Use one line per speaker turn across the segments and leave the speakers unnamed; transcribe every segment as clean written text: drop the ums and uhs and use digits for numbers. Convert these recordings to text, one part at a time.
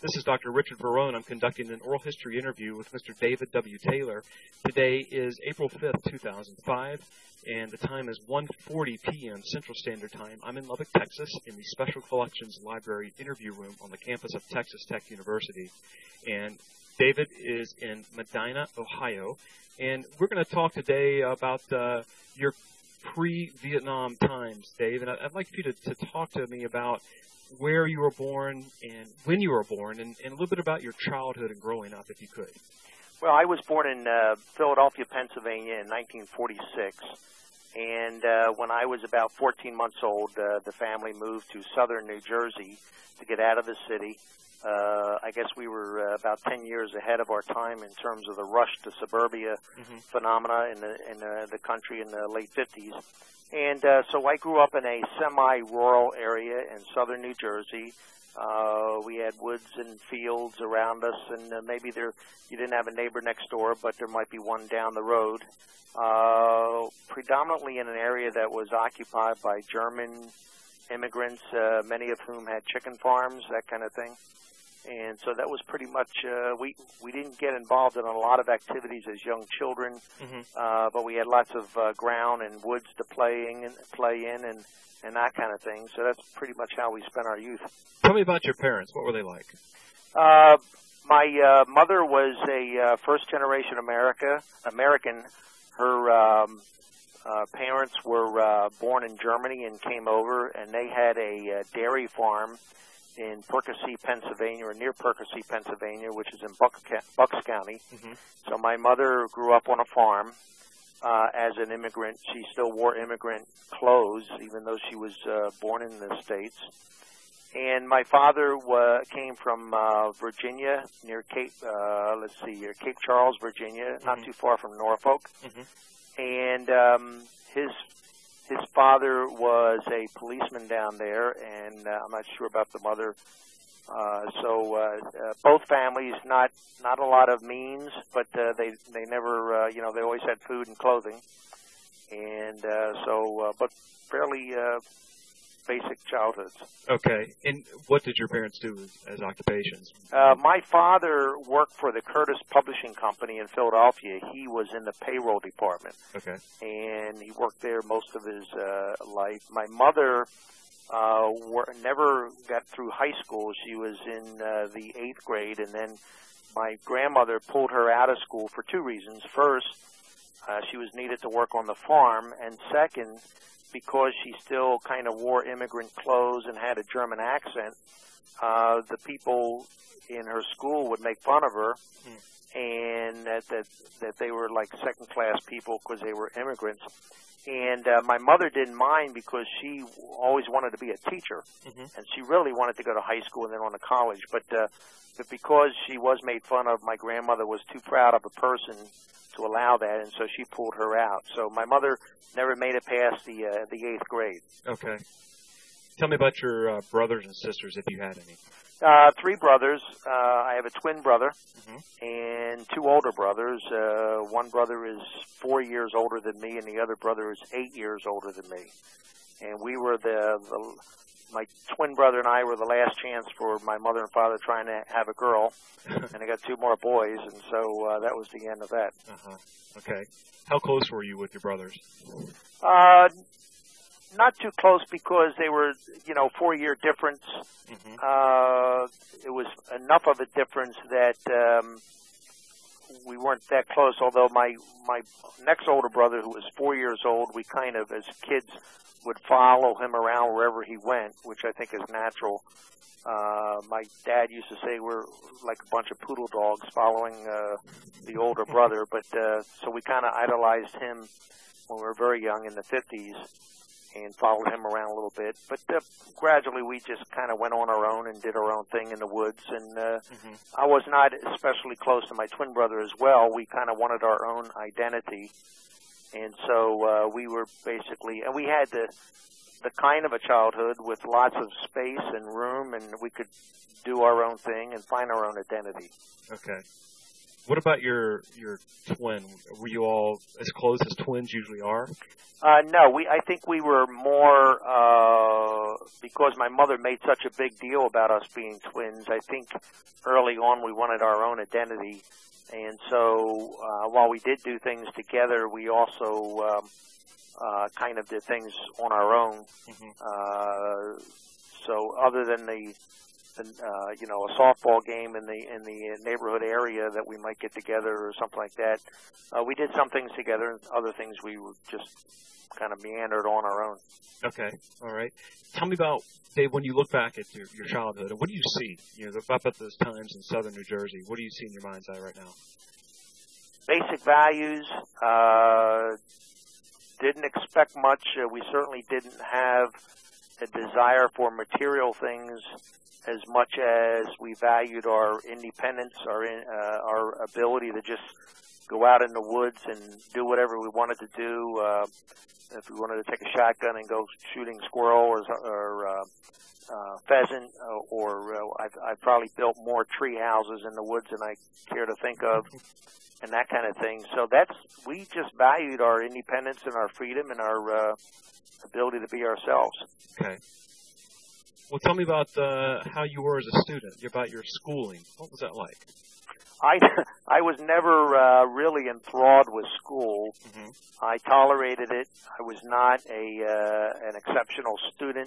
This is Dr. Richard Verone. I'm conducting an oral history interview with Mr. David W. Taylor. Today is April 5th, 2005, and the time is 1:40 p.m. Central Standard Time. I'm in Lubbock, Texas, in the Special Collections Library interview room on the campus of Texas Tech University. And David is in Medina, Ohio. And we're going to talk today about your pre-Vietnam times, Dave. And I'd like you to talk to me about where you were born and when you were born, and a little bit about your childhood and growing up, if you could.
Well, I was born in Philadelphia, Pennsylvania in 1946. And when I was about 14 months old, the family moved to southern New Jersey to get out of the city. I guess we were about 10 years ahead of our time in terms of the rush to suburbia phenomena in the country in the late 50s. And so I grew up in a semi-rural area in southern New Jersey. We had woods and fields around us, and maybe you didn't have a neighbor next door, but there might be one down the road. Predominantly in an area that was occupied by German immigrants, many of whom had chicken farms, that kind of thing. And so that was pretty much, we didn't get involved in a lot of activities as young children, but we had lots of ground and woods to play in and that kind of thing. So that's pretty much how we spent our youth.
Tell me about your parents. What were they like?
My mother was a first-generation American. Her parents were born in Germany and came over, and they had a dairy farm in Percy, Pennsylvania, or near Percy, Pennsylvania, which is in Bucks County. So my mother grew up on a farm as an immigrant. She still wore immigrant clothes, even though she was born in the States. And my father came from Virginia, near Cape Charles, Virginia, not too far from Norfolk. And his father was a policeman down there, and I'm not sure about the mother. So both families, not a lot of means, but they never, they always had food and clothing, and but fairly basic childhoods.
Okay. And what did your parents do as occupations?
My father worked for the Curtis Publishing Company in Philadelphia. He was in the payroll department.
Okay.
And he worked there most of his life. My mother never got through high school. She was in the 8th grade, and then my grandmother pulled her out of school for two reasons. First, she was needed to work on the farm, and second, because she still kind of wore immigrant clothes and had a German accent, the people in her school would make fun of her, and that they were like second-class people because they were immigrants. And my mother didn't mind because she always wanted to be a teacher, and she really wanted to go to high school and then on to college. But because she was made fun of, my grandmother was too proud of a person to allow that, and so she pulled her out. So my mother never made it past the 8th grade.
Okay. Tell me about your brothers and sisters, if you had any.
3 brothers. I have a twin brother and 2 older brothers. One brother is 4 years older than me, and the other brother is 8 years older than me. And we were my twin brother and I were the last chance for my mother and father trying to have a girl, and I got 2 more boys, and so that was the end of that.
Okay. How close were you with your brothers?
Not too close because they were, 4-year difference. It was enough of a difference that we weren't that close, although my next older brother, who was 4 years old, we kind of, as kids, would follow him around wherever he went, which I think is natural. My dad used to say we're like a bunch of poodle dogs following the older brother, but so we kind of idolized him when we were very young in the 50s and followed him around a little bit. But gradually we just kind of went on our own and did our own thing in the woods, and I was not especially close to my twin brother as well. We kind of wanted our own identity. And so we were basically, and we had the kind of a childhood with lots of space and room, and we could do our own thing and find our own identity.
Okay. What about your twin? Were you all as close as twins usually are?
No, I think we were more because my mother made such a big deal about us being twins. I think early on we wanted our own identity, and so while we did do things together, we also kind of did things on our own.
Mm-hmm.
So other than a softball game in the neighborhood area that we might get together or something like that, we did some things together, and other things we were just kind of meandered on our own.
Okay, all right. Tell me about, Dave, when you look back at your childhood, what do you see? About those times in southern New Jersey, what do you see in your mind's eye right now?
Basic values. Didn't expect much. We certainly didn't have a desire for material things as much as we valued our independence, our ability to just go out in the woods and do whatever we wanted to do. If we wanted to take a shotgun and go shooting squirrel or pheasant, I've probably built more tree houses in the woods than I care to think of, and that kind of thing. So we just valued our independence and our freedom and our ability to be ourselves.
Okay. Well, tell me about how you were as a student, about your schooling. What was that like?
I was never really enthralled with school.
Mm-hmm.
I tolerated it. I was not an exceptional student,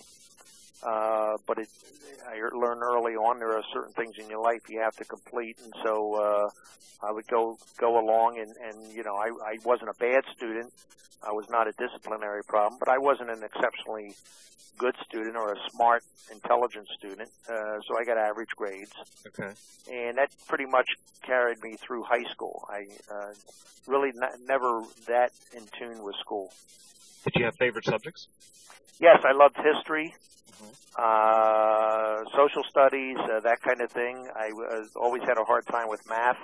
but I learned early on there are certain things in your life you have to complete, and so I would go along, and I wasn't a bad student. I was not a disciplinary problem, but I wasn't an exceptionally good student or a smart, intelligent student, so I got average grades.
Okay.
And that pretty much carried me through high school. I really never that in tune with school.
Did you have favorite subjects?
Yes, I loved history,
Mm-hmm.
social studies, that kind of thing. I always had a hard time with math,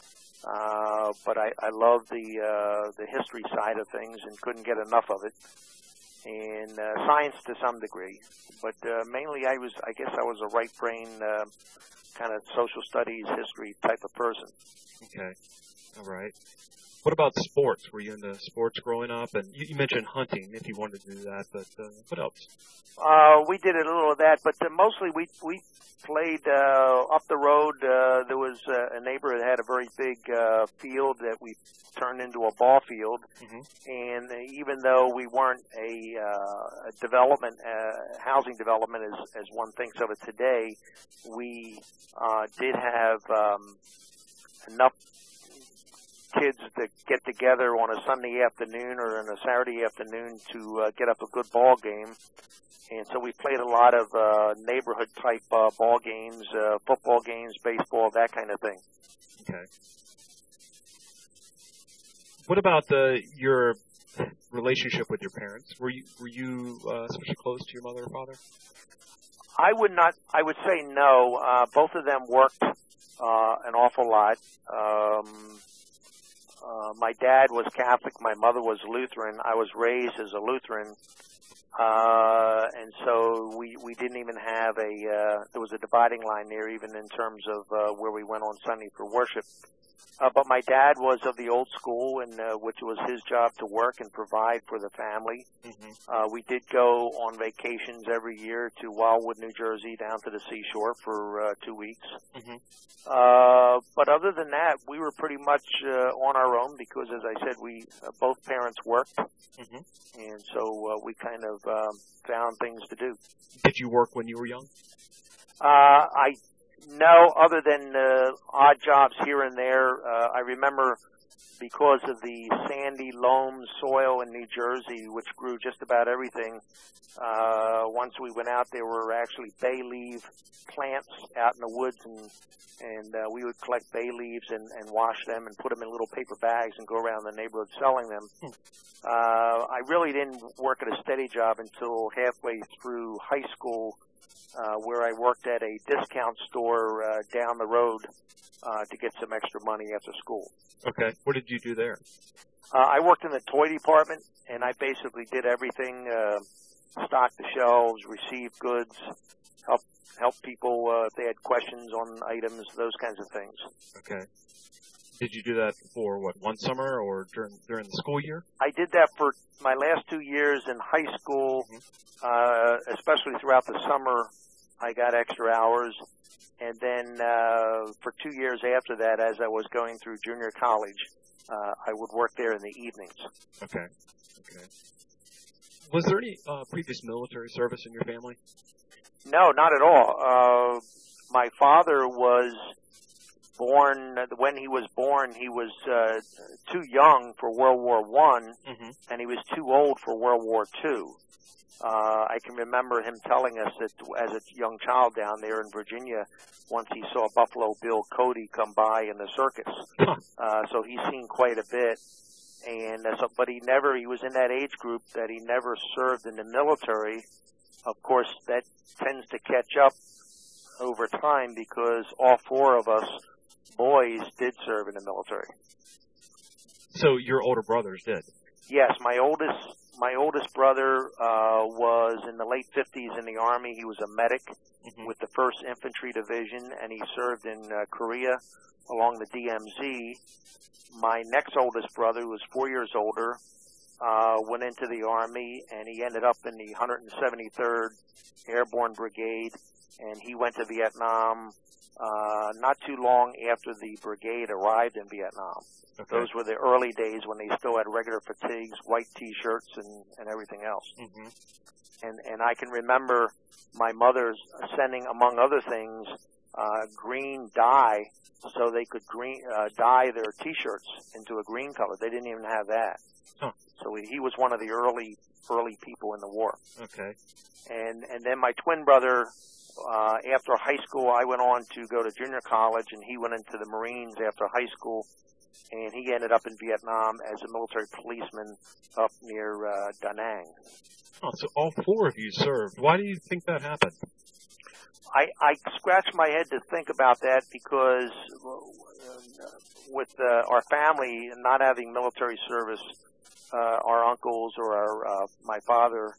but I loved the history side of things and couldn't get enough of it. And science to some degree, but mainly I guess I was a right brain kind of social studies, history type of person. Okay,
all right. What about sports? Were you into sports growing up? And you mentioned hunting, if you wanted to do that, but what else?
We did a little of that, but mostly we played up the road. There was a neighbor that had a very big field that we turned into a ball field.
Mm-hmm.
And even though we weren't a development, housing development as one thinks of it today, we did have enough kids to get together on a Sunday afternoon or on a Saturday afternoon to get up a good ball game. And so we played a lot of neighborhood-type ball games, football games, baseball, that kind of thing.
Okay. What about your relationship with your parents? Were you especially close to your mother or father?
I would say no. Both of them worked an awful lot. My dad was Catholic. My mother was Lutheran. I was raised as a Lutheran. And so we didn't even have there was a dividing line there even in terms of where we went on Sunday for worship. But my dad was of the old school, and which was his job to work and provide for the family.
Mm-hmm.
We did go on vacations every year to Wildwood, New Jersey, down to the seashore for 2 weeks.
Mm-hmm.
But other than that, we were pretty much on our own because, as I said, we both parents worked,
mm-hmm.
and so we kind of found things to do.
Did you work when you were young?
No, other than odd jobs here and there. I remember because of the sandy loam soil in New Jersey, which grew just about everything, once we went out, there were actually bay leaf plants out in the woods, and we would collect bay leaves and wash them and put them in little paper bags and go around the neighborhood selling them. I really didn't work at a steady job until halfway through high school, where I worked at a discount store down the road to get some extra money after school.
Okay. What did you do there?
I worked in the toy department, and I basically did everything, stock the shelves, receive goods, help people if they had questions on items, those kinds of things.
Okay. Did you do that for, one summer or during the school year?
I did that for my last 2 years in high school, especially throughout the summer. I got extra hours. And then for 2 years after that, as I was going through junior college, I would work there in the evenings.
Okay. Was there any previous military service in your family?
No, not at all. My father was born, when he was born, he was too young for World War I, and he was too old for World War II. I can remember him telling us that as a young child down there in Virginia, once he saw Buffalo Bill Cody come by in the circus. So he's seen quite a bit. And but he was in that age group that he never served in the military. Of course, that tends to catch up over time because all four of us boys did serve in the military.
So your older brothers did?
Yes, my oldest brother was in the late 50s in the Army. He was a medic with the 1st Infantry Division, and he served in Korea along the DMZ. My next oldest brother, who was 4 years older, went into the Army, and he ended up in the 173rd Airborne Brigade, and he went to Vietnam not too long after the brigade arrived in Vietnam. Okay. Those were the early days when they still had regular fatigues, white T-shirts, and everything else. And I can remember my mother sending, among other things, green dye so they could dye their T-shirts into a green color. They didn't even have that. So he was one of the early people in the war.
Okay.
And then my twin brother, after high school, I went on to go to junior college, and he went into the Marines after high school, and he ended up in Vietnam as a military policeman up near Da Nang.
Oh, so all four of you served. Why do you think that happened?
I scratched my head to think about that because with our family not having military service, our uncles or my father,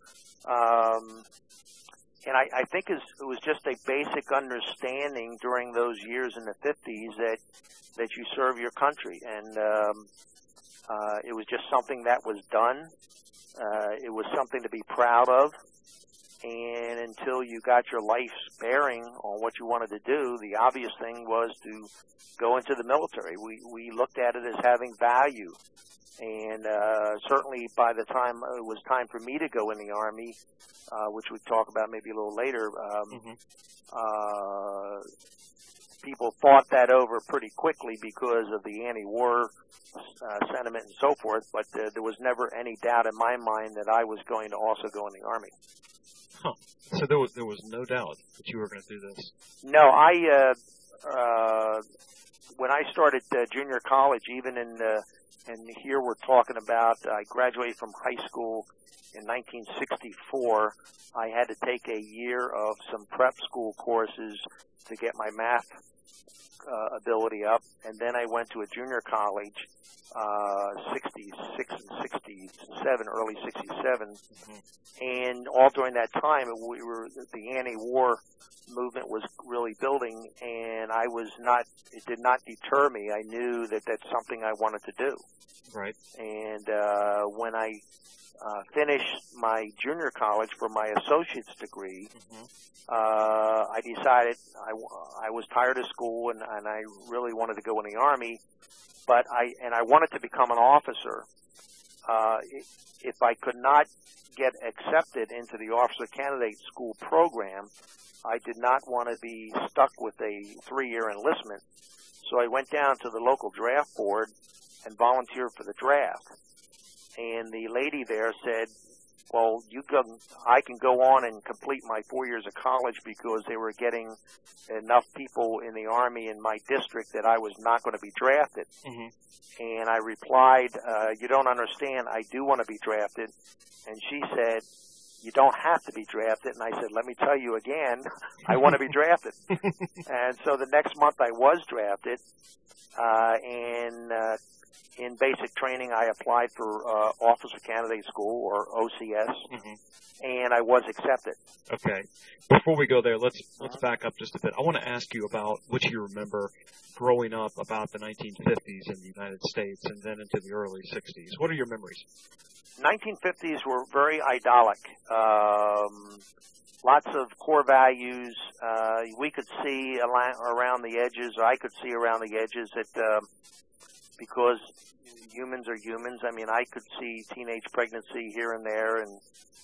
and I think it was just a basic understanding during those years in the 50s that you serve your country, and it was just something that was done. It was something to be proud of, and until you got your life's bearing on what you wanted to do, the obvious thing was to go into the military. We looked at it as having value, and certainly by the time it was time for me to go in the Army, which we'll talk about maybe a little later, people thought that over pretty quickly because of the anti-war sentiment and so forth, but there was never any doubt in my mind that I was going to also go in the Army.
Huh. So there was no doubt that you were going to do this?
No, when I started junior college, even and here we're talking about, I graduated from high school in 1964. I had to take a year of some prep school courses to get my math ability up, and then I went to a junior college, 66 and 67, early 67, and all during that time the anti-war movement was really building, and it did not deter me. I knew that that's something I wanted to do.
Right.
And when I finished my junior college for my associate's degree, I decided I was tired of school and I really wanted to go in the Army, but I wanted to become an officer. If I could not get accepted into the officer candidate school program, I did not want to be stuck with a 3-year enlistment. So I went down to the local draft board and volunteered for the draft. And the lady there said, well, I can go on and complete my 4 years of college because they were getting enough people in the Army in my district that I was not going to be drafted. And I replied, you don't understand, I do want to be drafted. And she said, you don't have to be drafted. And I said, let me tell you again, I want to be drafted. And so the next month I was drafted, and in basic training I applied for Officer Candidate School, or OCS, and I was accepted.
Okay. Before we go there, let's back up just a bit. I want to ask you about what you remember growing up about the 1950s in the United States and then into the early 60s. What are your memories?
1950s were very idyllic. Lots of core values. We could see around the edges, or I could see around the edges that because humans are humans. I mean, I could see teenage pregnancy here and there, and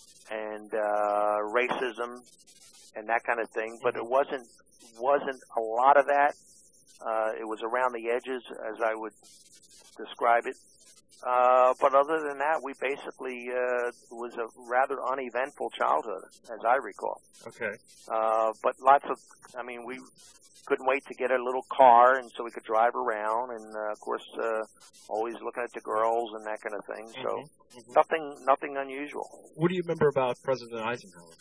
racism and that kind of thing. But it wasn't a lot of that. It was around the edges, as I would describe it. But other than that, we basically it was a rather uneventful childhood, as I recall.
Okay.
But we couldn't wait to get a little car, and so we could drive around, and of course, always looking at the girls and that kind of thing. So nothing unusual.
What do you remember about President Eisenhower?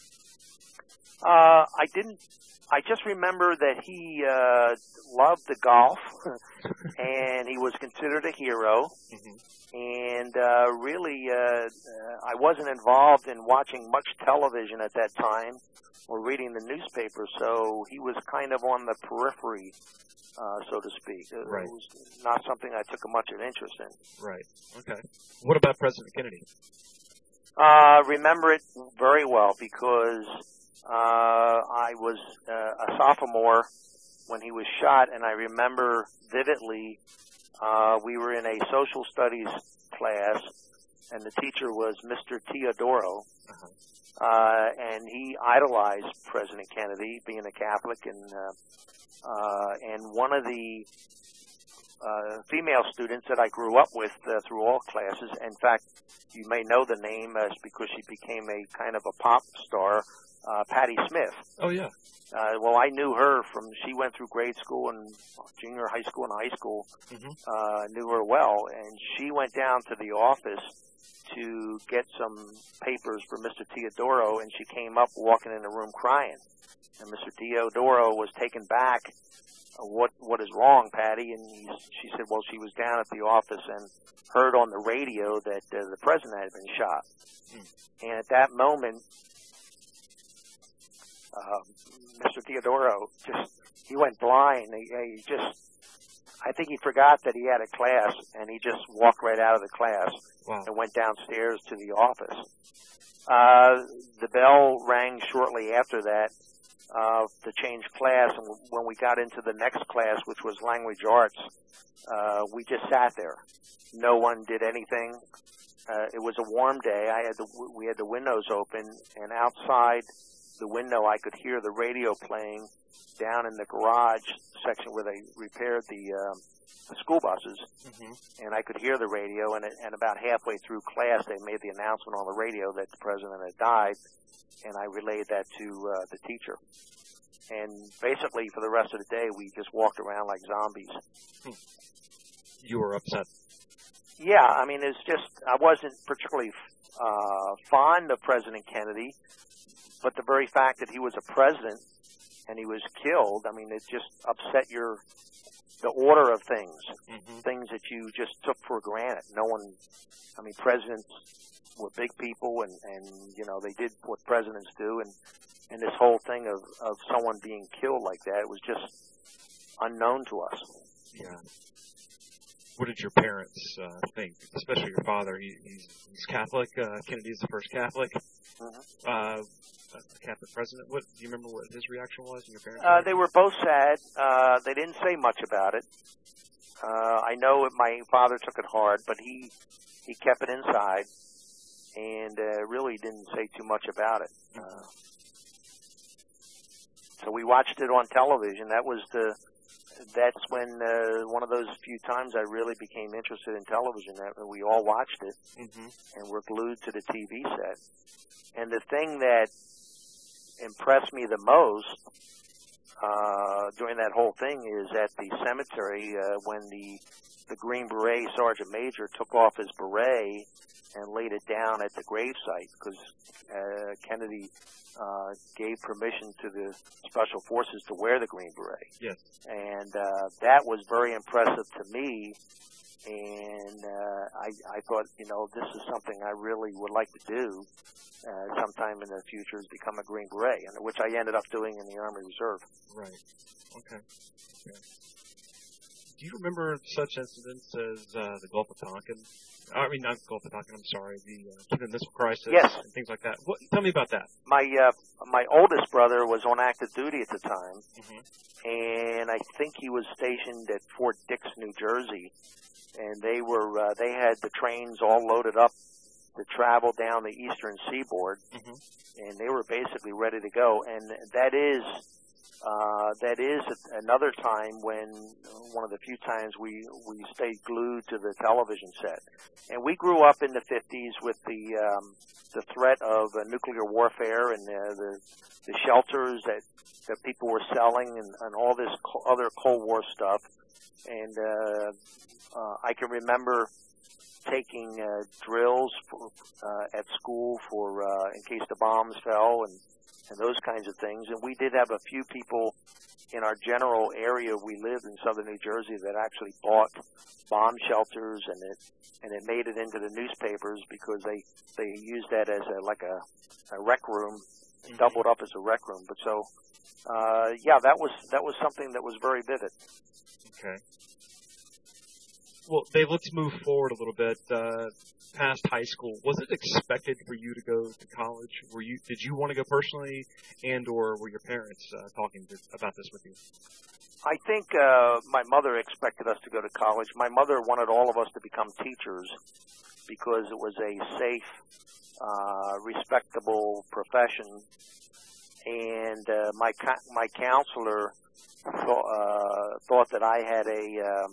I didn't. I just remember that he loved the golf, and he was considered a hero. And really, I wasn't involved in watching much television at that time or reading the newspaper, so he was kind of on the periphery, so to speak.
Right.
It was not something I took much of an interest in.
Right. Okay. What about President Kennedy?
Remember it very well because I was a sophomore when he was shot, and I remember vividly we were in a social studies class, and the teacher was Mr. Teodoro, and he idolized President Kennedy, being a Catholic, and one of the female students that I grew up with through all classes, in fact, you may know the name because she became a kind of a pop star, Patti Smith.
Oh, yeah.
Well, I knew her she went through grade school and junior high school and high school, knew her well, and she went down to the office to get some papers for Mr. Teodoro, and she came up walking in the room crying. And Mr. Teodoro was taken back. What is wrong, Patty? And she said, well, she was down at the office and heard on the radio that the president had been shot. And at that moment, Mr. Teodoro he went blind. I think he forgot that he had a class, and he just walked right out of the class and went downstairs to the office. The bell rang shortly after that to change class, and when we got into the next class, which was language arts, we just sat there. No one did anything. It was a warm day. We had the windows open, and outside the window I could hear the radio playing down in the garage section where they repaired the school buses, and I could hear the radio, and about halfway through class they made the announcement on the radio that the president had died, and I relayed that to the teacher. And basically for the rest of the day we just walked around like zombies.
You were upset.
Yeah, I mean, it's just, I wasn't particularly fond of President Kennedy, but the very fact that he was a president and he was killed, I mean, it just upset the order of things, things that you just took for granted. Presidents were big people, and they did what presidents do, and this whole thing of someone being killed like that, it was just unknown to us.
Yeah. What did your parents think, especially your father? He's Catholic. Kennedy is the first Catholic. Catholic president. What do you remember? What his reaction was? And your parents?
They were both sad. They didn't say much about it. I know my father took it hard, but he kept it inside, and really didn't say too much about it. So we watched it on television. That's when one of those few times I really became interested in television. We all watched it, and were glued to the TV set. And the thing that impressed me the most during that whole thing is at the cemetery when the Green Beret Sergeant Major took off his beret and laid it down at the gravesite because Kennedy gave permission to the Special Forces to wear the Green Beret.
Yes.
And that was very impressive to me. And I thought, this is something I really would like to do sometime in the future, is become a Green Beret, and which I ended up doing in the Army Reserve.
Right. Okay. Do you remember such incidents as the Gulf of Tonkin? I mean, not the Gulf of Tonkin, I'm sorry, the Cuban Missile Crisis.
Yes.
And things like that. Tell me about that.
My oldest brother was on active duty at the time,
mm-hmm.
and I think he was stationed at Fort Dix, New Jersey, and they had the trains all loaded up to travel down the eastern seaboard,
mm-hmm.
and they were basically ready to go. And that is another time when one of the few times we stayed glued to the television set. And we grew up in the 50s with the threat of nuclear warfare and the shelters that people were selling and all this other Cold War stuff. And I can remember taking drills at school for in case the bombs fell and those kinds of things. And we did have a few people in our general area we lived in southern New Jersey that actually bought bomb shelters, and it made it into the newspapers because they used that as a rec room,
mm-hmm.
doubled up as a rec room. But so that was something that was very vivid.
Okay. Well, Dave, let's move forward a little bit. Past high school, was it expected for you to go to college? Did you want to go personally, or were your parents talking about this with you?
I think my mother expected us to go to college. My mother wanted all of us to become teachers because it was a safe, respectable profession. And my counselor thought that I had a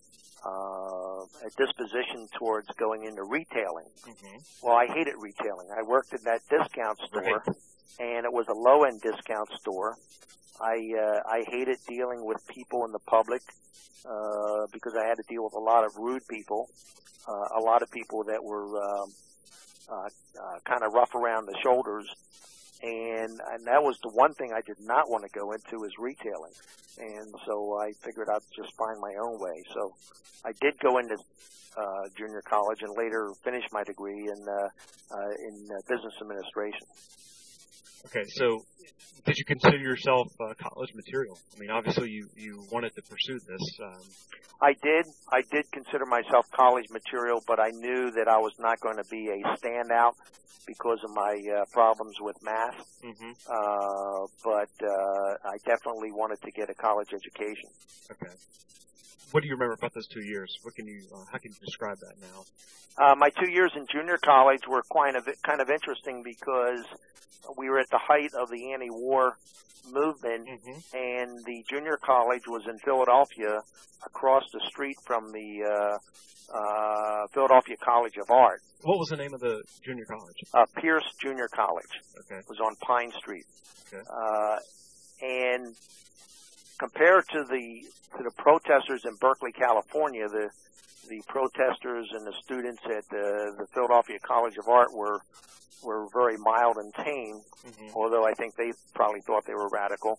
disposition towards going into retailing.
Mm-hmm.
Well, I hated retailing. I worked in that discount store,
right.
And it was a low-end discount store. I hated dealing with people in the public because I had to deal with a lot of rude people, a lot of people that were kind of rough around the shoulders. And that was the one thing I did not want to go into, is retailing. And so I figured I'd just find my own way. So I did go into junior college and later finished my degree in business administration.
Okay, so did you consider yourself college material? I mean, obviously you wanted to pursue this.
I did consider myself college material, but I knew that I was not going to be a standout because of my problems with math.
Mm-hmm.
But I definitely wanted to get a college education.
Okay. What do you remember about those 2 years? How can you describe that now?
My 2 years in junior college were kind of interesting because we were at the height of the anti-war movement,
mm-hmm.
and the junior college was in Philadelphia, across the street from the Philadelphia College of Art.
What was the name of the junior college?
Pierce Junior College.
Okay.
It was on Pine Street.
Okay.
And compared to the protesters in Berkeley, California, the protesters and the students at the Philadelphia College of Art were very mild and tame,
mm-hmm.
although I think they probably thought they were radical.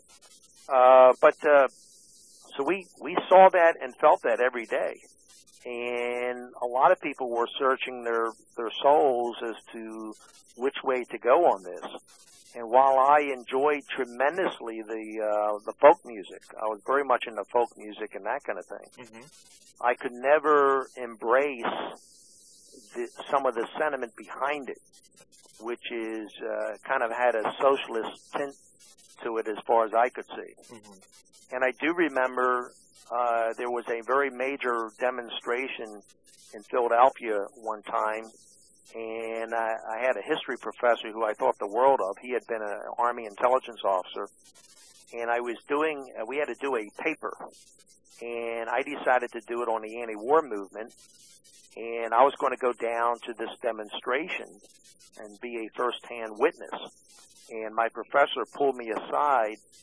So we saw that and felt that every day. And a lot of people were searching their souls as to which way to go on this. And while I enjoyed tremendously the folk music, I was very much into folk music and that kind of thing,
mm-hmm.
I could never embrace some of the sentiment behind it, which is kind of had a socialist tint to it as far as I could see.
Mm-hmm.
And I do remember there was a very major demonstration in Philadelphia one time, and I had a history professor who I thought the world of. He had been an Army intelligence officer, and we had to do a paper, and I decided to do it on the anti-war movement, and I was going to go down to this demonstration and be a first-hand witness. And my professor pulled me aside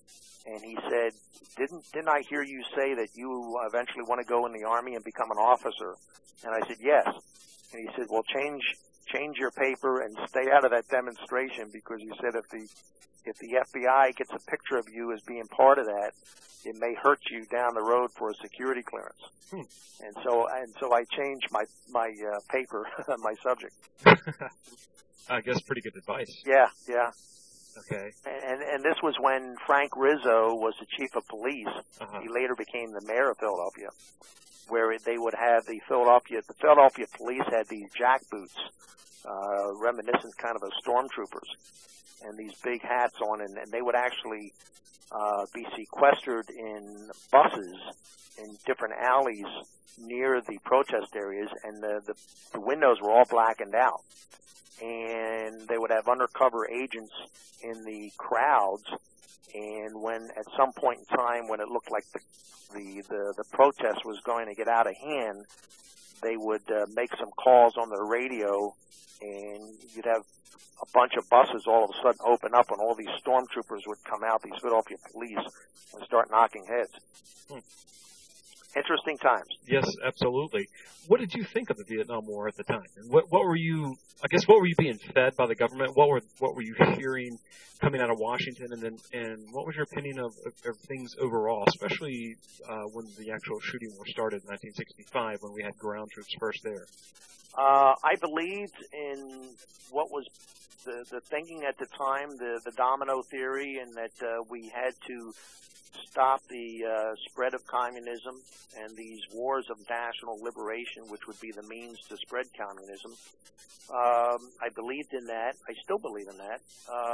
and he said, "Didn't I hear you say that you eventually want to go in the Army and become an officer?" And I said, "Yes." And he said, "Well, change your paper and stay out of that demonstration, because you said if the FBI gets a picture of you as being part of that, it may hurt you down the road for a security clearance." And so I changed my paper, my subject.
I guess pretty good advice.
Yeah.
Okay.
And this was when Frank Rizzo was the chief of police.
Uh-huh.
He later became the mayor of Philadelphia, where they would have the Philadelphia police had these jack boots, reminiscent kind of of stormtroopers, and these big hats on, and they would actually be sequestered in buses in different alleys near the protest areas, and the windows were all blackened out. And they would have undercover agents in the crowds, and when at some point in time when it looked like the protest was going to get out of hand, they would make some calls on the radio, and you'd have a bunch of buses all of a sudden open up, and all these stormtroopers would come out, these Philadelphia police, and start knocking heads. Interesting times.
Yes, absolutely. What did you think of the Vietnam War at the time? And what were you being fed by the government? What were you hearing coming out of Washington? And what was your opinion of things overall, especially when the actual shooting war started in 1965, when we had ground troops first there?
I believed in what was the thinking at the time, the domino theory, and that we had to stop the spread of communism and these wars of national liberation, which would be the means to spread communism. I believed in that. I still believe in that.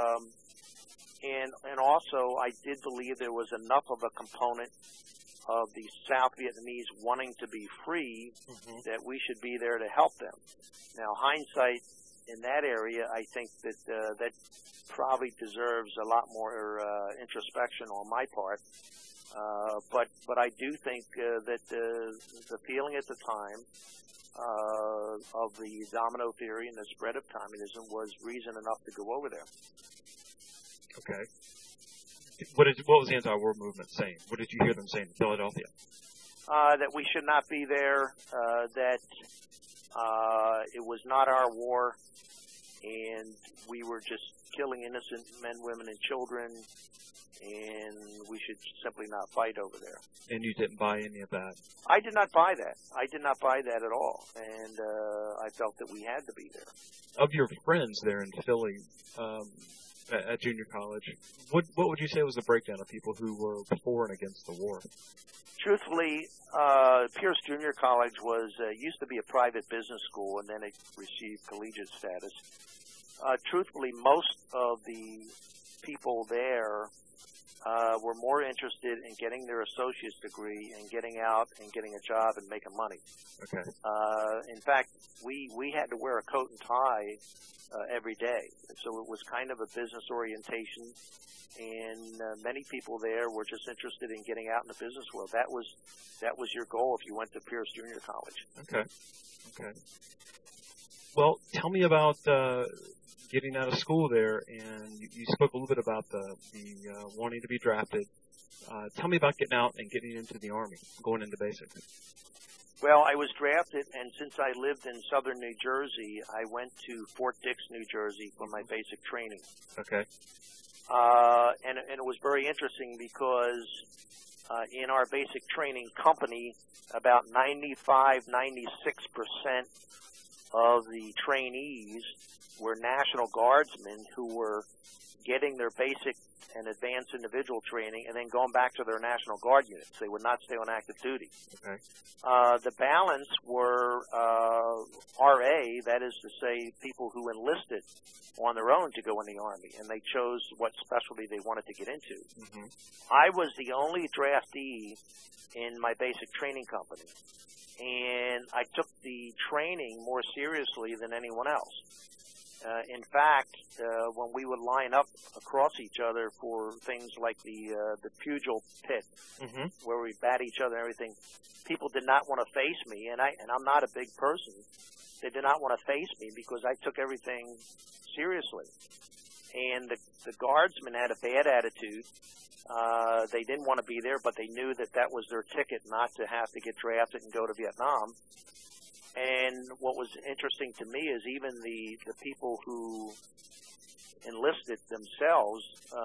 And also, I did believe there was enough of a component of the South Vietnamese wanting to be free that we should be there to help them. Now, hindsight in that area, I think that that probably deserves a lot more introspection on my part. But I do think that the feeling at the time of the domino theory and the spread of communism was reason enough to go over there.
Okay. What was the anti-war movement saying? What did you hear them saying in Philadelphia?
That we should not be there, that it was not our war, and we were just killing innocent men, women, and children, and we should simply not fight over there.
And you didn't buy any of that?
I did not buy that. I did not buy that at all, and I felt that we had to be there.
Of your friends there in Philly, at junior college, what would you say was the breakdown of people who were for and against the war?
Truthfully, Pierce Junior College used to be a private business school, and then it received collegiate status. Truthfully, most of the people there were more interested in getting their associate's degree and getting out and getting a job and making money.
Okay.
In fact, we had to wear a coat and tie every day, so it was kind of a business orientation, and many people there were just interested in getting out in the business world. That was your goal if you went to Pierce Junior College.
Okay. Well, tell me about getting out of school there, and you spoke a little bit about the wanting to be drafted. Tell me about getting out and getting into the Army, going into basic.
Well, I was drafted, and since I lived in southern New Jersey, I went to Fort Dix, New Jersey for my basic training.
Okay.
And it was very interesting because in our basic training company, about 95-96% of the trainees were National Guardsmen who were getting their basic and advanced individual training and then going back to their National Guard units. They would not stay on active duty.
Okay.
The balance were RA, that is to say, people who enlisted on their own to go in the Army, and they chose what specialty they wanted to get into.
Mm-hmm.
I was the only draftee in my basic training company, and I took the training more seriously than anyone else. In fact, when we would line up across each other for things like the pugil pit, where we bat each other and everything, people did not want to face me, and I'm not a big person. They did not want to face me because I took everything seriously. and the guardsmen had a bad attitude. They didn't want to be there, but they knew that that was their ticket not to have to get drafted and go to Vietnam. And what was interesting to me is even the people who enlisted themselves,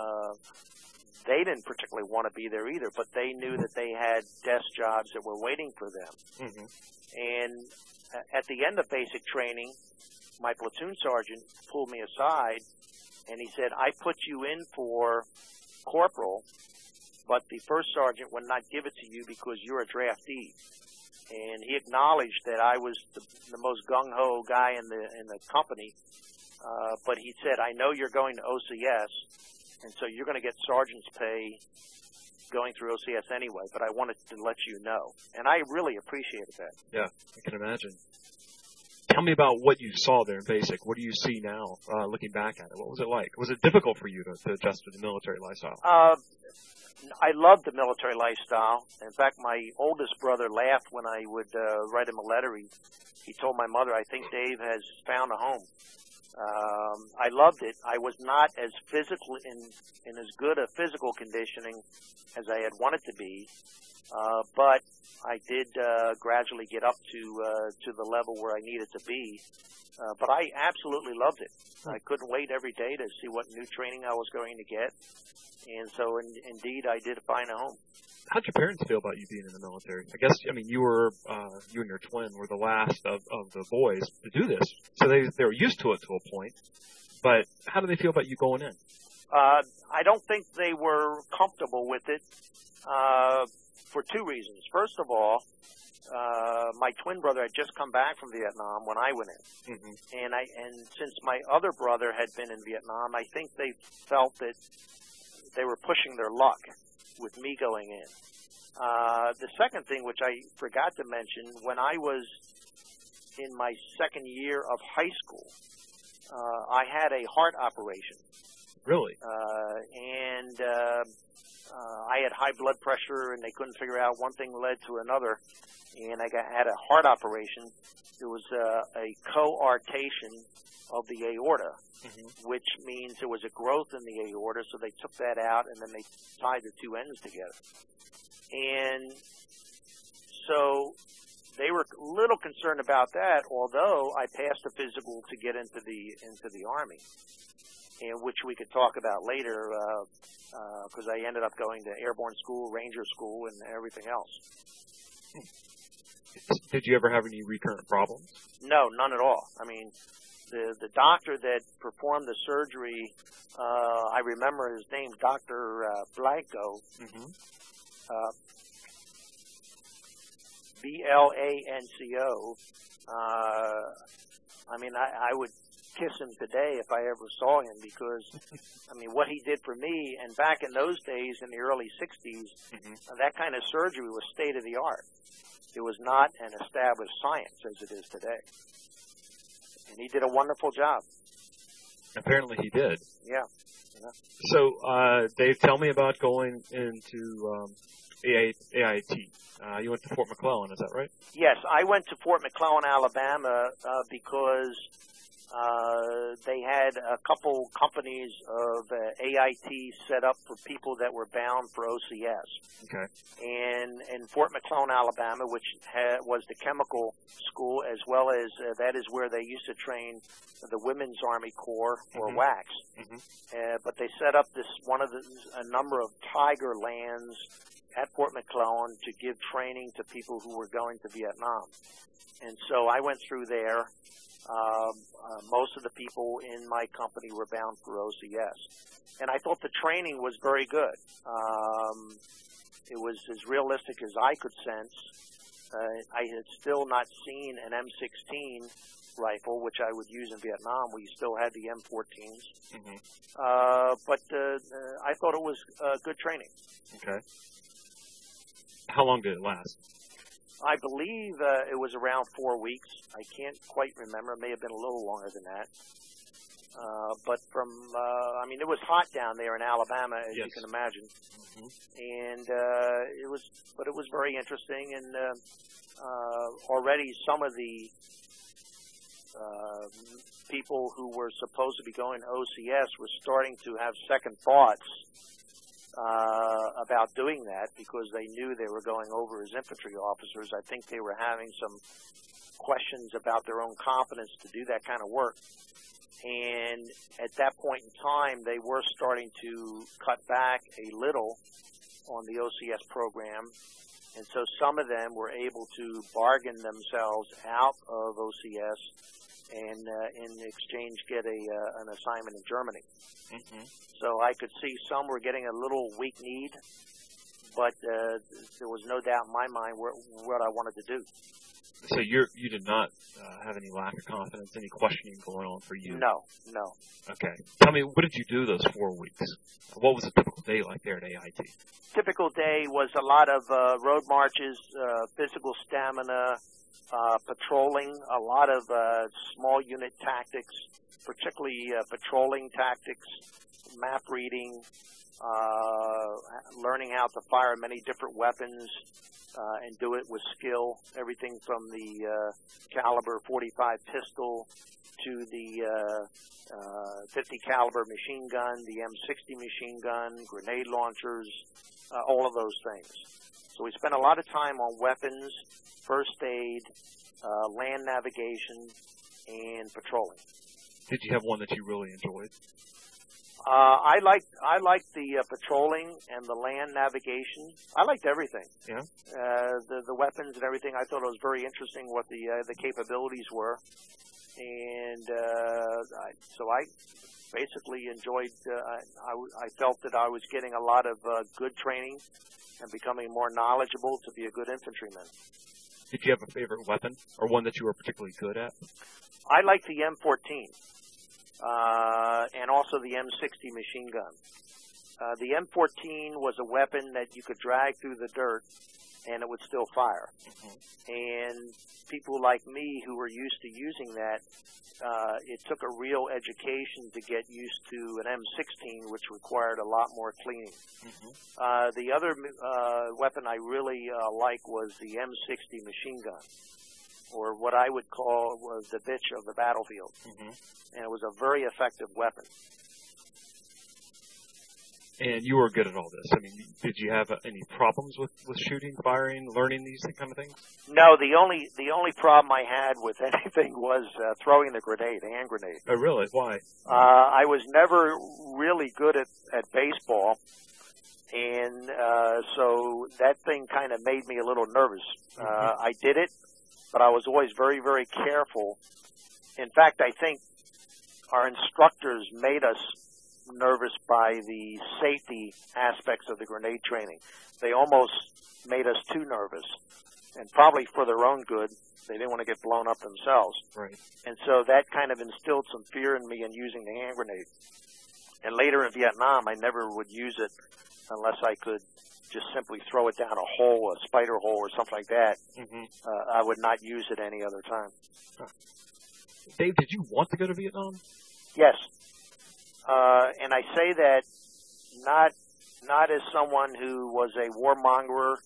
they didn't particularly want to be there either, but they knew that they had desk jobs that were waiting for them. Mm-hmm. And at the end of basic training, my platoon sergeant pulled me aside, and he said, I put you in for corporal, but the first sergeant would not give it to you because you're a draftee. And he acknowledged that I was the most gung-ho guy in the company, but he said, I know you're going to OCS, and so you're going to get sergeant's pay going through OCS anyway, but I wanted to let you know. And I really appreciated that.
Yeah, I can imagine. Tell me about what you saw there in basic. What do you see now, looking back at it? What was it like? Was it difficult for you to adjust to the military lifestyle?
I loved the military lifestyle. In fact, my oldest brother laughed when I would write him a letter. He told my mother, I think Dave has found a home. I loved it. I was not as physical in as good a physical conditioning as I had wanted to be, but I did gradually get up to the level where I needed to be. But I absolutely loved it. I couldn't wait every day to see what new training I was going to get. And so, indeed, I did find a home.
How'd your parents feel about you being in the military? I guess, I mean, you and your twin were the last of the boys to do this. So they were used to it to a point. But how do they feel about you going in?
I don't think they were comfortable with it for two reasons. First of all, my twin brother had just come back from Vietnam when I went in. Mm-hmm. And since my other brother had been in Vietnam, I think they felt that they were pushing their luck with me going in. The second thing, which I forgot to mention, when I was in my second year of high school, I had a heart operation.
Really?
And I had high blood pressure, and they couldn't figure out. One thing led to another, and I had a heart operation. There was a coarctation of the aorta, mm-hmm. which means there was a growth in the aorta, so they took that out, and then they tied the two ends together. And so they were a little concerned about that, although I passed a physical to get into the Army, and which we could talk about later, because I ended up going to airborne school, ranger school, and everything else.
Did you ever have any recurrent problems?
No, none at all. I mean, the doctor that performed the surgery, I remember his name, Dr. Blanco, mm-hmm. Blanco. I mean, I would kiss him today if I ever saw him, because, I mean, what he did for me, and back in those days in the early 60s, mm-hmm. That kind of surgery was state-of-the-art. It was not an established science as it is today. And he did a wonderful job.
Apparently he did.
Yeah.
So, Dave, tell me about going into AIT. You went to Fort McClellan, is that right?
Yes, I went to Fort McClellan, Alabama, because they had a couple companies of AIT set up for people that were bound for OCS. Okay. And in Fort McClellan, Alabama, which was the chemical school, as well as that is where they used to train the Women's Army Corps, or mm-hmm. WACS. Mm-hmm. But they set up a number of Tiger lands at Fort McClellan to give training to people who were going to Vietnam. And so I went through there. Most of the people in my company were bound for OCS. And I thought the training was very good. It was as realistic as I could sense. I had still not seen an M16 rifle, which I would use in Vietnam. We still had the M14s. Mm-hmm. But I thought it was good training.
Okay. How long did it last?
I believe it was around 4 weeks. I can't quite remember. It may have been a little longer than that. But I mean, it was hot down there in Alabama, as yes. you can imagine. Mm-hmm. And it was very interesting. And already some of the people who were supposed to be going to OCS were starting to have second thoughts about doing that because they knew they were going over as infantry officers. I think they were having some questions about their own competence to do that kind of work. And at that point in time, they were starting to cut back a little on the OCS program. And so some of them were able to bargain themselves out of OCS and in exchange get an assignment in Germany. Mm-hmm. So I could see some were getting a little weak-kneed, but there was no doubt in my mind what I wanted to do.
So you did not have any lack of confidence, any questioning going on for you?
No.
Okay. Tell me, what did you do those 4 weeks? What was a typical day like there at AIT?
Typical day was a lot of road marches, physical stamina, patrolling, a lot of small unit tactics, particularly patrolling tactics, map reading, learning how to fire many different weapons, and do it with skill, everything from the caliber .45 pistol to the 50 caliber machine gun, the M60 machine gun, grenade launchers, all of those things. So we spent a lot of time on weapons, first aid, land navigation, and patrolling.
Did you have one that you really enjoyed?
I liked the patrolling and the land navigation. I liked everything.
Yeah.
The weapons and everything. I thought it was very interesting what the capabilities were, and so I basically enjoyed. I felt that I was getting a lot of good training and becoming more knowledgeable to be a good infantryman.
Did you have a favorite weapon or one that you were particularly good at?
I liked the M14. And also the M60 machine gun. The M14 was a weapon that you could drag through the dirt and it would still fire. Mm-hmm. And people like me who were used to using that, it took a real education to get used to an M16, which required a lot more cleaning. Mm-hmm. The other weapon I really liked was the M60 machine gun, or what I would call was the bitch of the battlefield. Mm-hmm. And it was a very effective weapon.
And you were good at all this. I mean, did you have any problems with shooting, firing, learning these kind of things?
No, the only problem I had with anything was throwing the grenade, the hand grenade.
Oh, really? Why?
I was never really good at baseball, and so that thing kind of made me a little nervous. Mm-hmm. I did it, but I was always very, very careful. In fact, I think our instructors made us nervous by the safety aspects of the grenade training. They almost made us too nervous, and probably for their own good. They didn't want to get blown up themselves.
Right.
And so that kind of instilled some fear in me in using the hand grenade. And later in Vietnam, I never would use it unless I could just simply throw it down a hole, a spider hole or something like that. Mm-hmm. I would not use it any other time.
Huh. Dave, did you want to go to Vietnam?
Yes. And I say that not as someone who was a warmonger.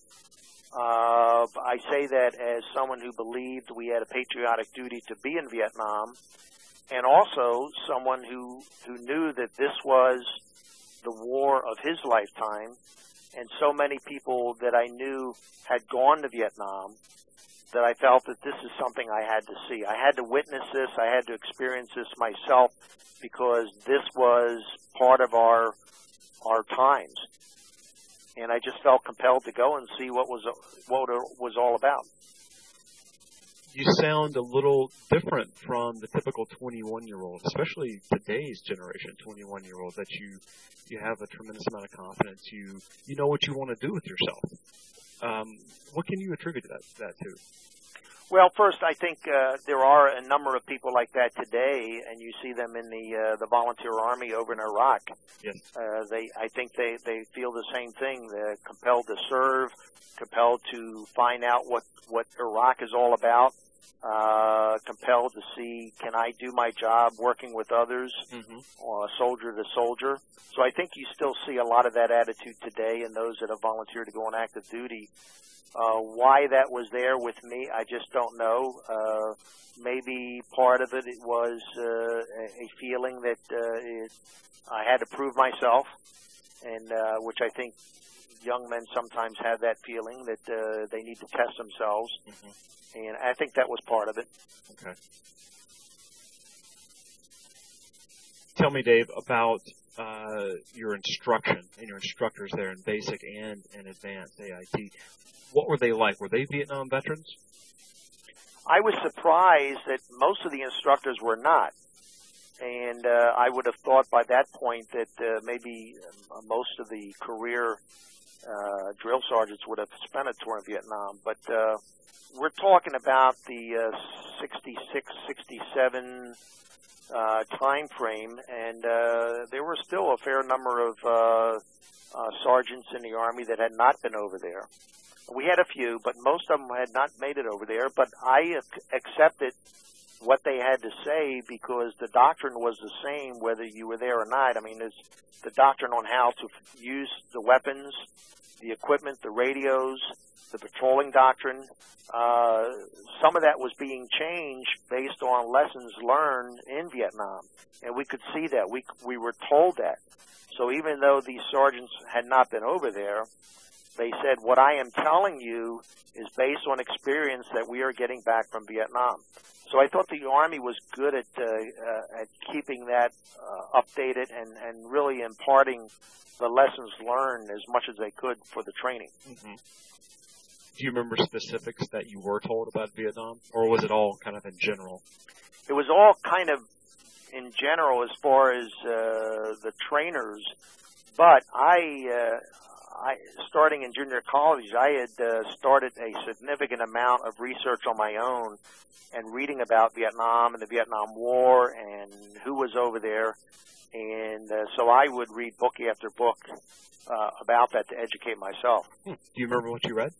I say that as someone who believed we had a patriotic duty to be in Vietnam, and also someone who knew that this was the war of his lifetime, and so many people that I knew had gone to Vietnam that I felt that this is something I had to see. I had to witness this. I had to experience this myself because this was part of our times. And I just felt compelled to go and see what it was all about.
You sound a little different from the typical 21-year-old, especially today's generation 21-year-old, that you have a tremendous amount of confidence. You know what you want to do with yourself. What can you attribute that to?
Well, first, I think there are a number of people like that today, and you see them in the volunteer army over in Iraq.
Yes.
I think they feel the same thing. They're compelled to serve, compelled to find out what Iraq is all about, compelled to see, can I do my job working with others, soldier to soldier. So I think you still see a lot of that attitude today in those that have volunteered to go on active duty. Why that was there with me, I just don't know. Maybe part of it was a feeling that I had to prove myself, and which I think young men sometimes have that feeling that they need to test themselves, and I think that was part of it.
Okay. Tell me, Dave, about your instruction and your instructors there in basic and in advanced AIT. What were they like? Were they Vietnam veterans?
I was surprised that most of the instructors were not. And I would have thought by that point that maybe most of the career drill sergeants would have spent a tour in Vietnam. But we're talking about the 66, 67 time frame, and there were still a fair number of sergeants in the Army that had not been over there. We had a few, but most of them had not made it over there. But I accepted what they had to say because the doctrine was the same whether you were there or not. I mean, it's the doctrine on how to use the weapons, the equipment, the radios, the patrolling doctrine. Some of that was being changed based on lessons learned in Vietnam, and we could see that. We were told that. So even though these sergeants had not been over there, they said, what I am telling you is based on experience that we are getting back from Vietnam. So I thought the Army was good at keeping that updated and really imparting the lessons learned as much as they could for the training.
Mm-hmm. Do you remember specifics that you were told about Vietnam, or was it all kind of in general?
It was all kind of in general as far as the trainers, but I starting in junior college, I had started a significant amount of research on my own and reading about Vietnam and the Vietnam War and who was over there. And so I would read book after book about that to educate myself.
Do you remember what you read?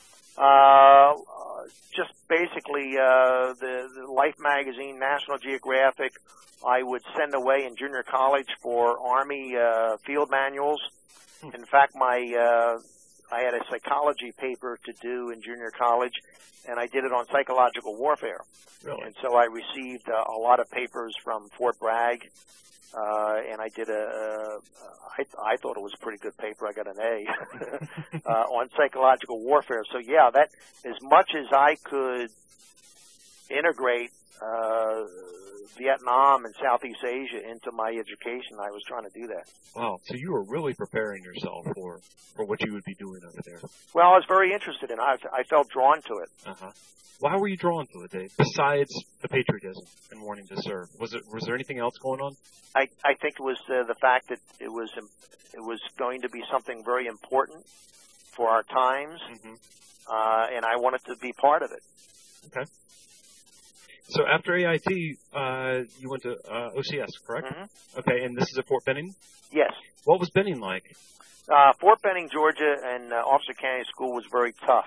Just basically the Life magazine, National Geographic. I would send away in junior college for Army field manuals. In fact, I had a psychology paper to do in junior college, and I did it on psychological warfare.
Really?
And so I received a lot of papers from Fort Bragg, and I did I thought it was a pretty good paper. I got an A on psychological warfare. So yeah, that as much as I could integrate Vietnam and Southeast Asia into my education, I was trying to do that.
Wow. So you were really preparing yourself for what you would be doing over there.
Well, I was very interested in it. I felt drawn to it.
Uh-huh. Why were you drawn to it, Dave, besides the patriotism and wanting to serve? Was there anything else going on?
I think it was the fact that it was going to be something very important for our times, and I wanted to be part of it.
Okay. So after AIT, you went to OCS, correct?
Mm-hmm.
Okay, and this is at Fort Benning?
Yes.
What was Benning like?
Fort Benning, Georgia, and Officer Candidate School was very tough.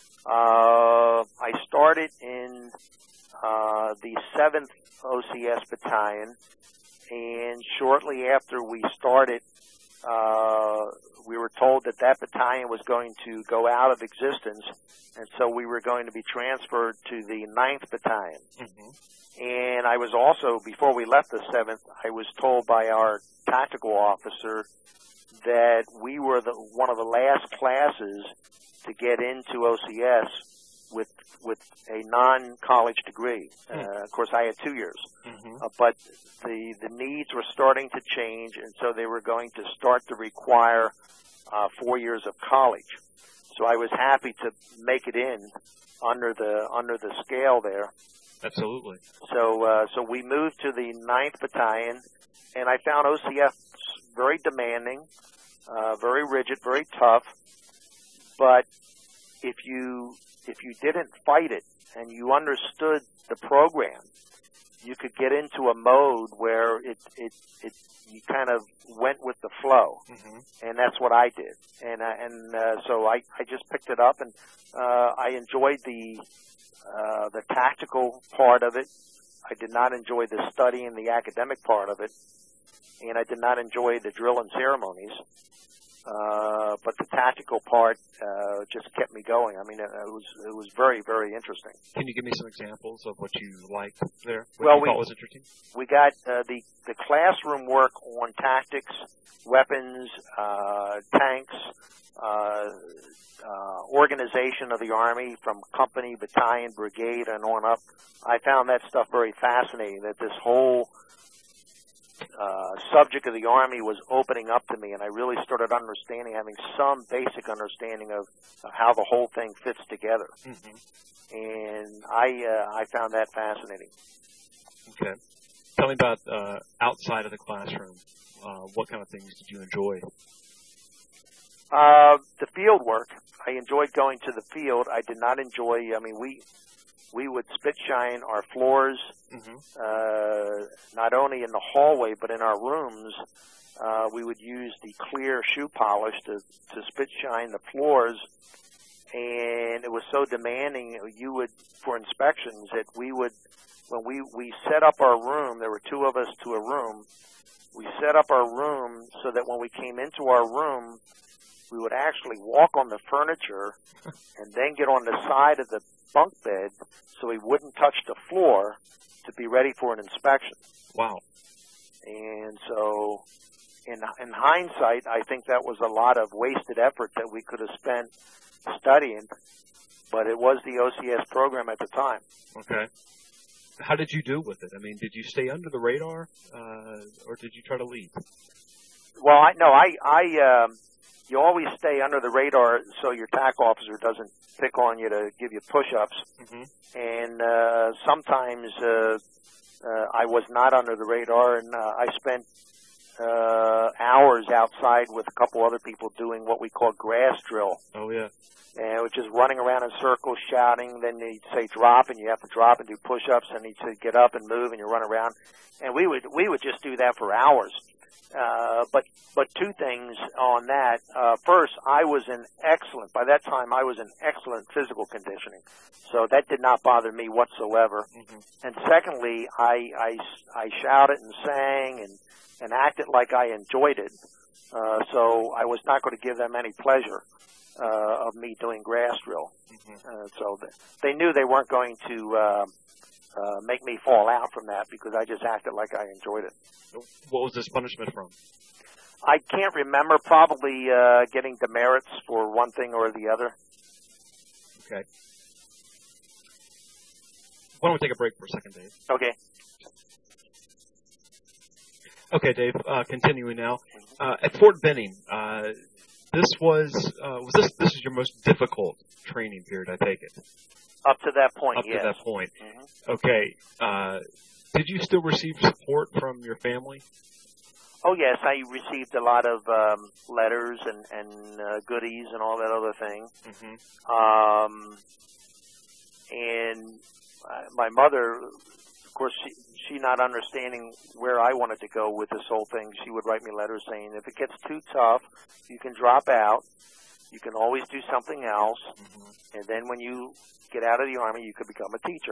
I started in the 7th OCS Battalion, and shortly after we started, we were told that that battalion was going to go out of existence, and so we were going to be transferred to the 9th Battalion. Mm-hmm. And I was also, before we left the 7th, I was told by our tactical officer that we were one of the last classes to get into OCS with a non-college degree. Of course, I had 2 years. Mm-hmm. But the needs were starting to change, and so they were going to start to require 4 years of college. So I was happy to make it in under the scale there.
Absolutely.
So we moved to the 9th Battalion, and I found OCS very demanding, very rigid, very tough. But if you didn't fight it and you understood the program, you could get into a mode where you kind of went with the flow, and that's what I did. So I just picked it up, and I enjoyed the tactical part of it. I did not enjoy the study and the academic part of it, and I did not enjoy the drill and ceremonies. But the tactical part just kept me going. I mean, it was very, very interesting.
Can you give me some examples of what you liked there?
Well,
you thought was interesting?
We got the classroom work on tactics, weapons, tanks, organization of the Army from company, battalion, brigade, and on up. I found that stuff very fascinating, that this whole subject of the Army was opening up to me, and I really started having some basic understanding of how the whole thing fits together. And I found that fascinating.
Okay. Tell me about outside of the classroom. What kind of things did you enjoy?
The field work. I enjoyed going to the field. I did not enjoy, we would spit shine our floors, not only in the hallway, but in our rooms. We would use the clear shoe polish to spit shine the floors, and it was so demanding. For inspections, that when we set up our room, there were two of us to a room, we set up our room so that when we came into our room, we would actually walk on the furniture and then get on the side of the bunk bed so we wouldn't touch the floor to be ready for an inspection.
Wow.
And so in hindsight, I think that was a lot of wasted effort that we could have spent studying, but it was the OCS program at the time.
Okay. How did you do with it? I mean, did you stay under the radar, or did you try to lead?
Well, you always stay under the radar so your TAC officer doesn't pick on you to give you push-ups. And sometimes I was not under the radar, and I spent hours outside with a couple other people doing what we call grass drill.
Oh, yeah.
Which is running around in circles, shouting. Then he'd say drop, and you have to drop and do push-ups, and he'd say get up and move, and you run around. And we would just do that for hours. But two things on that. First, by that time, I was in excellent physical conditioning. So that did not bother me whatsoever. And secondly, I shouted and sang and acted like I enjoyed it. So I was not going to give them any pleasure of me doing grass drill. So they knew they weren't going to make me fall out from that because I just acted like I enjoyed it.
What was this punishment from?
I can't remember. Probably getting demerits for one thing or the other.
Okay. Why don't we take a break for a second, Dave?
Okay.
Okay, Dave. Continuing now. At Fort Benning, this is your most difficult training period, I take it?
Up to that point,
yes. Up to that point. Okay. Did you still receive support from your family?
Oh, yes. I received a lot of letters and goodies and all that other thing. And my mother, of course, she not understanding where I wanted to go with this whole thing, she would write me letters saying, if it gets too tough, you can drop out. You can always do something else. And then when you get out of the Army, you could become a teacher.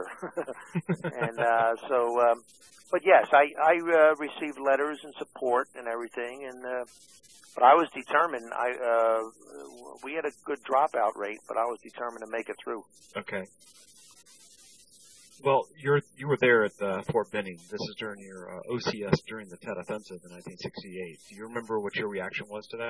But yes, I received letters and support and everything, but I was determined. We had a good dropout rate, but I was determined to make it through.
Okay. Well, you were there at Fort Benning. This is during your OCS during the Tet Offensive in 1968. Do you remember what your reaction was to that?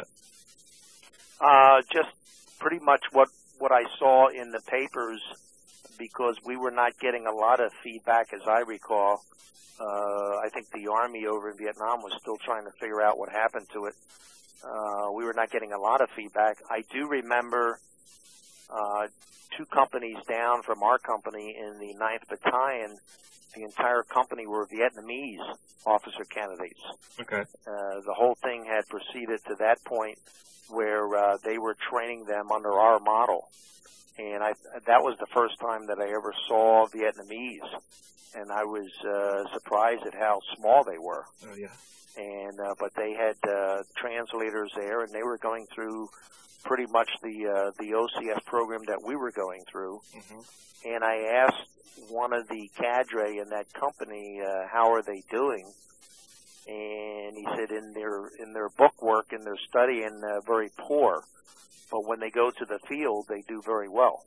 Just pretty much what I saw in the papers, because we were not getting a lot of feedback, as I recall. I think the Army over in Vietnam was still trying to figure out what happened to it. We were not getting a lot of feedback. I do remember 2 companies down from our company in the 9th Battalion, the entire company were Vietnamese officer candidates.
Okay.
The whole thing had proceeded to that point where they were training them under our model. And that was the first time that I ever saw Vietnamese. And I was surprised at how small they were.
Oh, yeah.
And but they had translators there, and they were going through pretty much the OCS program that we were going through.
Mm-hmm.
And I asked one of the cadre in that company, how are they doing? And he said in their book work and their studying, very poor. But when they go to the field, they do very well.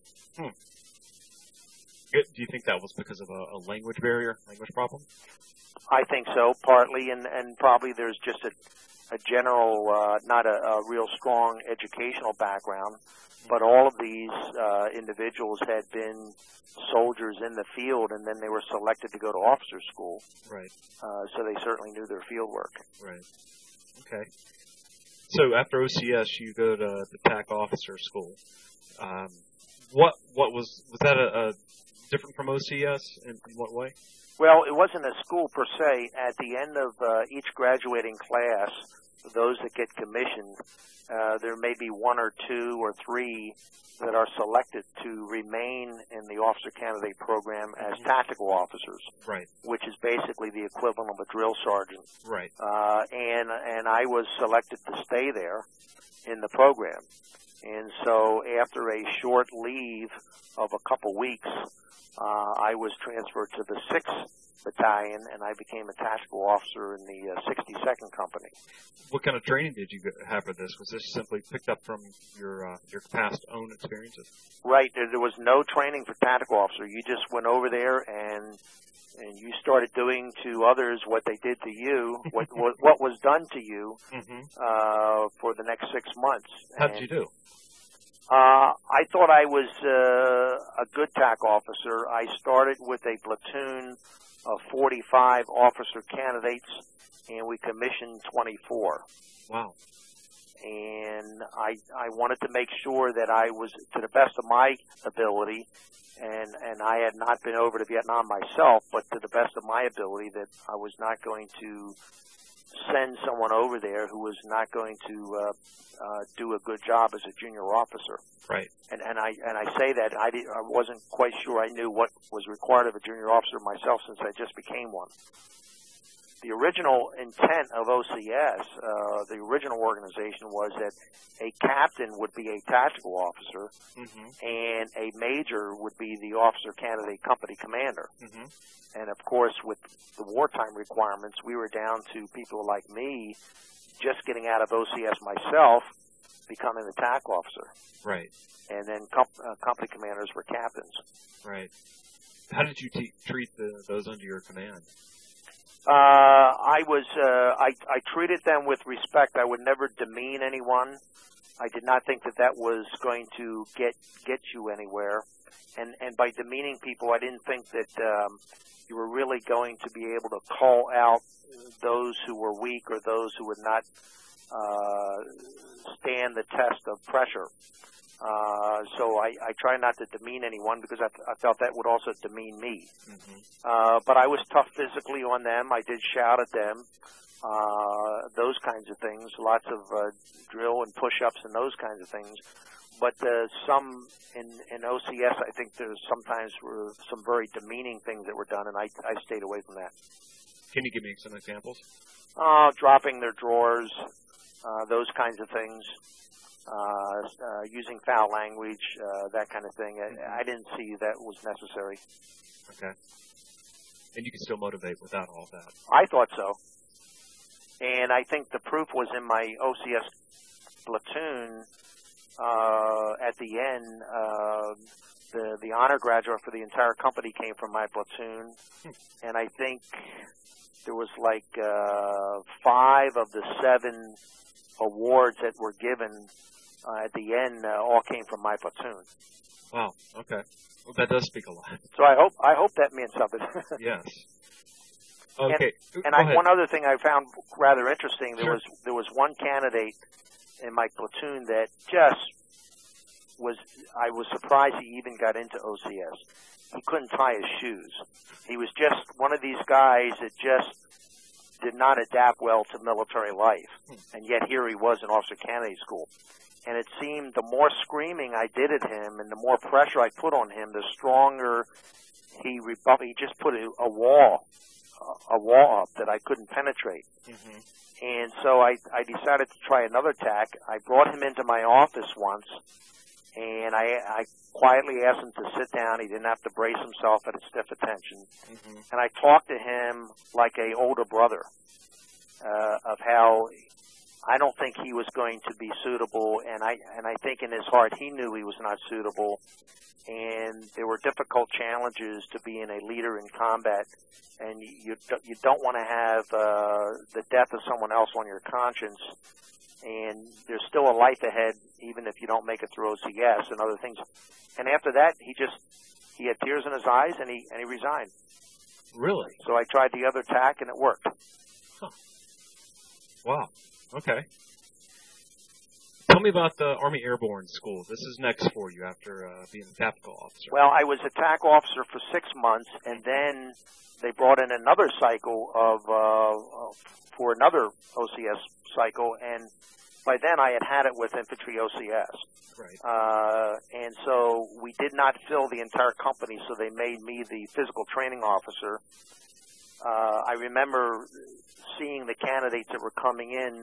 Do you think that was because of a language barrier, language problem?
I think so, partly, and probably there's just a general, not a real strong educational background, but all of these individuals had been soldiers in the field, and then they were selected to go to officer school.
Right.
So they certainly knew their field work.
Right. Okay. So after OCS, you go to the TAC officer school. What was that a different from OCS in what way?
Well, it wasn't a school per se. At the end of each graduating class, those that get commissioned, there may be 1 or 2 or 3 that are selected to remain in the officer candidate program as tactical officers,
right?
Which is basically the equivalent of a drill sergeant,
right?
And I was selected to stay there in the program, and so after a short leave of a couple weeks, I was transferred to the 6th Battalion, and I became a tactical officer in the 62nd Company.
What kind of training did you have for this? Was this simply picked up from your past own experiences? Right.
There was no training for tactical officer. You just went over there and you started doing to others what they did to you, what was done to you for the next 6 months.
How did you do?
I thought I was a good TAC officer. I started with a platoon of 45 officer candidates, and we commissioned 24.
Wow.
And I wanted to make sure that I was, to the best of my ability, and I had not been over to Vietnam myself, but to the best of my ability, that I was not going to send someone over there who was not going to do a good job as a junior officer.
Right.
And I say that I wasn't quite sure I knew what was required of a junior officer myself, since I just became one. The original intent of OCS, the original organization, was that a captain would be a tactical officer, and a major would be the officer candidate company commander. And of course, with the wartime requirements, we were down to people like me, just getting out of OCS myself, becoming a TAC officer.
Right.
And then company commanders were captains.
Right. How did you treat those under your command?
I treated them with respect. I would never demean anyone. I did not think that was going to get you anywhere. And by demeaning people, I didn't think that you were really going to be able to call out those who were weak or those who would not stand the test of pressure. So I try not to demean anyone, because I felt that would also demean me. But I was tough physically on them. I did shout at them, those kinds of things, lots of drill and push-ups and those kinds of things. But some in OCS, I think there sometimes were some very demeaning things that were done, and I stayed away from that.
Can you give me some examples?
Dropping their drawers, those kinds of things. Using foul language, that kind of thing. I didn't see that was necessary.
Okay. And you can still motivate without all that? I
thought so. And I think the proof was in my OCS platoon. At the end, the honor graduate for the entire company came from my platoon. And I think there was like 5 of the 7 awards that were given at the end all came from my platoon.
Wow. Okay. Well, that does speak a lot.
So I hope that means something.
Yes. Okay.
And one other thing I found rather interesting. There was one candidate in my platoon that just I was surprised he even got into OCS. He couldn't tie his shoes. He was just one of these guys that just did not adapt well to military life. And yet here he was in Officer Candidate School. And it seemed the more screaming I did at him and the more pressure I put on him, the stronger he just put a wall up that I couldn't penetrate. Mm-hmm. And so I decided to try another tack. I brought him into my office once, and I quietly asked him to sit down. He didn't have to brace himself at a stiff attention. Mm-hmm. And I talked to him like an older brother of how I don't think he was going to be suitable, and I think in his heart he knew he was not suitable. And there were difficult challenges to being a leader in combat, and you don't want to have the death of someone else on your conscience. And there's still a life ahead, even if you don't make it through OCS and other things. And after that, he had tears in his eyes, and he resigned.
Really?
So I tried the other tack, and it worked.
Huh. Wow. Okay. Tell me about the Army Airborne School. This is next for you after being a tactical officer.
Well, I was a TAC officer for 6 months, and then they brought in another cycle for another OCS cycle, and by then I had it with infantry OCS.
Right.
And so we did not fill the entire company, so they made me the physical training officer. I remember seeing the candidates that were coming in.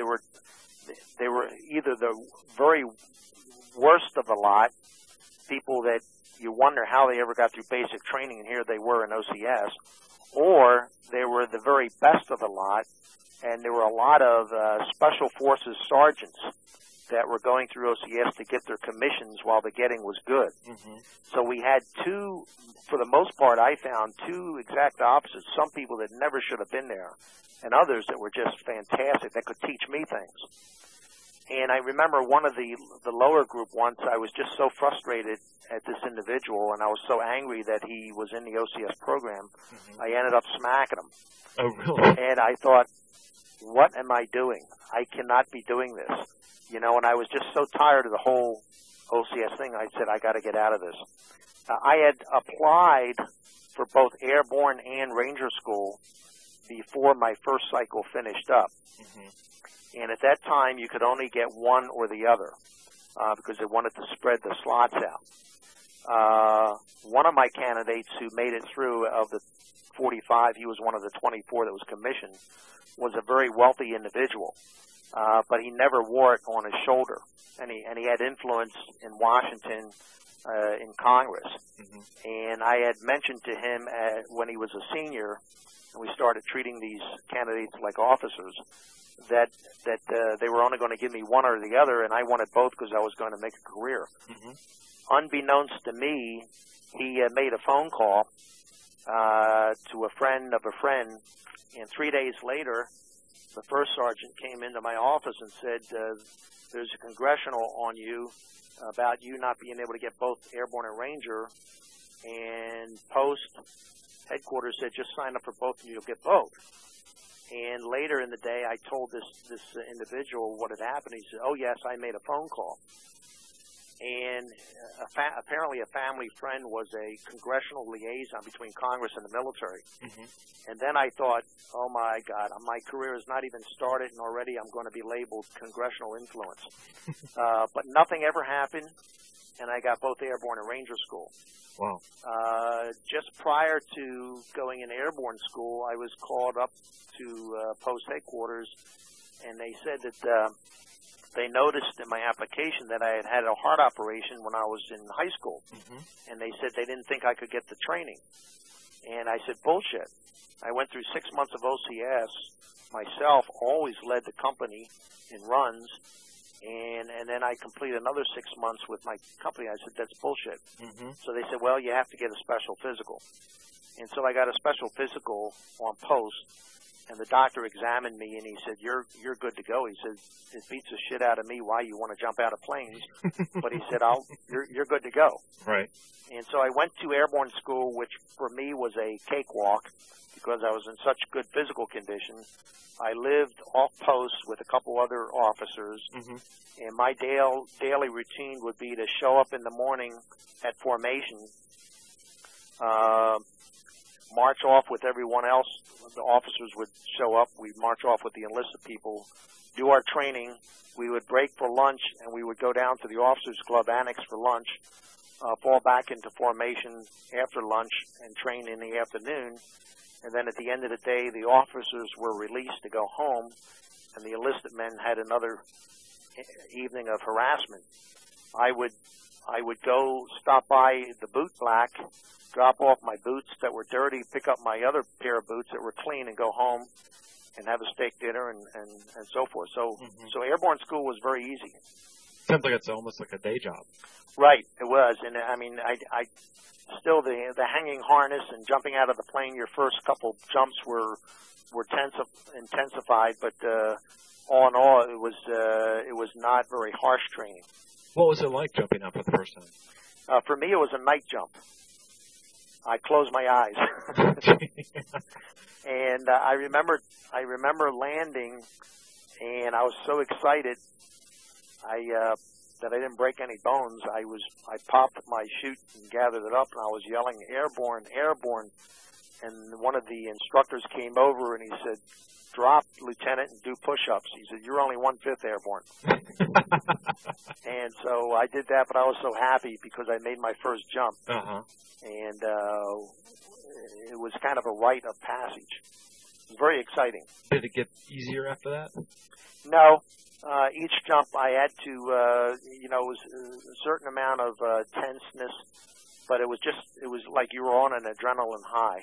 They were either the very worst of the lot, people that you wonder how they ever got through basic training, and here they were in OCS, or they were the very best of the lot, and there were a lot of Special Forces sergeants that were going through OCS to get their commissions while the getting was good. Mm-hmm. So we had two, for the most part, I found two exact opposites, some people that never should have been there, and others that were just fantastic, that could teach me things. And I remember one of the lower group once, I was just so frustrated at this individual, and I was so angry that he was in the OCS program, mm-hmm. I ended up smacking him.
Oh, really?
And I thought, what am I doing? I cannot be doing this. You know, and I was just so tired of the whole OCS thing, I said, I got to get out of this. I had applied for both Airborne and Ranger School before my first cycle finished up. Mm-hmm. And at that time, you could only get one or the other because they wanted to spread the slots out. One of my candidates who made it through of the 45, he was one of the 24 that was commissioned, was a very wealthy individual, but he never wore it on his shoulder. And he had influence in Washington, in Congress. Mm-hmm. And I had mentioned to him when he was a senior, and we started treating these candidates like officers, that they were only going to give me one or the other, and I wanted both because I was going to make a career. Mm-hmm. Unbeknownst to me, he made a phone call to a friend of a friend, and 3 days later, the first sergeant came into my office and said, there's a congressional on you about you not being able to get both Airborne and Ranger, and Post headquarters said, just sign up for both and you'll get both. And later in the day, I told this individual what had happened. He said, oh, yes, I made a phone call. And apparently a family friend was a congressional liaison between Congress and the military. Mm-hmm. And then I thought, oh, my God, my career has not even started, and already I'm going to be labeled congressional influence. But nothing ever happened, and I got both Airborne and Ranger School.
Wow.
Just prior to going in Airborne School, I was called up to Post headquarters, and they said that they noticed in my application that I had a heart operation when I was in high school. Mm-hmm. And they said they didn't think I could get the training. And I said, bullshit. I went through 6 months of OCS myself, always led the company in runs, and then I completed another 6 months with my company. I said, that's bullshit. Mm-hmm. So they said, well, you have to get a special physical. And so I got a special physical on Post, and the doctor examined me, and he said, "You're good to go." He said, "It beats the shit out of me why you want to jump out of planes," but he said, "You're good to go."
Right.
And so I went to airborne school, which for me was a cakewalk because I was in such good physical condition. I lived off post with a couple other officers, and my daily routine would be to show up in the morning at formation, march off with everyone else. The officers would show up. We'd march off with the enlisted people, do our training. We would break for lunch, and we would go down to the Officers Club Annex for lunch, fall back into formation after lunch, and train in the afternoon. And then at the end of the day, the officers were released to go home, and the enlisted men had another evening of harassment. I would go stop by the boot black, drop off my boots that were dirty, pick up my other pair of boots that were clean, and go home and have a steak dinner and so forth. So airborne school was very easy.
Sounds like it's almost like a day job.
Right, it was. And I mean, I still the hanging harness and jumping out of the plane. Your first couple jumps were intensified, but all in all, it was not very harsh training.
What was it like jumping up for the first time?
For me, it was a night jump. I closed my eyes, and I remember landing, and I was so excited. That I didn't break any bones. I popped my chute and gathered it up, and I was yelling, "Airborne, airborne!" And one of the instructors came over and he said, "Drop, Lieutenant, and do push-ups." He said, "You're only 1/5 airborne." And so I did that, but I was so happy because I made my first jump, and it was kind of a rite of passage. It was very exciting.
Did it get easier after that?
No. Each jump I had to, it was a certain amount of tenseness, but it was like you were on an adrenaline high.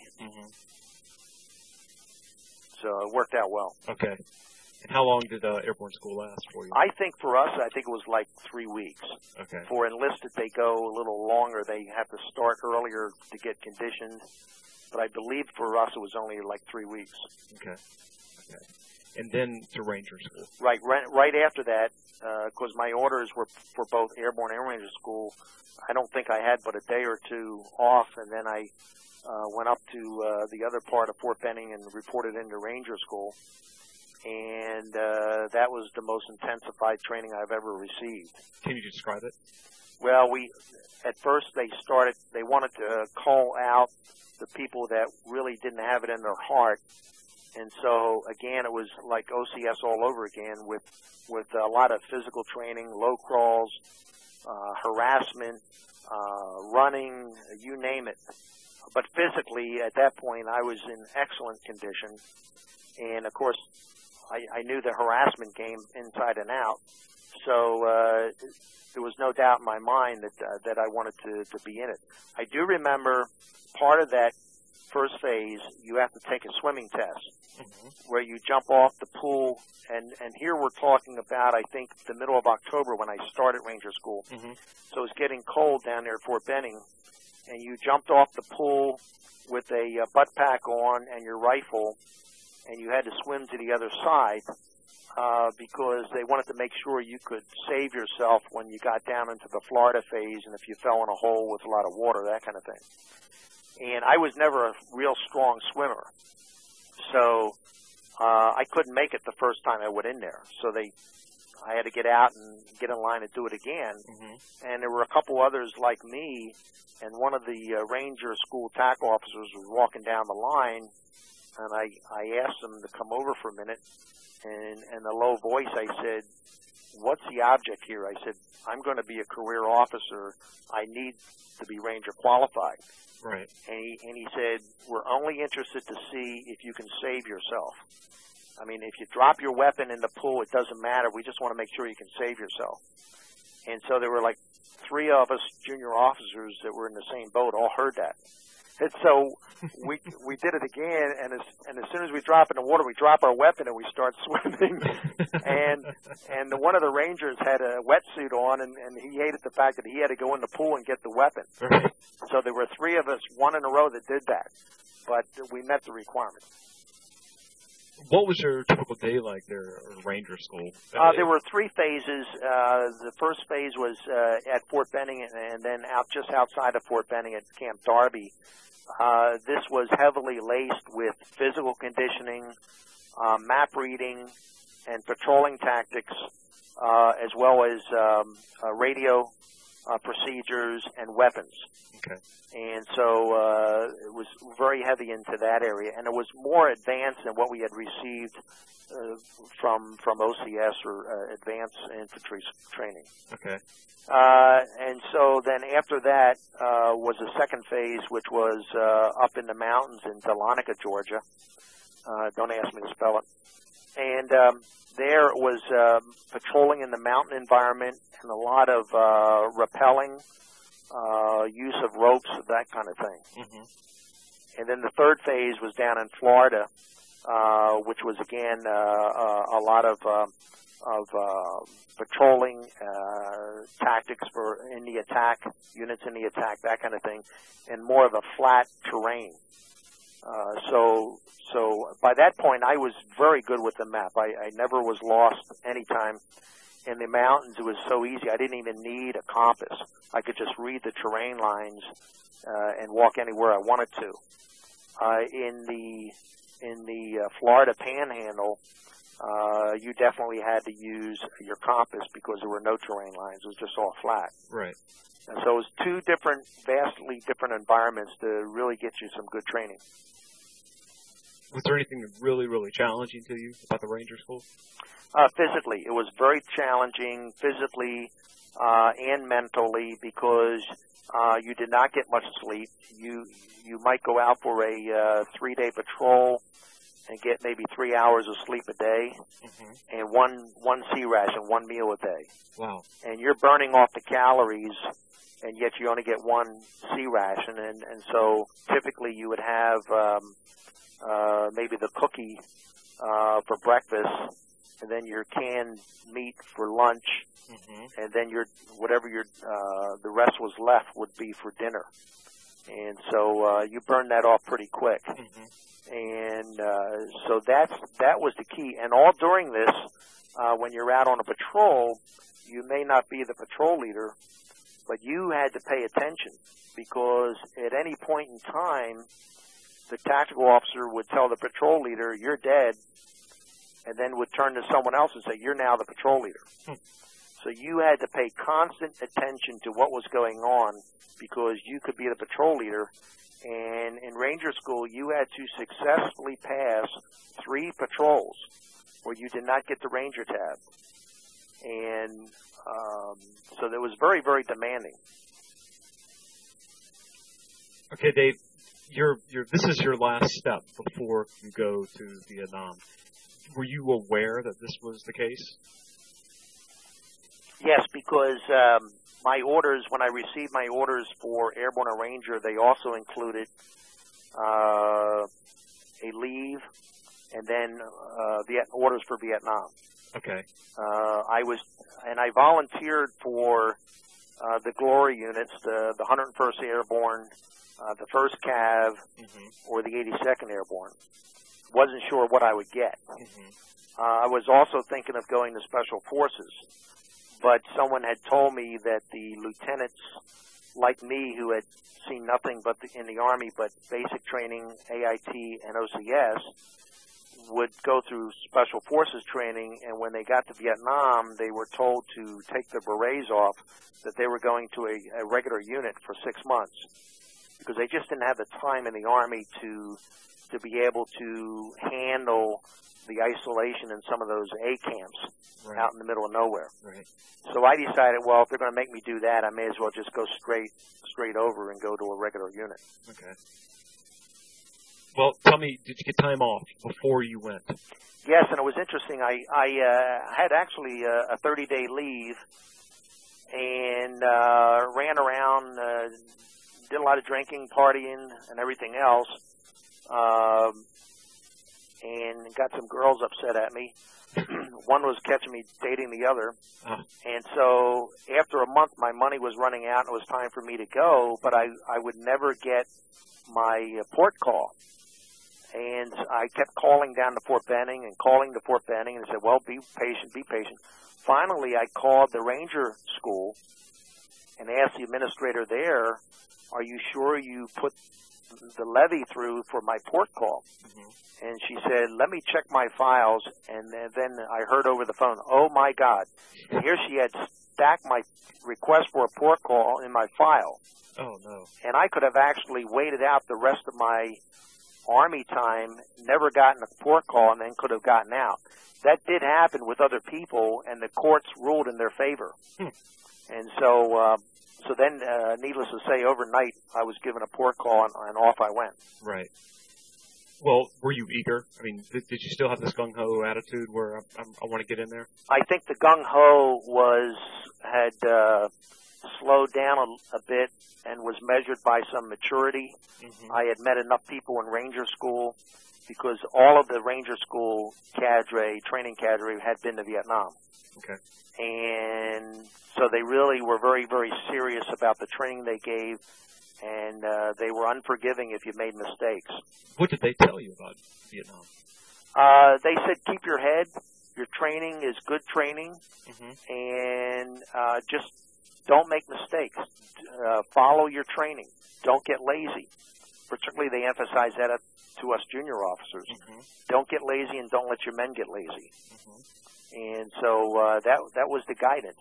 So it worked out well.
Okay. And how long did airborne school last for you?
I think for us, it was like 3 weeks.
Okay.
For enlisted, they go a little longer. They have to start earlier to get conditioned. But I believe for us, it was only like 3 weeks.
Okay. Okay. And then to Ranger School.
Right after that, because my orders were for both Airborne and Ranger School, I don't think I had but a day or two off, and then I went up to the other part of Fort Benning and reported into Ranger School, and that was the most intensified training I've ever received.
Can you describe it?
Well, at first they wanted to call out the people that really didn't have it in their heart. And so, again, it was like OCS all over again with a lot of physical training, low crawls, harassment, running, you name it. But physically, at that point, I was in excellent condition. And, of course, I knew the harassment game inside and out. So there was no doubt in my mind that I wanted to be in it. I do remember part of that first phase, you have to take a swimming test where you jump off the pool, and here we're talking about, I think, the middle of October when I started Ranger School. So it's getting cold down there at Fort Benning, and you jumped off the pool with a butt pack on and your rifle, and you had to swim to the other side because they wanted to make sure you could save yourself when you got down into the Florida phase and if you fell in a hole with a lot of water, that kind of thing. And I was never a real strong swimmer, so I couldn't make it the first time I went in there. So I had to get out and get in line and do it again. And there were a couple others like me, and one of the Ranger School TAC officers was walking down the line, and I asked him to come over for a minute, and in a low voice I said, "What's the object here?" I said, "I'm going to be a career officer. I need to be Ranger qualified."
Right.
And he said, "We're only interested to see if you can save yourself. I mean, if you drop your weapon in the pool, it doesn't matter. We just want to make sure you can save yourself." And so there were like 3 of us junior officers that were in the same boat, all heard that. And so we did it again, and as soon as we drop in the water, we drop our weapon and we start swimming. and one of the Rangers had a wetsuit on, and he hated the fact that he had to go in the pool and get the weapon.
Right.
So there were 3 of us, one in a row, that did that, but we met the requirement.
What was your typical day like there at Ranger School?
There were 3 phases. The first phase was at Fort Benning, and then just outside of Fort Benning at Camp Darby. This was heavily laced with physical conditioning, map reading, and patrolling tactics, as well as radio procedures and weapons.
Okay.
And so it was very heavy into that area, and it was more advanced than what we had received from OCS or Advanced Infantry Training.
Okay.
And so then after that was the second phase, which was up in the mountains in Dahlonega, Georgia. Don't ask me to spell it. And there it was patrolling in the mountain environment and a lot of rappelling, use of ropes, that kind of thing. Mm-hmm. And then the third phase was down in Florida, which was again a lot of patrolling, tactics for in the attack, units in the attack, that kind of thing, and more of a flat terrain. So by that point, I was very good with the map. I never was lost any time. In the mountains, it was so easy. I didn't even need a compass. I could just read the terrain lines and walk anywhere I wanted to. In the Florida Panhandle, you definitely had to use your compass because there were no terrain lines. It was just all flat.
Right.
And so it was 2 vastly different environments to really get you some good training.
Was there anything really, really challenging to you about the Ranger School?
Physically. It was very challenging physically and mentally because you did not get much sleep. You might go out for a 3-day patrol and get maybe 3 hours of sleep a day, mm-hmm. and one C ration, 1 meal a day.
Wow. And
you're burning off the calories, and yet you only get 1 C ration. And so typically you would have maybe the cookie for breakfast, and then your canned meat for lunch, mm-hmm. and then the rest was left would be for dinner. And so you burn that off pretty quick. Mm-hmm. And so that was the key. And all during this, when you're out on a patrol, you may not be the patrol leader, but you had to pay attention because at any point in time, the tactical officer would tell the patrol leader, "You're dead," and then would turn to someone else and say, "You're now the patrol leader." So you had to pay constant attention to what was going on because you could be the patrol leader. And in Ranger School, you had to successfully pass 3 patrols where you did not get the Ranger tab. And so that was very, very demanding.
Okay, Dave, this is your last step before you go to Vietnam. Were you aware that this was the case? Yes,
because my orders, when I received my orders for Airborne and Ranger, they also included a leave and then orders for Vietnam.
Okay.
I volunteered for the Glory units, the 101st Airborne, the 1st Cav, mm-hmm. or the 82nd Airborne. Wasn't sure what I would get. Mm-hmm. I was also thinking of going to Special Forces, but someone had told me that the lieutenants like me who had seen nothing but in the Army but basic training, AIT, and OCS, would go through Special Forces training, and when they got to Vietnam, they were told to take their berets off, that they were going to a regular unit for 6 months, because they just didn't have the time in the Army to be able to handle the isolation in some of those A camps right. out in the middle of nowhere.
Right.
So I decided, well, if they're going to make me do that, I may as well just go straight over and go to a regular unit.
Okay. Well, tell me, did you get time off before you went?
Yes, and it was interesting. I had actually a 30-day leave and ran around, did a lot of drinking, partying, and everything else. And got some girls upset at me. One was catching me dating the other. And so after a month, my money was running out and it was time for me to go, but I would never get my port call. And I kept calling down to Fort Benning and calling to Fort Benning and said, well, be patient, be patient. Finally, I called the Ranger School and asked the administrator there, are you sure you put the levy through for my port call? Mm-hmm. And she said, let me check my files. And then I heard over the phone, oh, my God. And here she had stacked my request for a port call in my file.
Oh, no.
And I could have actually waited out the rest of my Army time, never gotten a port call, and then could have gotten out. That did happen with other people, and the courts ruled in their favor. And so then, needless to say, overnight, I was given a port call, and off I went.
Right. Well, were you eager? I mean, did you still have this gung-ho attitude where I want to get in there?
I think the gung-ho had slowed down a bit and was measured by some maturity. Mm-hmm. I had met enough people in Ranger School because all of the Ranger School training cadre had been to Vietnam.
Okay.
And so they really were very, very serious about the training they gave, and they were unforgiving if you made mistakes.
What did they tell you about Vietnam?
They said, keep your head. Your training is good training, mm-hmm. and just don't make mistakes. Follow your training. Don't get lazy. Particularly, they emphasize that to us junior officers. Mm-hmm. Don't get lazy, and don't let your men get lazy. Mm-hmm. And so that was the guidance.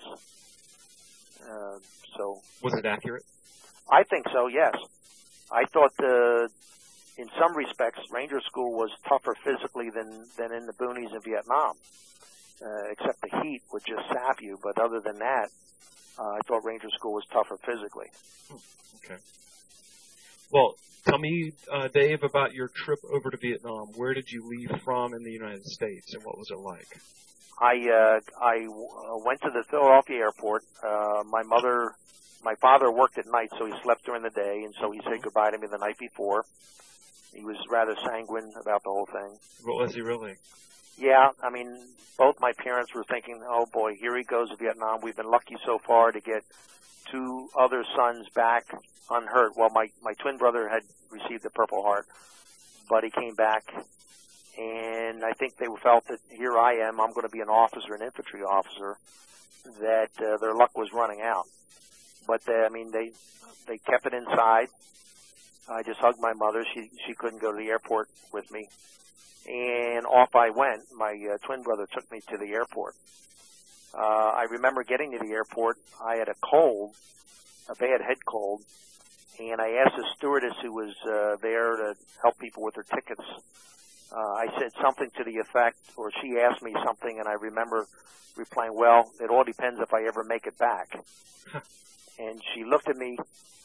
Was it accurate?
I think so. Yes, I thought in some respects Ranger School was tougher physically than in the boonies in Vietnam. Except the heat would just sap you. But other than that, I thought Ranger School was tougher physically.
Okay. Well, tell me, Dave, about your trip over to Vietnam. Where did you leave from in the United States, and what was it like?
I went to the Philadelphia airport. My father worked at night, so he slept during the day, and so he said goodbye to me the night before. He was rather sanguine about the whole thing.
What was he really?
Yeah, I mean, both my parents were thinking, oh boy, here he goes to Vietnam. We've been lucky so far to get 2 other sons back unhurt. Well, my twin brother had received the Purple Heart, but he came back, and I think they felt that here I am, I'm going to be an officer, an infantry officer, that their luck was running out. But they kept it inside. I just hugged my mother. She couldn't go to the airport with me. And off I went. My twin brother took me to the airport. I remember getting to the airport. I had a bad head cold, and I asked the stewardess who was there to help people with their tickets. I said something to the effect, or she asked me something, and I remember replying, well, it all depends if I ever make it back. And she looked at me,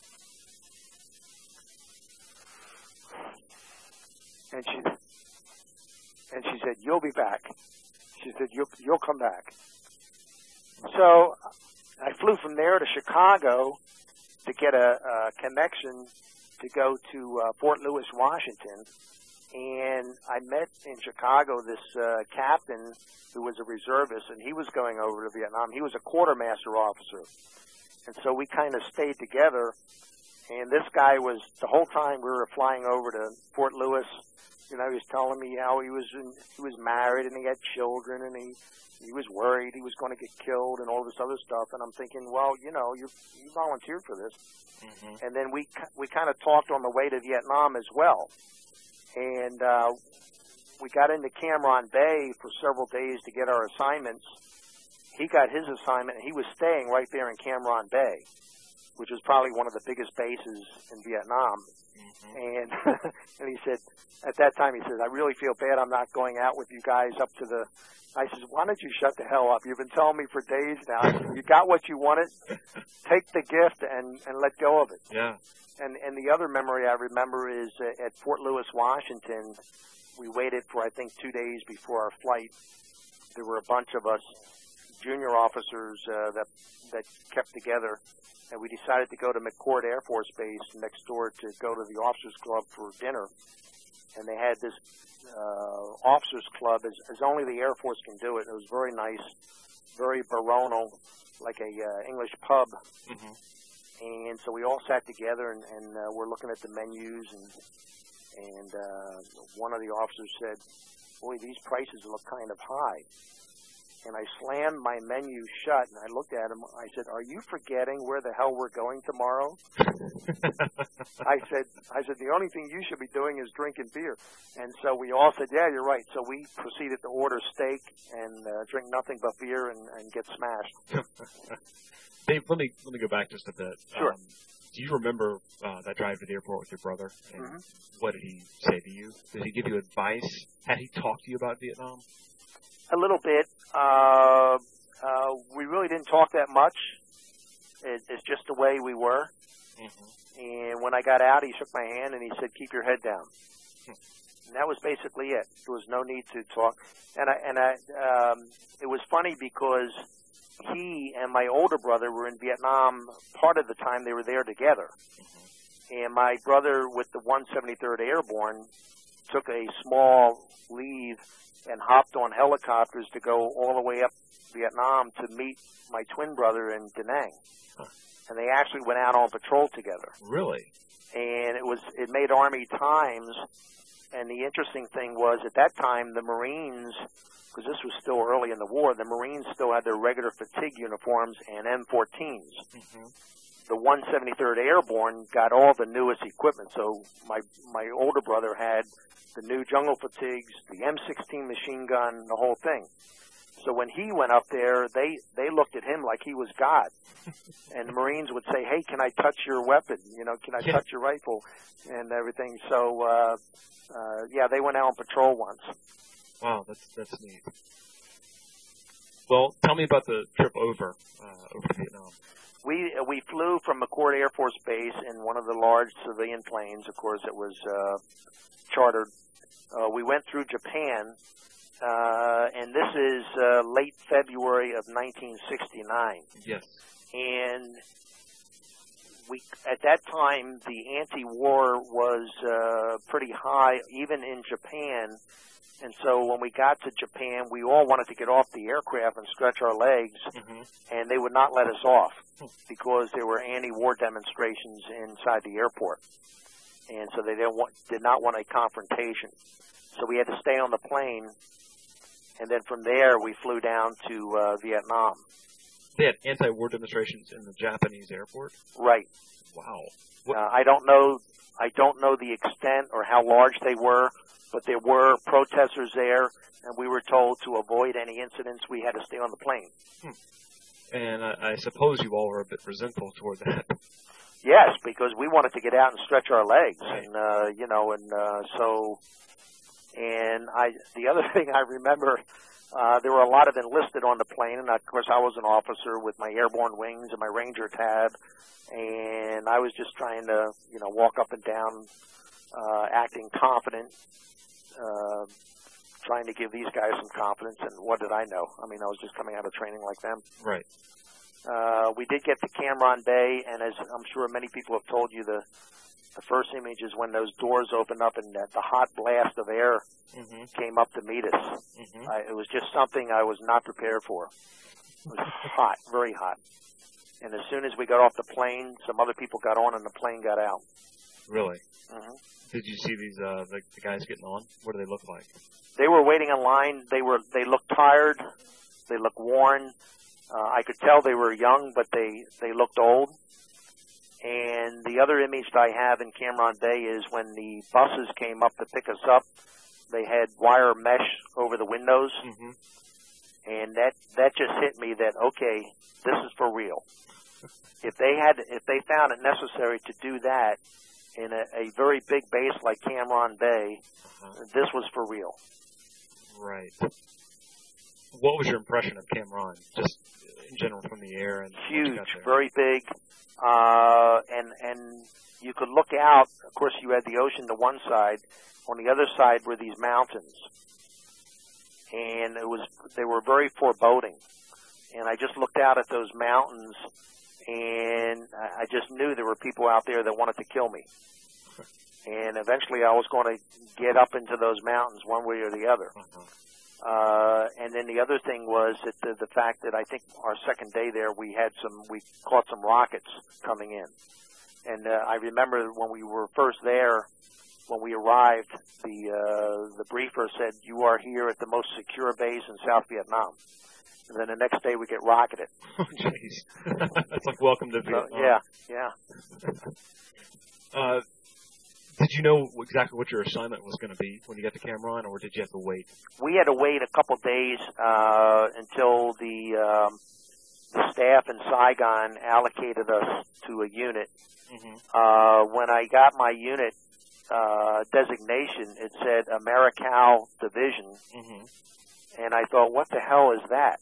and she said, you'll be back. She said, you'll come back. So I flew from there to Chicago to get a connection to go to Fort Lewis, Washington. And I met in Chicago this captain who was a reservist, and he was going over to Vietnam. He was a quartermaster officer. And so we kind of stayed together. And this guy was, the whole time we were flying over to Fort Lewis, he was telling me how he was married and he had children and he was worried he was going to get killed and all this other stuff. And I'm thinking, well, you volunteered for this. Mm-hmm. And then we kind of talked on the way to Vietnam as well. And we got into Cam Ranh Bay for several days to get our assignments. He got his assignment, and he was staying right there in Cam Ranh Bay, which was probably one of the biggest bases in Vietnam. Mm-hmm. And he said, at that time, he said, I really feel bad I'm not going out with you guys up to the... I said, why don't you shut the hell up? You've been telling me for days now. I said, you got what you wanted. Take the gift and let go of it.
Yeah.
And the other memory I remember is at Fort Lewis, Washington, we waited for, I think, 2 days before our flight. There were a bunch of us junior officers that kept together, and we decided to go to McChord Air Force Base next door to go to the Officers Club for dinner. And they had this Officers Club, as only the Air Force can do it. It was very nice, very baronal, like a English pub. Mm-hmm. And so we all sat together and we're looking at the menus, and one of the officers said, "Boy, these prices look kind of high." And I slammed my menu shut, and I looked at him. I said, "Are you forgetting where the hell we're going tomorrow?" I said, "The only thing you should be doing is drinking beer." And so we all said, "Yeah, you're right." So we proceeded to order steak and drink nothing but beer and get smashed.
Dave, let me go back just a bit.
Sure.
Do you remember that drive to the airport with your brother? And
Mm-hmm.
what did he say to you? Did he give you advice? Had he talked to you about Vietnam?
A little bit. We really didn't talk that much. It's just the way we were.
Mm-hmm.
And when I got out, he shook my hand and he said, "Keep your head down." And that was basically it. There was no need to talk. And it was funny because he and my older brother were in Vietnam part of the time they were there together.
Mm-hmm.
And my brother with the 173rd Airborne took a small leave and hopped on helicopters to go all the way up Vietnam to meet my twin brother in Da Nang.
Huh.
And they actually went out on patrol together.
Really?
And it made Army Times. And the interesting thing was, at that time, the Marines, because this was still early in the war, the Marines still had their regular fatigue uniforms and M14s.
Mm-hmm.
The 173rd Airborne got all the newest equipment. So my older brother had the new jungle fatigues, the M16 machine gun, the whole thing. So when he went up there, they looked at him like he was God. And the Marines would say, "Hey, can I touch your weapon? Can I touch your rifle?" And everything. So, yeah, they went out on patrol once.
Wow, that's neat. Well, tell me about the trip over to Vietnam.
We flew from McChord Air Force Base in one of the large civilian planes. Of course, it was chartered. We went through Japan, and this is late February of 1969.
Yes.
And at that time, the anti-war was pretty high, even in Japan. And so when we got to Japan, we all wanted to get off the aircraft and stretch our legs,
Mm-hmm.
and they would not let us off because there were anti-war demonstrations inside the airport. And so they did not want a confrontation. So we had to stay on the plane, and then from there we flew down to Vietnam.
They had anti-war demonstrations in the Japanese airport?
Right.
Wow.
I don't know the extent or how large they were, but there were protesters there, and we were told to avoid any incidents. We had to stay on the plane.
And I suppose you all were a bit resentful toward that.
Yes, because we wanted to get out and stretch our legs,
Right.
and the other thing I remember, there were a lot of enlisted on the plane, and of course I was an officer with my airborne wings and my Ranger tab, and I was just trying to, walk up and down, acting confident, trying to give these guys some confidence, and what did I know? I mean, I was just coming out of training like them.
Right.
We did get to Cam Ranh Bay, and as I'm sure many people have told you, the first image is when those doors opened up and the hot blast of air came up to meet us. It was just something I was not prepared for. It was hot, very hot. And as soon as we got off the plane, some other people got on and the plane got out.
Really?
Mm-hmm.
Did you see these the guys getting on? What do they look like?
They were waiting in line. They looked tired. They looked worn. I could tell they were young, but they looked old. And the other image that I have in Cam Ranh Bay is when the buses came up to pick us up, they had wire mesh over the windows. And that just hit me that, okay, this is for real. If they found it necessary to do that in a very big base like Cam Ranh Bay, this was for real.
Right. What was your impression of Cam Ranh, just in general from the air? And
huge, very big, and you could look out. Of course, you had the ocean to one side. On the other side were these mountains, and they were very foreboding. And I just looked out at those mountains, and I just knew there were people out there that wanted to kill me. And eventually I was going to get up into those mountains one way or the other. And then the other thing was that the fact that I think our second day there we caught some rockets coming in. And I remember when we were first there, when we arrived, the briefer said, "You are here at the most secure base in South Vietnam." And then the next day we get rocketed.
Oh, jeez. That's like welcome to Vietnam.
Yeah.
Did you know exactly what your assignment was going to be when you got to Cam Ranh, or did you have to wait?
We had to wait a couple days until the staff in Saigon allocated us to a unit.
Mm-hmm.
When I got my unit designation, it said AmeriCal Division,
mm-hmm.
and I thought, what the hell is that?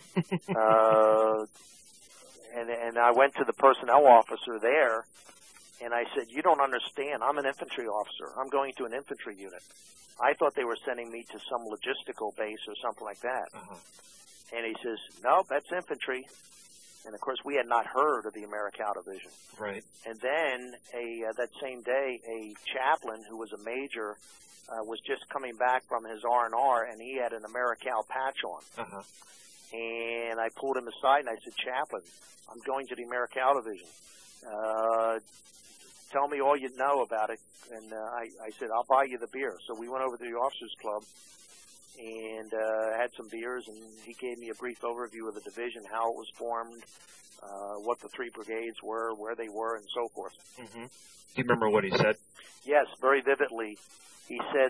And I went to the personnel officer there, and I said, "You don't understand. I'm an infantry officer. I'm going to an infantry unit." I thought they were sending me to some logistical base or something like that.
Uh-huh.
And he says, "No, that's infantry." And, of course, we had not heard of the AmeriCal Division.
Right.
And then that same day, a chaplain who was a major was just coming back from his R&R, and he had an AmeriCal patch on.
Uh-huh.
And I pulled him aside, and I said, "Chaplain, I'm going to the AmeriCal Division. Tell me all you know about it." And I said, "I'll buy you the beer." So we went over to the officers' club and had some beers, and he gave me a brief overview of the division, how it was formed, what the three brigades were, where they were, and so forth.
Mm-hmm. Do you remember what he said?
Yes, very vividly. He said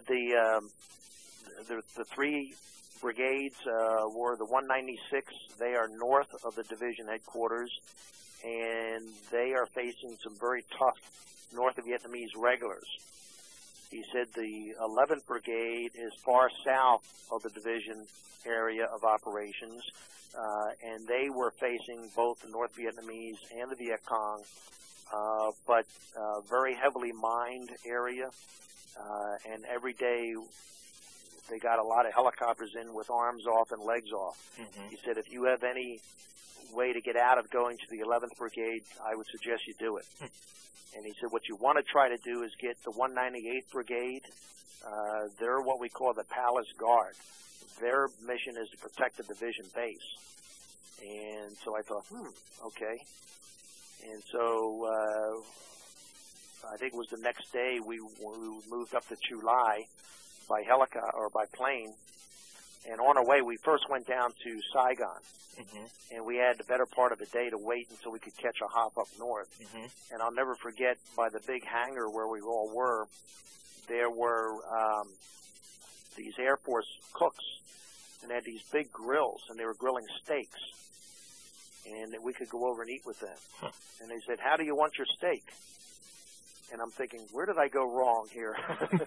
the three brigades were the 196. They are north of the division headquarters, and they are facing some very tough North Vietnamese regulars. He said the 11th Brigade is far south of the division area of operations, and they were facing both the North Vietnamese and the Viet Cong, but very heavily mined area, and every day they got a lot of helicopters in with arms off and legs off.
Mm-hmm.
He said, if you have any way to get out of going to the 11th Brigade, I would suggest you do it. And he said, what you want to try to do is get the 198th Brigade. They're what we call the Palace Guard. Their mission is to protect the division base. And so I thought, okay. And so I think it was the next day we moved up to Chu Lai by helicopter or by plane. And on our way, we first went down to Saigon.
Mm-hmm.
And we had the better part of the day to wait until we could catch a hop up north.
Mm-hmm.
And I'll never forget, by the big hangar where we all were, there were these Air Force cooks, and they had these big grills, and they were grilling steaks. And we could go over and eat with them.
Huh.
And they said, how do you want your steak? And I'm thinking, where did I go wrong here?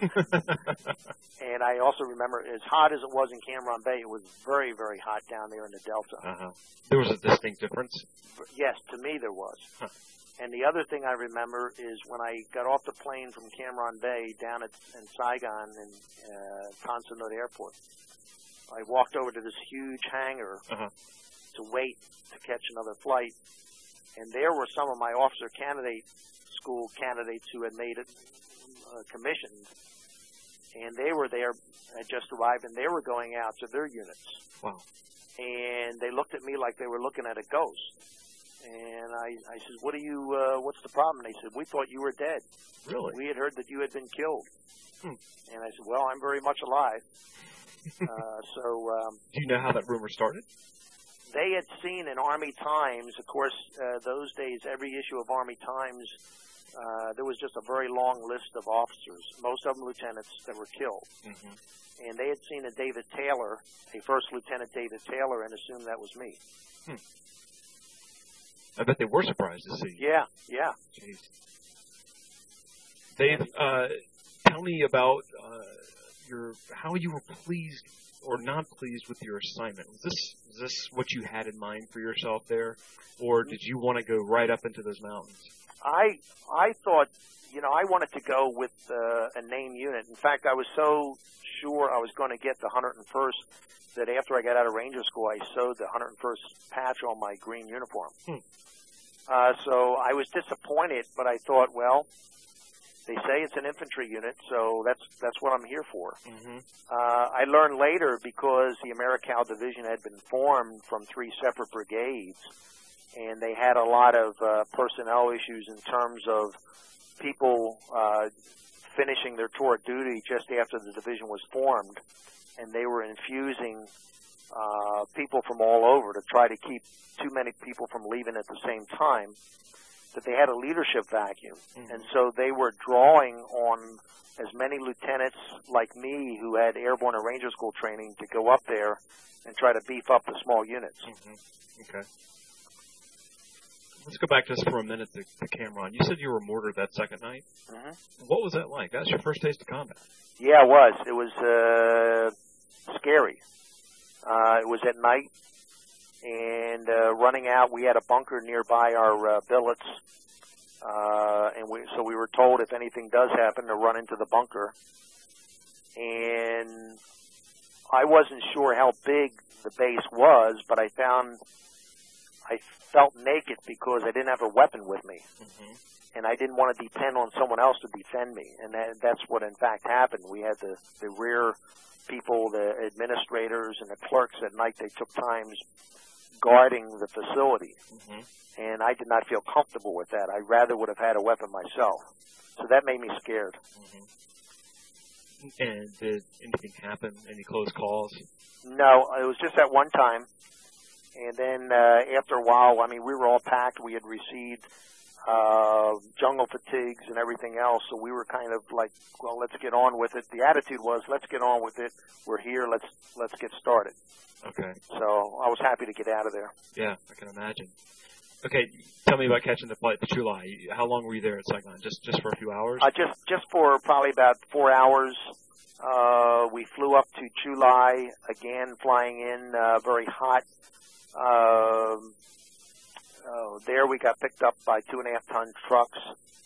And I also remember, as hot as it was in Cam Ranh Bay, it was very, very hot down there in the Delta.
Uh-huh. There was a distinct difference?
Yes, to me there was.
Huh.
And the other thing I remember is when I got off the plane from Cam Ranh Bay down in Saigon and Tan Son Nhut Airport, I walked over to this huge hangar to wait to catch another flight. And there were some of my officer candidate school candidates who had made it commissioned, and they were there, had just arrived, and they were going out to their units.
Wow.
And they looked at me like they were looking at a ghost. And I said, what's the problem? And they said, we thought you were dead.
Really?
We had heard that you had been killed.
And
I said, well, I'm very much alive.
Do you know how that rumor started?
They had seen in Army Times, of course, those days, every issue of Army Times, there was just a very long list of officers, most of them lieutenants, that were killed.
Mm-hmm.
And they had seen a David Taylor, a First Lieutenant David Taylor, and assumed that was me.
I bet they were surprised to see you.
Yeah.
Jeez. Dave, tell me about how you were pleased or not pleased with your assignment. Was this what you had in mind for yourself there, or did you want to go right up into those mountains?
I thought, I wanted to go with a name unit. In fact, I was so sure I was going to get the 101st that after I got out of Ranger School, I sewed the 101st patch on my green uniform. So I was disappointed, but I thought, well, they say it's an infantry unit, so that's what I'm here for.
Mm-hmm.
I learned later, because the AmeriCal Division had been formed from 3 separate brigades, and they had a lot of personnel issues in terms of people finishing their tour of duty just after the division was formed, and they were infusing people from all over to try to keep too many people from leaving at the same time, that they had a leadership vacuum. Mm-hmm. And so they were drawing on as many lieutenants like me who had airborne and Ranger School training to go up there and try to beef up the small units.
Mm-hmm. Okay. Let's go back just for a minute to Cam-Ron. You said you were mortared that second night.
Mm-hmm.
What was that like? That was your first taste of combat.
Yeah, it was. It was scary. It was at night, and running out, we had a bunker nearby our billets, and so we were told if anything does happen to run into the bunker. And I wasn't sure how big the base was, but I felt naked because I didn't have a weapon with me. Mm-hmm. And I didn't want to depend on someone else to defend me. And that's what, in fact, happened. We had the rear people, the administrators, and the clerks at night. They took times guarding the facility. Mm-hmm. And I did not feel comfortable with that. I rather would have had a weapon myself. So that made me scared.
Mm-hmm. And did anything happen? Any close calls?
No, it was just that one time. And then after a while, I mean, we were all packed. We had received jungle fatigues and everything else, so we were kind of like, well, let's get on with it. The attitude was, let's get on with it. We're here. Let's get started.
Okay.
So I was happy to get out of there.
Yeah, I can imagine. Okay, tell me about catching the flight to Chulai. How long were you there at Saigon? Just for a few hours?
Just for probably about 4 hours. We flew up to Chulai, again flying in very hot. There we got picked up by 2.5-ton trucks.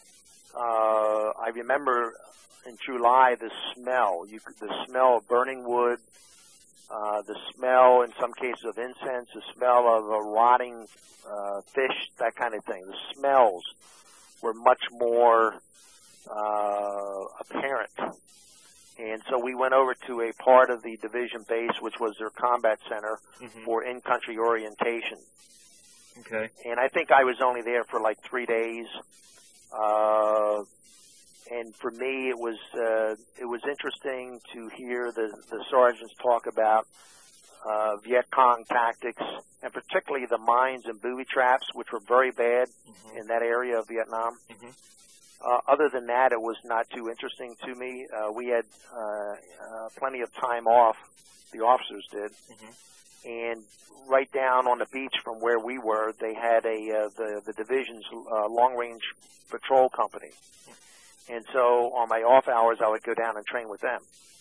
I remember in Chulai the smell. The smell of burning wood, the smell in some cases of incense, the smell of a rotting fish, that kind of thing. The smells were much more apparent. And so we went over to a part of the division base, which was their combat center, mm-hmm. for in-country orientation.
Okay.
And I think I was only there for like 3 days. And for me, it was interesting to hear the sergeants talk about Viet Cong tactics, and particularly the mines and booby traps, which were very bad, mm-hmm. in that area of Vietnam. Mm-hmm. Other than that, it was not too interesting to me. We had plenty of time off, the officers did. Mm-hmm. And right down on the beach from where we were, they had the division's long-range patrol company. And so on my off hours, I would go down and train with them.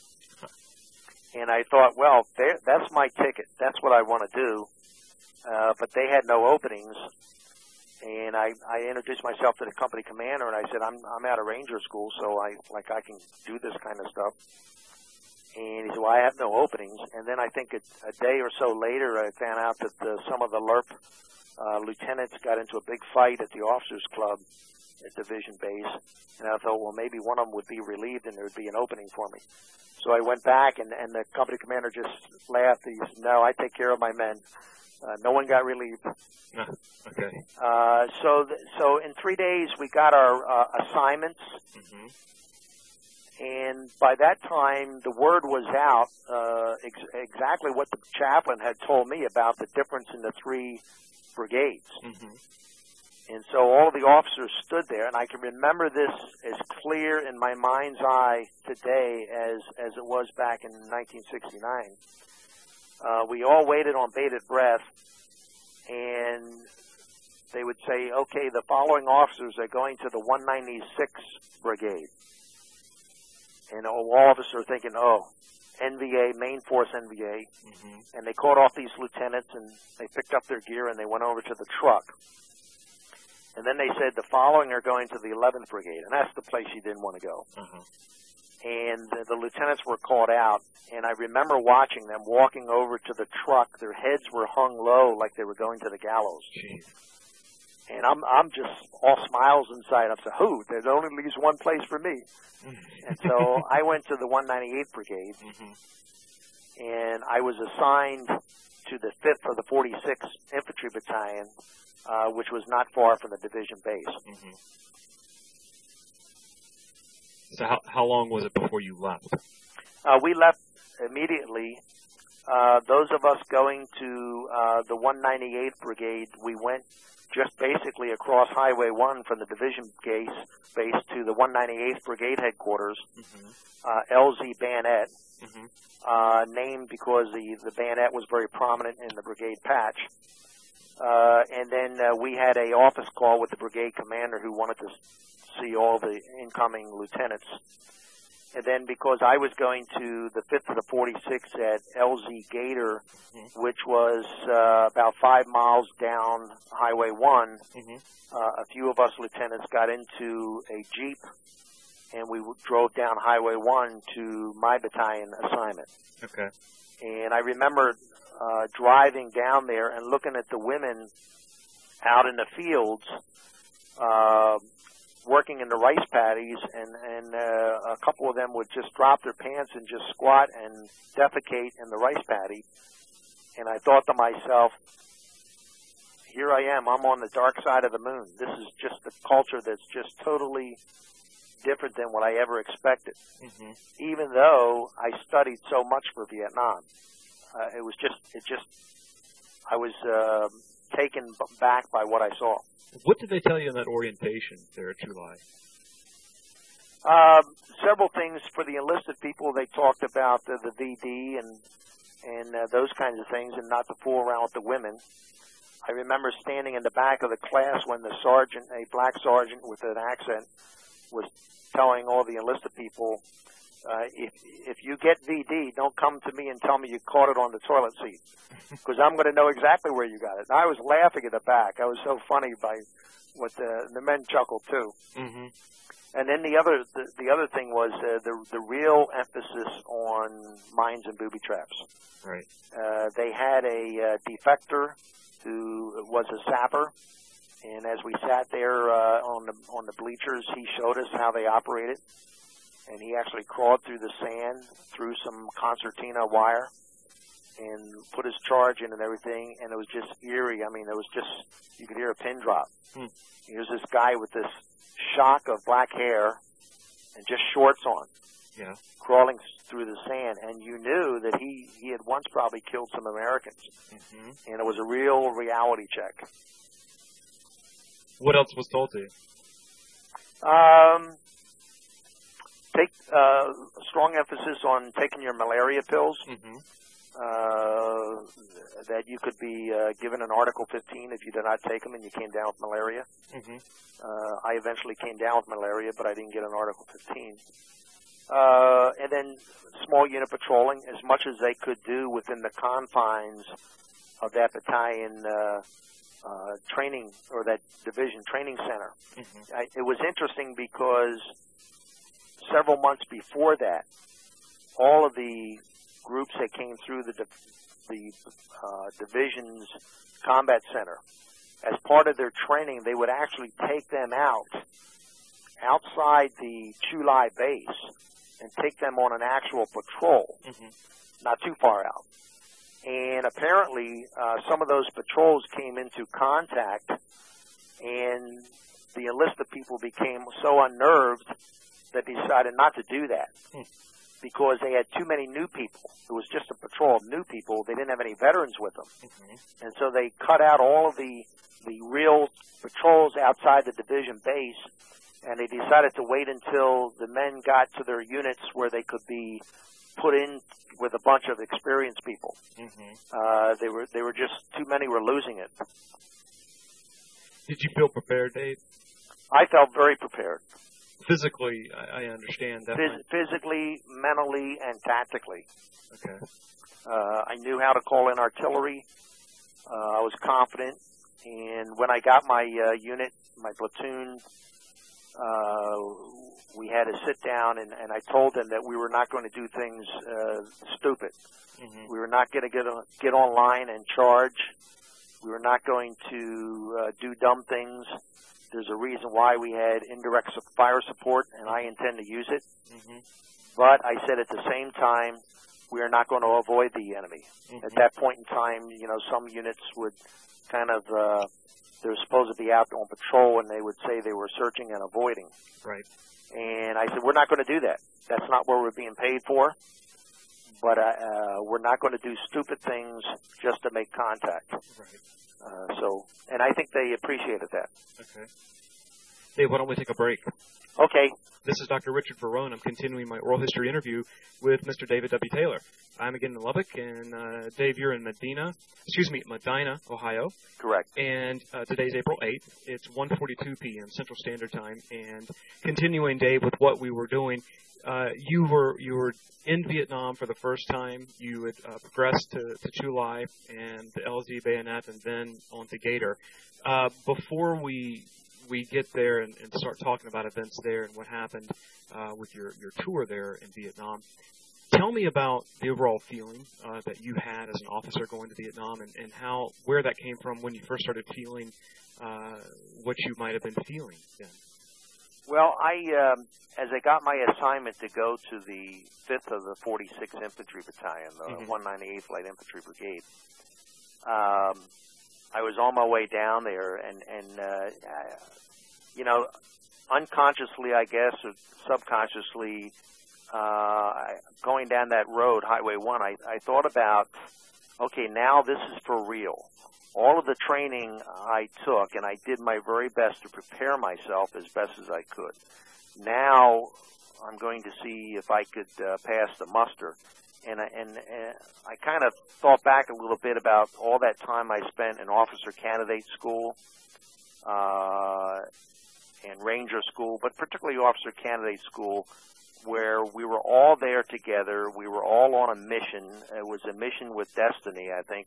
And I thought, well, that's my ticket. That's what I want to do. But they had no openings. And I introduced myself to the company commander, and I said, I'm out of Ranger School, so I can do this kind of stuff. And he said, well, I have no openings. And then I think a day or so later, I found out that some of the LRP lieutenants got into a big fight at the officers' club at Division Base. And I thought, well, maybe one of them would be relieved and there would be an opening for me. So I went back, and the company commander just laughed. He said, no, I take care of my men. No one got relieved.
Okay.
So in 3 days, we got our assignments. Mm-hmm. And by that time, the word was out exactly what the chaplain had told me about the difference in the 3 brigades. Mm-hmm. And so all of the officers stood there, and I can remember this as clear in my mind's eye today as it was back in 1969. We all waited on bated breath, and they would say, okay, the following officers are going to the 196th Brigade. And all of us are thinking, oh, NVA, Main Force NVA. Mm-hmm. And they called off these lieutenants, and they picked up their gear, and they went over to the truck. And then they said the following are going to the 11th Brigade, and that's the place you didn't want to go. Uh-huh. And the lieutenants were called out, and I remember watching them walking over to the truck. Their heads were hung low like they were going to the gallows. Jeez. And I'm just all smiles inside. I'm saying, who? There only leaves one place for me. And so I went to the 198th Brigade, mm-hmm. and I was assigned to the 5th of the 46th Infantry Battalion, which was not far from the division base. Mm-hmm.
So how long was it before you left?
We left immediately. Those of us going to the 198th Brigade, we went just basically across Highway 1 from the division base to the 198th Brigade headquarters, LZ Bayonet, named because the bayonet was very prominent in the brigade patch. And then we had a office call with the brigade commander who wanted to see all the incoming lieutenants. And then because I was going to the 5th to the 46th at LZ Gator, which was about 5 miles down Highway 1, a few of us lieutenants got into a Jeep, and we drove down Highway 1 to my battalion assignment.
Okay.
And I remember driving down there and looking at the women out in the fields, working in the rice paddies, and a couple of them would just drop their pants and just squat and defecate in the rice paddy. And I thought to myself, here I am, I'm on the dark side of the moon. This is just a culture that's just totally different than what I ever expected. Even though I studied so much for Vietnam, I was taken back by what I saw.
What did they tell you in that orientation there at July?
Several things. For the enlisted people, they talked about the VD and those kinds of things, and not to fool around with the women. I remember standing in the back of the class when the sergeant, a black sergeant with an accent, was telling all the enlisted people, if you get VD, don't come to me and tell me you caught it on the toilet seat, because I'm going to know exactly where you got it. And I was laughing at the back. I was so funny by what the men chuckled too. And then the other thing was the real emphasis on mines and booby traps.
Right.
They had a defector who was a sapper, and as we sat there on the bleachers, he showed us how they operated. And he actually crawled through the sand, through some concertina wire, and put his charge in and everything, and it was just eerie. I mean, it was just, you could hear a pin drop. Here's this guy with this shock of black hair and just shorts on, crawling through the sand, and you knew that he had once probably killed some Americans, and it was a real reality check.
What else was told to you?
Take strong emphasis on taking your malaria pills. That you could be given an Article 15 if you did not take them and you came down with malaria. I eventually came down with malaria, but I didn't get an Article 15. And then small unit patrolling, as much as they could do within the confines of that battalion training, or that division training center. It was interesting because several months before that, all of the groups that came through the division's combat center, as part of their training, they would actually take them outside the Chu Lai base and take them on an actual patrol, not too far out. And apparently, some of those patrols came into contact, and the enlisted people became so unnerved that they decided not to do that because they had too many new people. It was just a patrol of new people. They didn't have any veterans with them. And so they cut out all of the real patrols outside the division base, and they decided to wait until the men got to their units where they could be put in with a bunch of experienced people. They were just, too many were losing it.
Did you feel prepared, Dave?
I felt very prepared.
Physically, I understand that.
Physically, mentally, and tactically.
Okay.
I knew how to call in artillery. I was confident. And when I got my unit, my platoon, we had to sit down, and I told them that we were not going to do things stupid. We were not going to get online and charge. We were not going to do dumb things. There's a reason why we had indirect fire support, and I intend to use it. But I said at the same time, we are not going to avoid the enemy. At that point in time, some units would kind of they're supposed to be out on patrol, and they would say they were searching and avoiding.
Right.
And I said, we're not going to do that. That's not what we're being paid for. But we're not going to do stupid things just to make contact.
Right.
And I think they appreciated that.
Okay. Dave, why don't we take a break?
Okay.
This is Dr. Richard Verone. I'm continuing my oral history interview with Mr. David W. Taylor. I'm again in Lubbock, and Dave, you're in Medina, Ohio.
Correct.
And today's April 8th. It's 1:42 p.m. Central Standard Time. And continuing, Dave, with what we were doing, you were in Vietnam for the first time. You had progressed to Chu Lai and the LZ bayonet, and then on to Gator. Before we get there and start talking about events there and what happened with your tour there in Vietnam, tell me about the overall feeling that you had as an officer going to Vietnam, and where that came from when you first started feeling what you might have been feeling then.
Well, as I got my assignment to go to the 5th of the 46th Infantry Battalion, the 198th Light Infantry Brigade, I was on my way down there, and unconsciously, I guess, or subconsciously, going down that road, Highway 1, I thought about, okay, now this is for real. All of the training I took, and I did my very best to prepare myself as best as I could. Now I'm going to see if I could pass the muster. And I kind of thought back a little bit about all that time I spent in officer candidate school and ranger school, but particularly officer candidate school, where we were all there together. We were all on a mission. It was a mission with destiny, I think.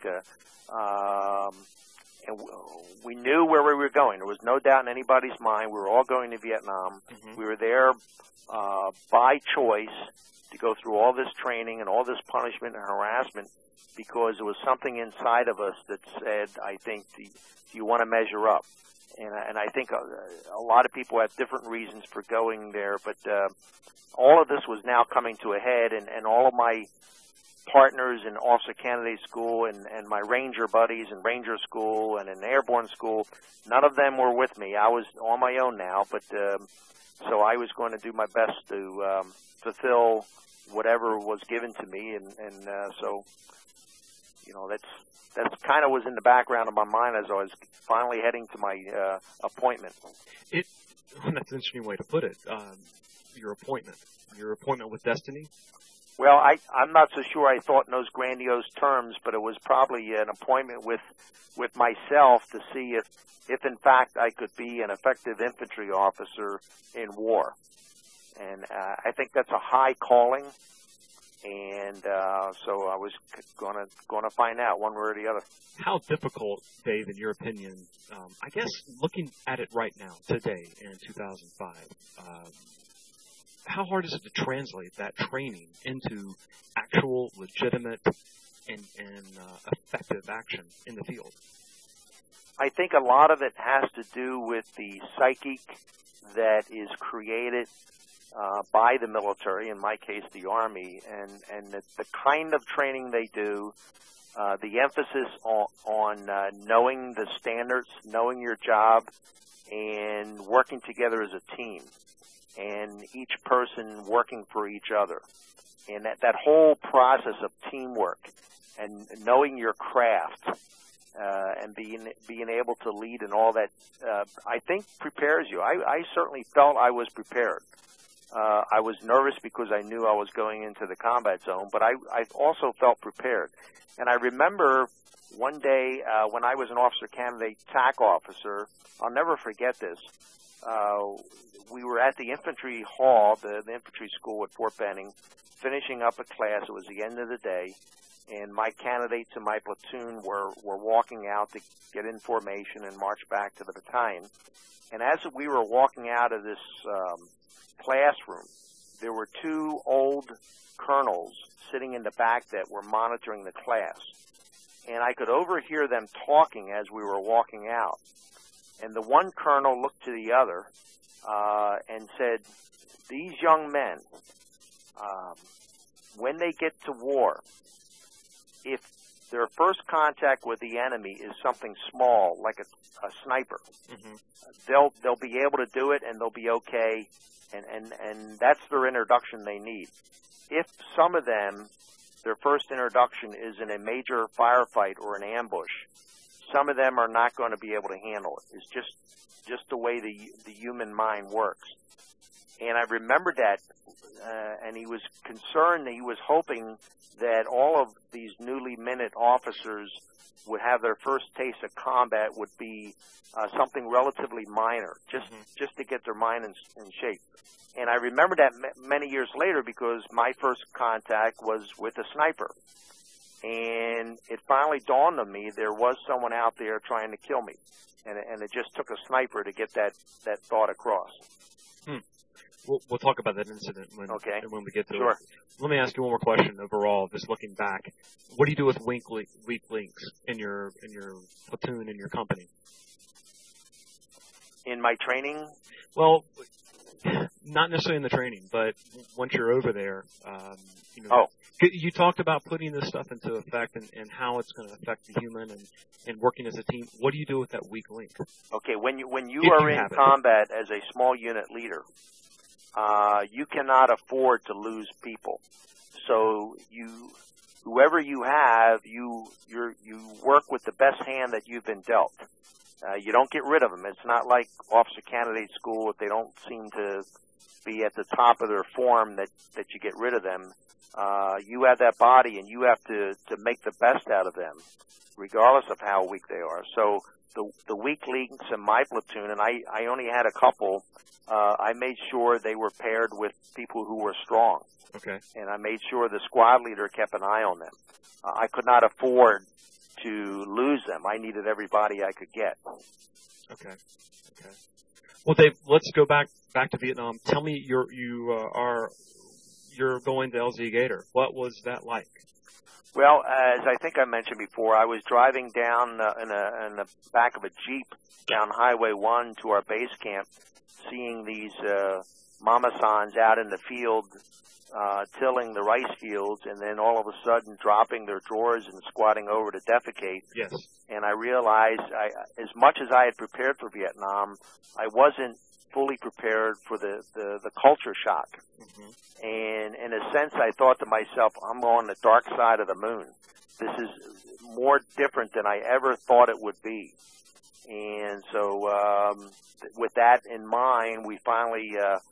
And we knew where we were going. There was no doubt in anybody's mind. We were all going to Vietnam. Mm-hmm. We were there by choice to go through all this training and all this punishment and harassment because there was something inside of us that said, I think, do you want to measure up? And I think a lot of people have different reasons for going there, but all of this was now coming to a head, and all of my partners in officer candidate school and my ranger buddies in ranger school and in airborne school, none of them were with me. I was on my own now, but so I was going to do my best to fulfill whatever was given to me, and so that's kind of was in the background of my mind as I was finally heading to my appointment.
That's an interesting way to put it. Your appointment with destiny?
Well, I'm not so sure I thought in those grandiose terms, but it was probably an appointment with myself to see if in fact I could be an effective infantry officer in war. And I think that's a high calling, and so I was going to find out one way or the other.
How difficult, Dave, in your opinion, I guess looking at it right now, today in 2005, how hard is it to translate that training into actual, legitimate, and effective action in the field?
I think a lot of it has to do with the psyche that is created by the military, in my case the Army, and the kind of training they do, the emphasis on knowing the standards, knowing your job, and working together as a team, and each person working for each other. And that whole process of teamwork and knowing your craft and being able to lead and all that, I think prepares you. I certainly felt I was prepared. I was nervous because I knew I was going into the combat zone, but I also felt prepared. And I remember one day when I was an officer candidate TAC officer, I'll never forget this. We were at the infantry hall, the infantry school at Fort Benning, finishing up a class. It was the end of the day, and my candidates in my platoon were walking out to get in formation and march back to the battalion. And as we were walking out of this classroom, there were two old colonels sitting in the back that were monitoring the class. And I could overhear them talking as we were walking out. And the one colonel looked to the other and said, these young men, when they get to war, if their first contact with the enemy is something small, like a sniper.
Mm-hmm.
They'll be able to do it, and they'll be okay, and that's their introduction they need. If some of them, their first introduction is in a major firefight or an ambush, some of them are not going to be able to handle it. It's just the way the human mind works. And I remembered that, and he was concerned, he was hoping that all of these newly minted officers would have their first taste of combat would be something relatively minor, just to get their mind in shape. And I remember that many years later because my first contact was with a sniper. And it finally dawned on me there was someone out there trying to kill me. And it just took a sniper to get that thought across.
We'll talk about that incident when we get to it. Let me ask you one more question overall, just looking back. What do you do with weak links in your platoon, in your company?
In my training?
Well, not necessarily in the training, but once you're over there, you talked about putting this stuff into effect and how it's going to affect the human and working as a team. What do you do with that weak link?
Okay, when you are in combat as a small unit leader, you cannot afford to lose people. So whoever you have, you work with the best hand that you've been dealt. You don't get rid of them. It's not like officer candidate school if they don't seem to be at the top of their form that you get rid of them. You have that body, and you have to make the best out of them, regardless of how weak they are. So the weak links in my platoon, and I only had a couple, I made sure they were paired with people who were strong.
Okay.
And I made sure the squad leader kept an eye on them. I could not afford to lose them. I needed everybody I could get.
Okay. Well, Dave, let's go back to Vietnam. Tell me, you're going to LZ Gator. What was that like?
Well, as I think I mentioned before, I was driving down in the back of a Jeep down Highway 1 to our base camp, seeing these mama-sans out in the field tilling the rice fields, and then all of a sudden dropping their drawers and squatting over to defecate.
Yes.
And I realized, as much as I had prepared for Vietnam, I wasn't fully prepared for the culture shock. Mm-hmm. And in a sense, I thought to myself, I'm on the dark side of the moon. This is more different than I ever thought it would be. And so with that in mind, we finally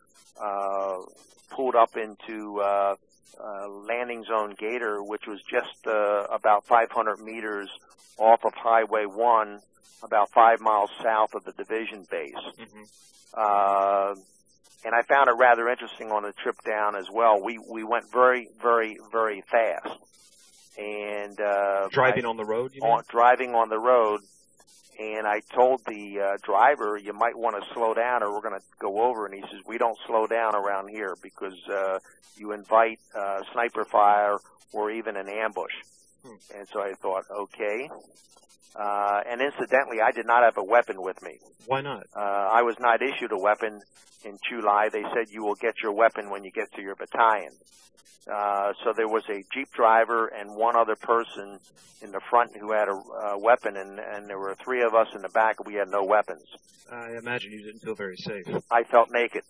pulled up into landing zone Gator, which was just about 500 meters off of Highway 1, about 5 miles south of the division base. Mm-hmm. And I found it rather interesting on the trip down as well. We went very, very, very fast. And
driving on the road, you mean?
Driving on the road. And I told the driver, you might want to slow down or we're going to go over. And he says, we don't slow down around here because you invite sniper fire or even an ambush. And so I thought, okay. And incidentally, I did not have a weapon with me.
Why not?
I was not issued a weapon in Chu Lai. They said you will get your weapon when you get to your battalion. So there was a Jeep driver and one other person in the front who had a weapon, and there were 3 of us in the back, and we had no weapons.
I imagine you didn't feel very safe.
I felt naked.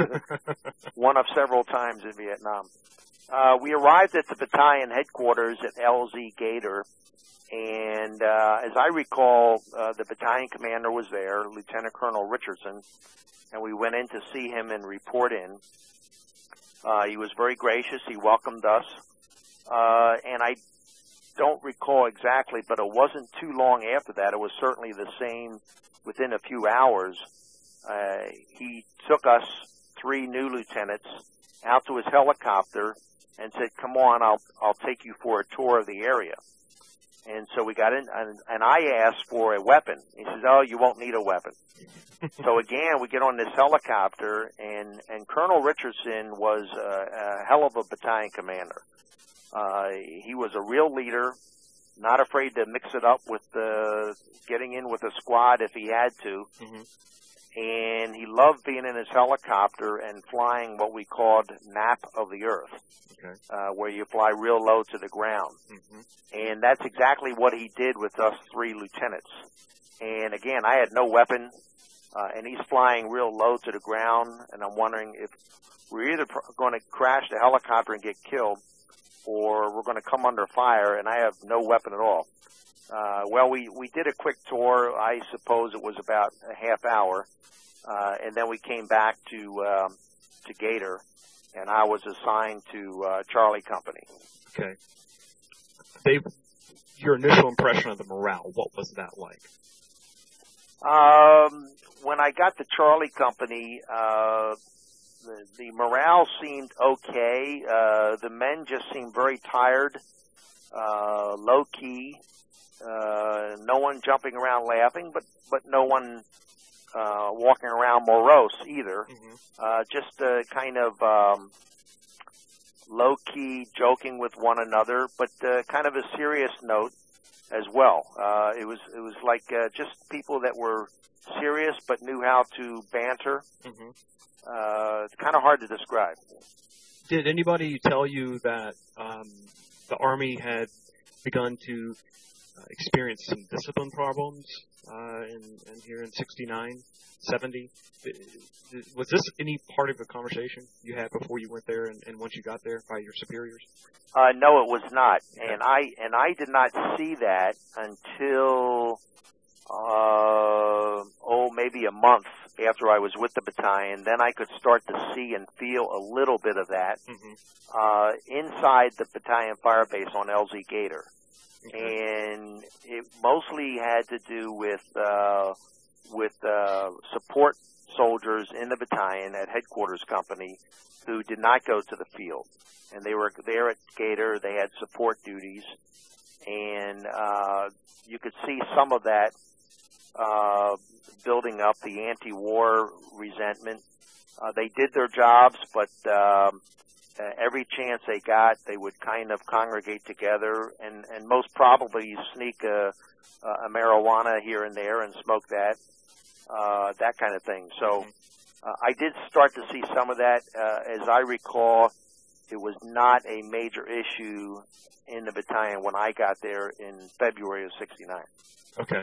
One of several times in Vietnam. We arrived at the battalion headquarters at LZ Gator, and as I recall, the battalion commander was there, Lieutenant Colonel Richardson, and we went in to see him and report in. He was very gracious. He welcomed us. And I don't recall exactly, but it wasn't too long after that. It was certainly the same within a few hours. He took us 3 new lieutenants out to his helicopter and said, come on, I'll take you for a tour of the area. And so we got in, and I asked for a weapon. He says, oh, you won't need a weapon. So again, we get on this helicopter, and Colonel Richardson was a hell of a battalion commander. He was a real leader, not afraid to mix it up with getting in with a squad if he had to. Mm-hmm. and he loved being in his helicopter and flying what we called nap of the earth, where you fly real low to the ground. And that's exactly what he did with us 3 lieutenants. And again, I had no weapon, and he's flying real low to the ground, and I'm wondering if we're either going to crash the helicopter and get killed, or we're going to come under fire, and I have no weapon at all. Well, we did a quick tour. I suppose it was about a half hour, and then we came back to Gator, and I was assigned to Charlie Company.
Okay. Dave, your initial impression of the morale, what was that like?
When I got to Charlie Company, the morale seemed okay. The men just seemed very tired, low key. No one jumping around laughing, but no one walking around morose either. Just kind of low key joking with one another, but kind of a serious note as well. It was like just people that were serious but knew how to banter. It's kind of hard to describe.
Did anybody tell you that the Army had begun to experience some discipline problems in here in 69, 70? Was this any part of the conversation you had before you went there and once you got there by your superiors?
No, it was not, and I did not see that until maybe a month after I was with the battalion. Then I could start to see and feel a little bit of that inside the battalion fire base on LZ Gator, and it mostly had to do with support soldiers in the battalion at headquarters company who did not go to the field, and they were there at Gator. They had support duties, and you could see some of that building up, the anti-war resentment. They did their jobs, but every chance they got, they would kind of congregate together and most probably sneak a marijuana here and there and smoke that kind of thing. So I did start to see some of that. As I recall, it was not a major issue in the battalion when I got there in February of 69.
Okay.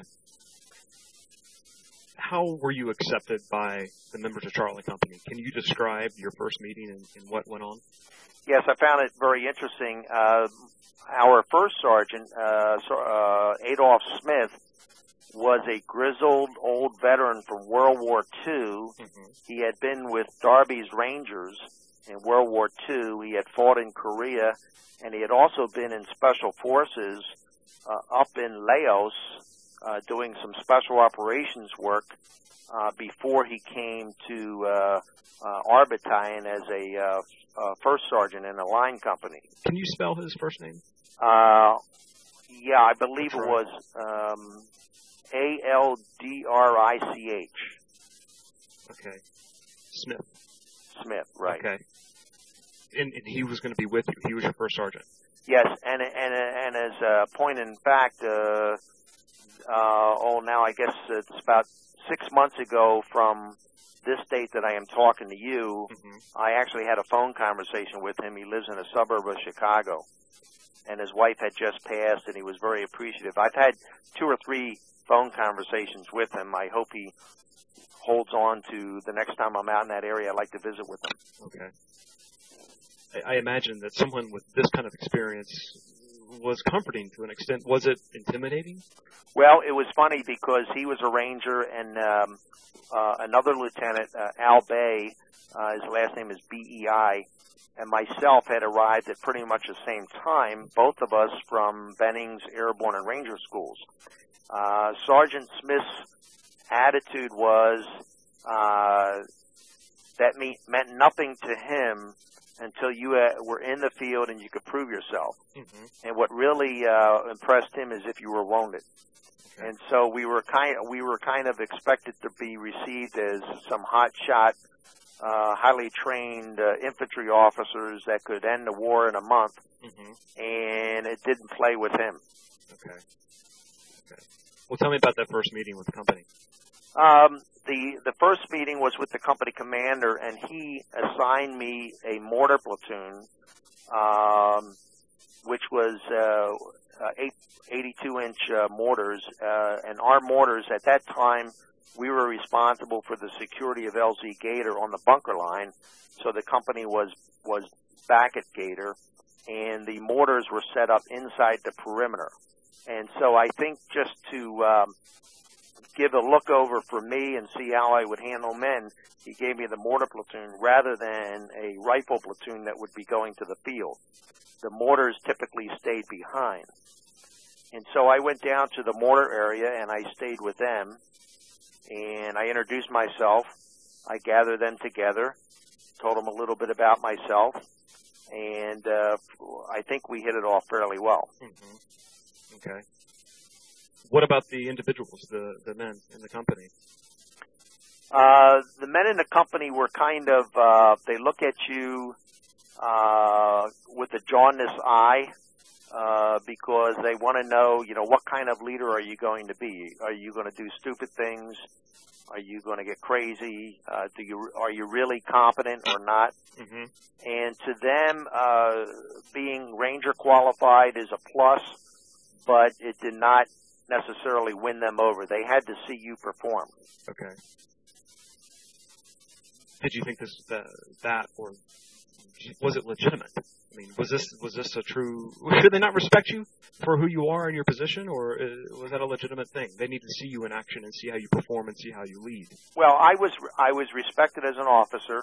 How were you accepted by the members of Charlie Company? Can you describe your first meeting and what went on?
Yes, I found it very interesting. Our first sergeant, Adolph Smith, was a grizzled old veteran from World War II. He had been with Darby's Rangers in World War II. He had fought in Korea, and he had also been in Special Forces up in Laos doing some special operations work before he came to our battalion as a first sergeant in a line company.
Can you spell his first name?
Yeah, I believe it was Aldrich.
Okay. Smith.
Smith, right.
Okay. And he was going to be with you. He was your first sergeant.
Yes, and as a point in fact, now I guess it's about 6 months ago from this date that I am talking to you, I actually had a phone conversation with him. He lives in a suburb of Chicago, and his wife had just passed, and he was very appreciative. I've had 2 or 3 phone conversations with him. I hope he holds on to the next time I'm out in that area. I'd like to visit with him.
Okay. I imagine that someone with this kind of experience was comforting to an extent. Was it intimidating?
Well, it was funny because he was a ranger, and another lieutenant, Al Bay, his last name is B-E-I, and myself had arrived at pretty much the same time, both of us from Bennings Airborne and Ranger Schools. Sergeant Smith's attitude was that meant nothing to him until you were in the field and you could prove yourself. And what really impressed him is if you were wounded. Okay. And so we were kind of expected to be received as some hotshot, highly trained infantry officers that could end the war in a month. And it didn't play with him.
Okay. Well, tell me about that first meeting with the company.
The first meeting was with the company commander, and he assigned me a mortar platoon, which was 82-inch mortars. And our mortars, at that time, we were responsible for the security of LZ Gator on the bunker line. So the company was back at Gator, and the mortars were set up inside the perimeter. And so I think just to give a look over for me and see how I would handle men, he gave me the mortar platoon rather than a rifle platoon that would be going to the field. The mortars typically stayed behind. And so I went down to the mortar area and I stayed with them, and I introduced myself. I gathered them together, told them a little bit about myself, and I think we hit it off fairly well.
Mm-hmm. Okay. What about the individuals, the men in the company?
The men in the company were kind of, they look at you with a jaundiced eye because they want to know, what kind of leader are you going to be? Are you going to do stupid things? Are you going to get crazy? Are you really competent or not?
Mm-hmm.
And to them, being Ranger qualified is a plus, but it did not necessarily win them over. They had to see you perform.
Okay. Did you think that or was it legitimate? I mean, was this a true? Should they not respect you for who you are in your position, or was that a legitimate thing? They need to see you in action and see how you perform and see how you lead.
Well, I was respected as an officer,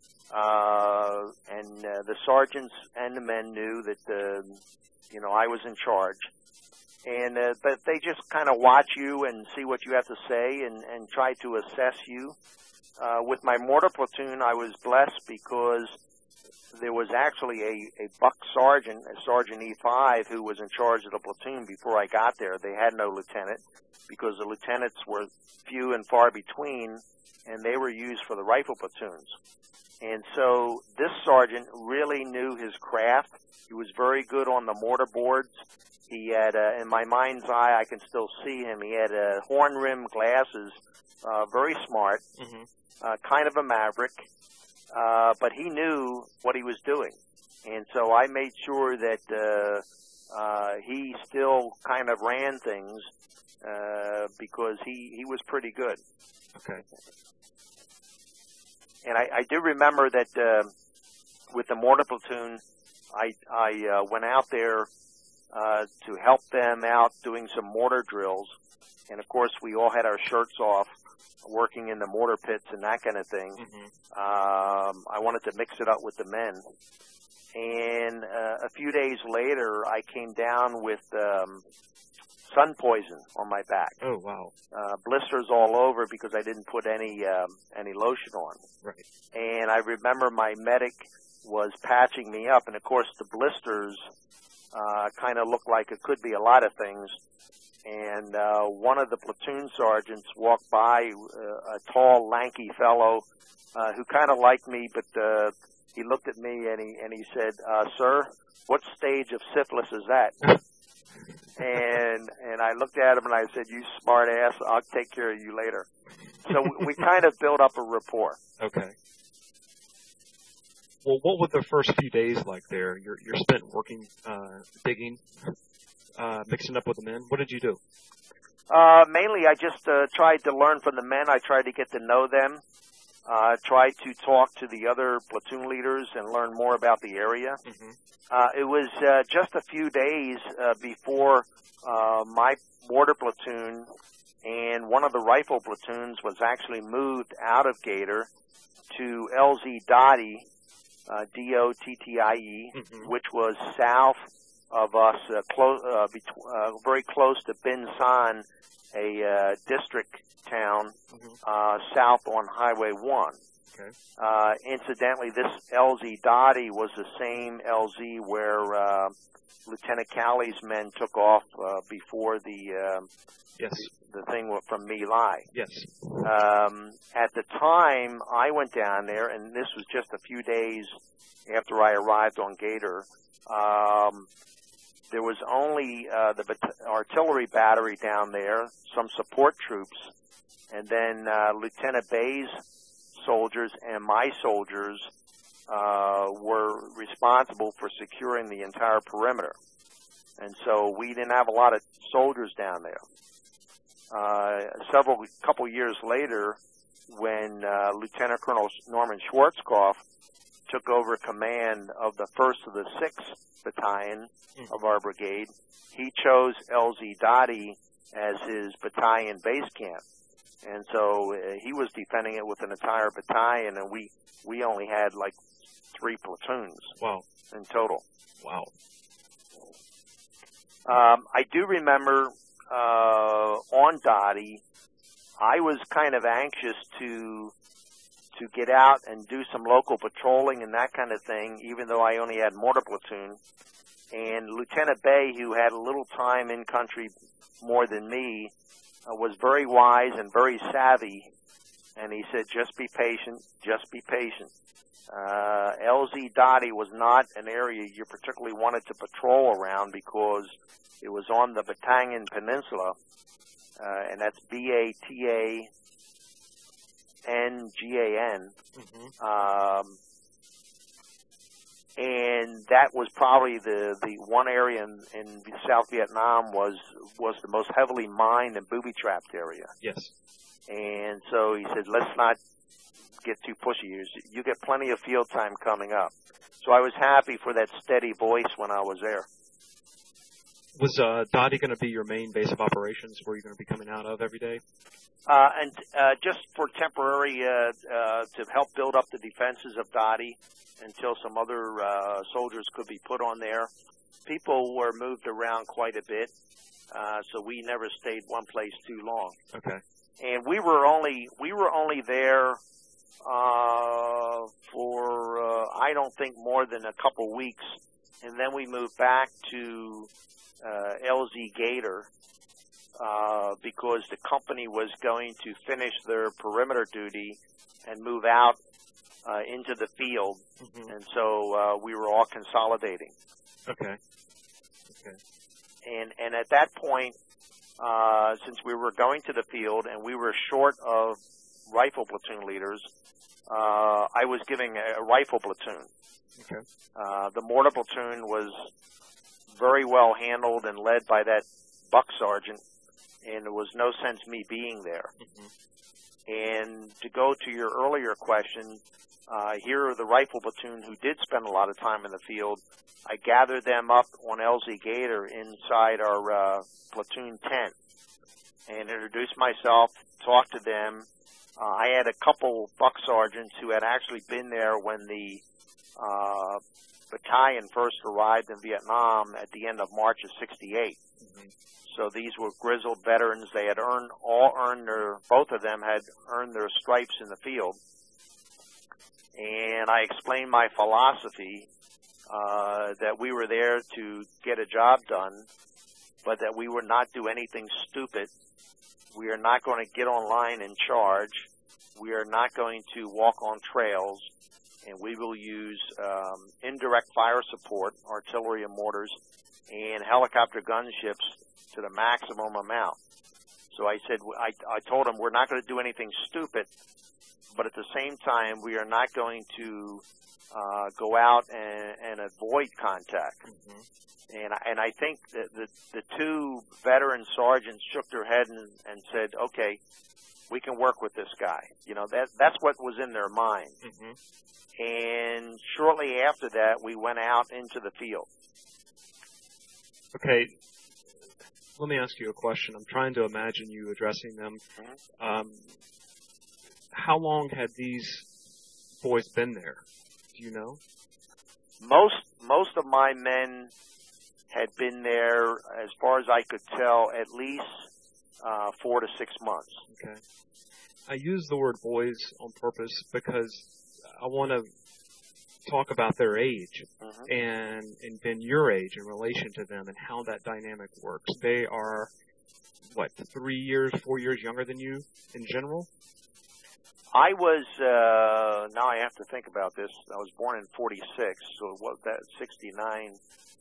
and the sergeants and the men knew that I was in charge. And but they just kind of watch you and see what you have to say and try to assess you. With my mortar platoon, I was blessed because there was actually a buck sergeant, a Sergeant E5, who was in charge of the platoon before I got there. They had no lieutenant because the lieutenants were few and far between, and they were used for the rifle platoons. And so this sergeant really knew his craft. He was very good on the mortar boards. He had, in my mind's eye, I can still see him. He had horn-rimmed glasses, very smart,
mm-hmm.
Kind of a maverick, but he knew what he was doing. And so I made sure that he still kind of ran things because he was pretty good.
Okay.
And I do remember that with the mortar platoon, I went out there to help them out doing some mortar drills. And, of course, we all had our shirts off working in the mortar pits and that kind of thing.
Mm-hmm.
I wanted to mix it up with the men. And a few days later, I came down with sun poison on my back.
Oh, wow.
Blisters all over because I didn't put any lotion on.
Right.
And I remember my medic was patching me up. And, of course, the blisters kind of looked like it could be a lot of things. And one of the platoon sergeants walked by, a tall, lanky fellow who kind of liked me, but he looked at me and he said, "Sir, what stage of syphilis is that?" and I looked at him and I said, "You smart ass, I'll take care of you later." So we kind of built up a rapport.
Okay. Well, what were the first few days like there? You're spent working, digging, mixing up with the men. What did you do?
Mainly, I just tried to learn from the men. I tried to get to know them. Tried to talk to the other platoon leaders and learn more about the area.
Mm-hmm.
It was just a few days before my mortar platoon and one of the rifle platoons was actually moved out of Gator to LZ Dottie, D-O-T-T-I-E,
mm-hmm.
which was south of us, very close to Bin San, a district town,
mm-hmm.
south on Highway 1.
Okay.
Incidentally, this LZ Dottie was the same LZ where Lieutenant Calley's men took off before the
yes.
the thing from My Lai.
Yes.
At the time, I went down there, and this was just a few days after I arrived on Gator. There was only the artillery battery down there, some support troops, and then Lieutenant Bay's soldiers and my soldiers were responsible for securing the entire perimeter. And so we didn't have a lot of soldiers down there. Couple years later, when Lieutenant Colonel Norman Schwarzkopf took over command of the 1st of the 6th Battalion of our brigade, he chose LZ Dottie as his battalion base camp. And so he was defending it with an entire battalion, and we only had like 3 platoons in total.
Wow.
I do remember on Dottie, I was kind of anxious to get out and do some local patrolling and that kind of thing, even though I only had mortar platoon. And Lieutenant Bay, who had a little time in country more than me, was very wise and very savvy, and he said, just be patient, just be patient. LZ Dottie was not an area you particularly wanted to patrol around because it was on the Batangan Peninsula, and that's Batangan. And that was probably the one area in South Vietnam was the most heavily mined and booby-trapped area.
Yes.
And so he said, let's not get too pushy. You get plenty of field time coming up. So I was happy for that steady voice when I was there.
Was Dottie going to be your main base of operations where you're going to be coming out of every day?
And just for temporary, to help build up the defenses of Dottie until some other soldiers could be put on there. People were moved around quite a bit, so we never stayed one place too long.
Okay.
And we were only there for I don't think more than a couple weeks, and then we moved back to LZ Gator because the company was going to finish their perimeter duty and move out into the field, and so we were all consolidating.
Okay.
And at that point, since we were going to the field and we were short of rifle platoon leaders, I was giving a rifle platoon.
Okay.
The mortar platoon was very well handled and led by that buck sergeant, and there was no sense me being there. And to go to your earlier question, here are the rifle platoon who did spend a lot of time in the field. I gathered them up on LZ Gator inside our platoon tent and introduced myself, talked to them. I had a couple buck sergeants who had actually been there when the battalion first arrived in Vietnam at the end of March of '68. So these were grizzled veterans. They had both of them had earned their stripes in the field. And I explained my philosophy, that we were there to get a job done, but that we would not do anything stupid. We are not going to get online and charge. We are not going to walk on trails, and we will use indirect fire support, artillery and mortars, and helicopter gunships to the maximum amount. So I said, I told them we're not going to do anything stupid, but at the same time, we are not going to go out and avoid contact. And I think that the two veteran sergeants shook their head and said, okay, we can work with this guy. You know, that's what was in their mind. And shortly after that, we went out into the field.
Okay. Let me ask you a question. I'm trying to imagine you addressing them. How long had these boys been there? Do you know?
Most of my men had been there, as far as I could tell, at least 4 to 6 months.
Okay. I use the word boys on purpose because I want to talk about their age and then your age in relation to them and how that dynamic works. They are, 3 years, 4 years younger than you in general?
I was, now I have to think about this. I was born in 46, so what that, 69.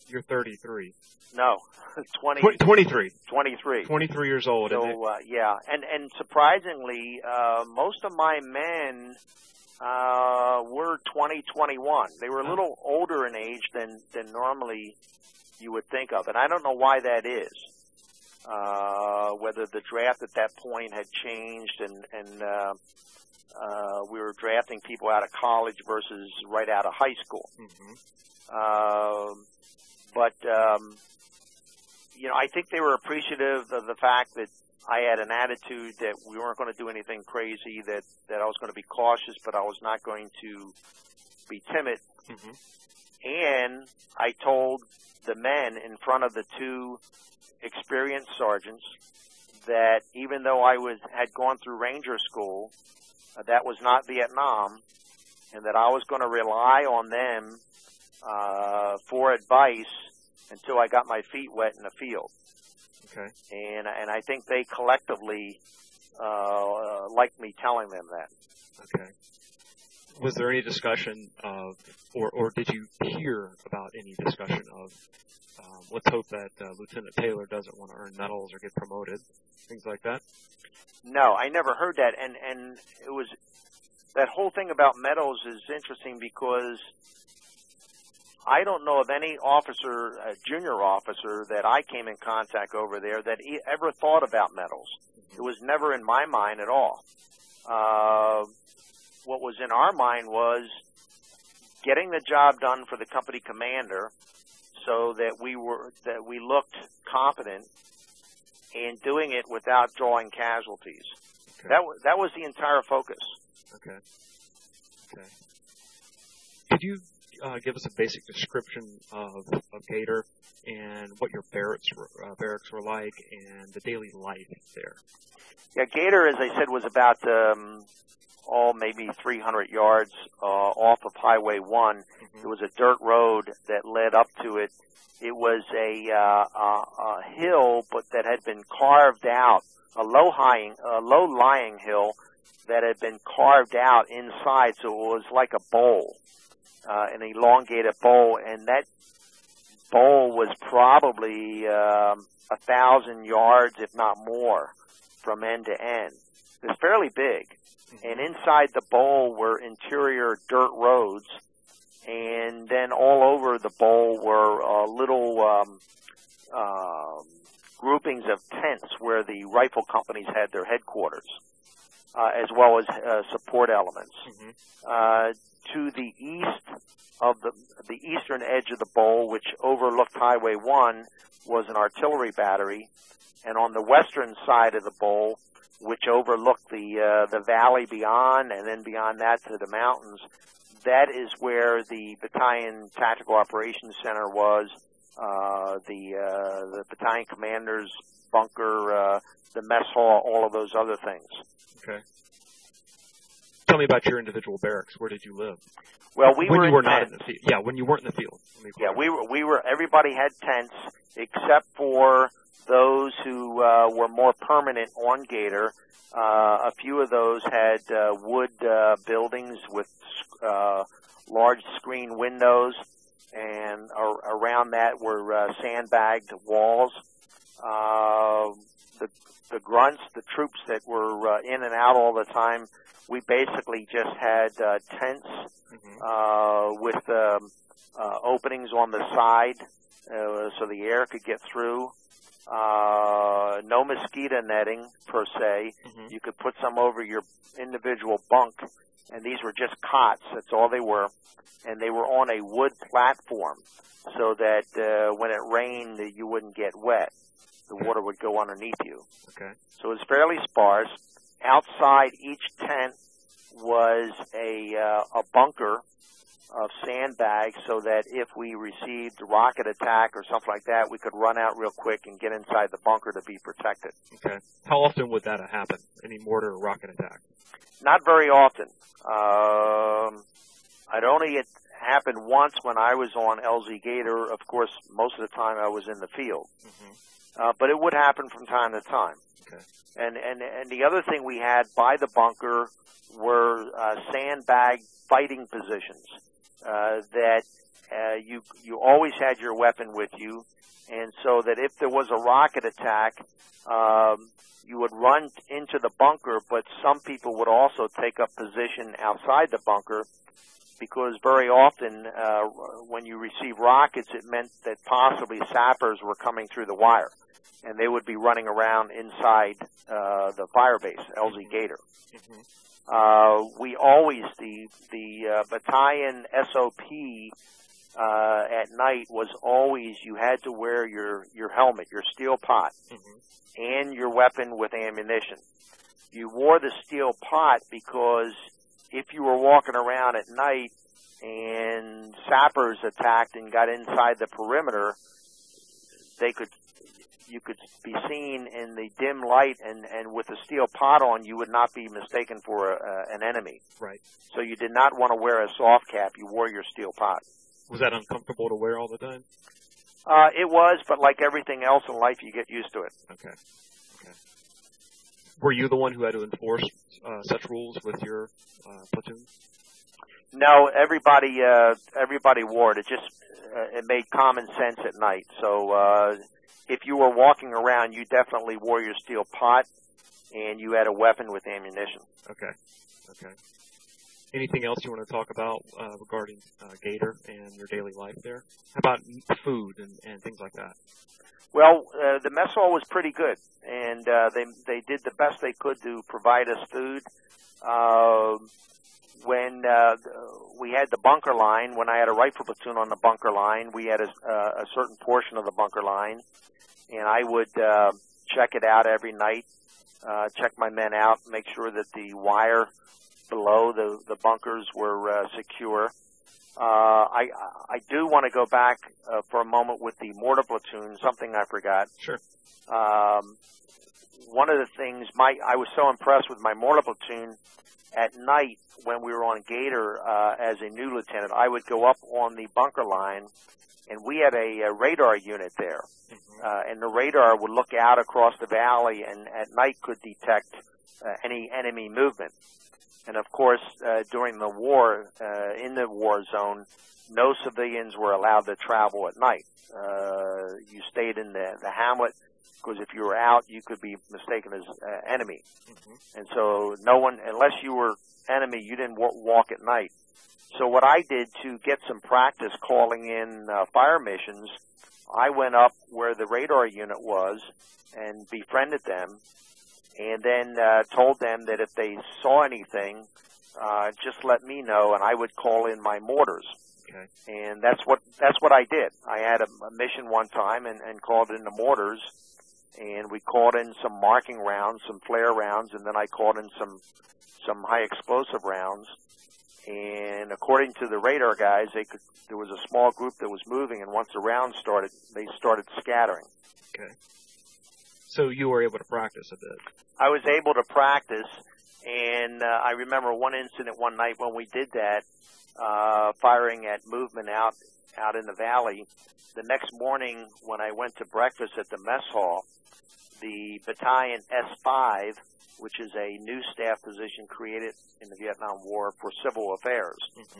You're 33.
No,
23.
23.
23 years old.
So, yeah. And surprisingly, most of my men were 20, 21. They were a little older in age than normally you would think of. And I don't know why that is. Whether the draft at that point had changed and we were drafting people out of college versus right out of high school.
Mm-hmm.
But you know, I think they were appreciative of the fact that I had an attitude that we weren't going to do anything crazy, that I was going to be cautious, but I was not going to be timid.
Mm-hmm.
And I told the men in front of the two experienced sergeants that even though I had gone through Ranger School, that was not Vietnam, and that I was going to rely on them for advice until I got my feet wet in the field.
Okay.
And I think they collectively liked me telling them that.
Okay. Was there any discussion of, or did you hear about any discussion of, let's hope that Lieutenant Taylor doesn't want to earn medals or get promoted, things like that?
No, I never heard that. And it was, that whole thing about medals is interesting because I don't know of any officer, junior officer, that I came in contact over there that ever thought about medals. Mm-hmm. It was never in my mind at all. What was in our mind was getting the job done for the company commander so that we looked competent and doing it without drawing casualties.
Okay.
That was the entire focus.
Okay. Okay. Could you give us a basic description of Gator and what your barracks were like and the daily life there?
Yeah, Gator, as I said, was about maybe 300 yards off of Highway 1.
Mm-hmm.
It was a dirt road that led up to it. It was a hill, but that had been carved out, a low-lying hill that had been carved out inside, so it was like a bowl, an elongated bowl, and that bowl was probably 1,000 yards, if not more, from end to end. It was fairly big. And inside the bowl were interior dirt roads, and then all over the bowl were little groupings of tents where the rifle companies had their headquarters, as well as support elements.
Mm-hmm.
To the east of the eastern edge of the bowl, which overlooked Highway 1, was an artillery battery, and on the western side of the bowl, which overlooked the valley beyond, and then beyond that to the mountains, that is where the Battalion Tactical Operations Center was, the battalion commander's bunker, the mess hall, all of those other things.
Okay. Tell me about your individual barracks. Where did you live?
Well, when
you were not in the field. Yeah, when you weren't in the field.
Yeah, we were. Everybody had tents except for those who were more permanent on Gator. A few of those had wood buildings with large screen windows, and around that were sandbagged walls. The grunts, the troops that were in and out all the time, we basically just had tents with openings on the side so the air could get through. No mosquito netting, per se. Mm-hmm. You could put some over your individual bunk, and these were just cots. That's all they were. And they were on a wood platform so that when it rained, you wouldn't get wet. The water would go underneath you.
Okay.
So it was fairly sparse. Outside each tent was a bunker of sandbags so that if we received a rocket attack or something like that, we could run out real quick and get inside the bunker to be protected.
Okay. How often would that happen, any mortar or rocket attack?
Not very often. It only happened once when I was on LZ Gator. Of course, most of the time I was in the field. Mm-hmm. But it would happen from time to time.
Okay.
And the other thing we had by the bunker were sandbag fighting positions that you always had your weapon with you, and so that if there was a rocket attack, you would run into the bunker, but some people would also take up position outside the bunker, because very often when you receive rockets, it meant that possibly sappers were coming through the wire, and they would be running around inside the fire base, LZ Gator. We always, the battalion SOP at night was always, you had to wear your helmet, your steel pot, and your weapon with ammunition. You wore the steel pot because if you were walking around at night and sappers attacked and got inside the perimeter, you could be seen in the dim light, and with the steel pot on, you would not be mistaken for an enemy.
Right.
So you did not want to wear a soft cap. You wore your steel pot.
Was that uncomfortable to wear all the time?
It was, but like everything else in life, you get used to it.
Okay. Were you the one who had to enforce such rules with your platoon?
No, everybody wore it. It just it made common sense at night. So if you were walking around, you definitely wore your steel pot, and you had a weapon with ammunition.
Okay. Anything else you want to talk about regarding Gator and your daily life there? How about food and things like that?
Well, the mess hall was pretty good, and they did the best they could to provide us food. When we had the bunker line, when I had a rifle platoon on the bunker line, we had a certain portion of the bunker line, and I would check it out every night, check my men out, make sure that the wire below the bunkers were secure. I do want to go back for a moment with the mortar platoon, something I forgot.
Sure.
One of the things, I was so impressed with my mortar platoon. At night, when we were on Gator as a new lieutenant, I would go up on the bunker line, and we had a radar unit there. And the radar would look out across the valley and at night could detect any enemy movement. And of course, during the war, in the war zone, no civilians were allowed to travel at night. You stayed in the hamlet, because if you were out, you could be mistaken as enemy. And so no one, unless you were enemy, you didn't walk at night. So what I did to get some practice calling in fire missions, I went up where the radar unit was and befriended them, and then told them that if they saw anything, just let me know, and I would call in my mortars.
Okay.
And that's what I did. I had a mission one time and called in the mortars, and we called in some marking rounds, some flare rounds, and then I called in some high explosive rounds. And according to the radar guys, there was a small group that was moving, and once the rounds started, they started scattering.
Okay. So you were able to practice a bit.
I was able to practice, and I remember one incident one night when we did that, firing at movement out in the valley. The next morning when I went to breakfast at the mess hall, the battalion S5, which is a new staff position created in the Vietnam War for civil affairs,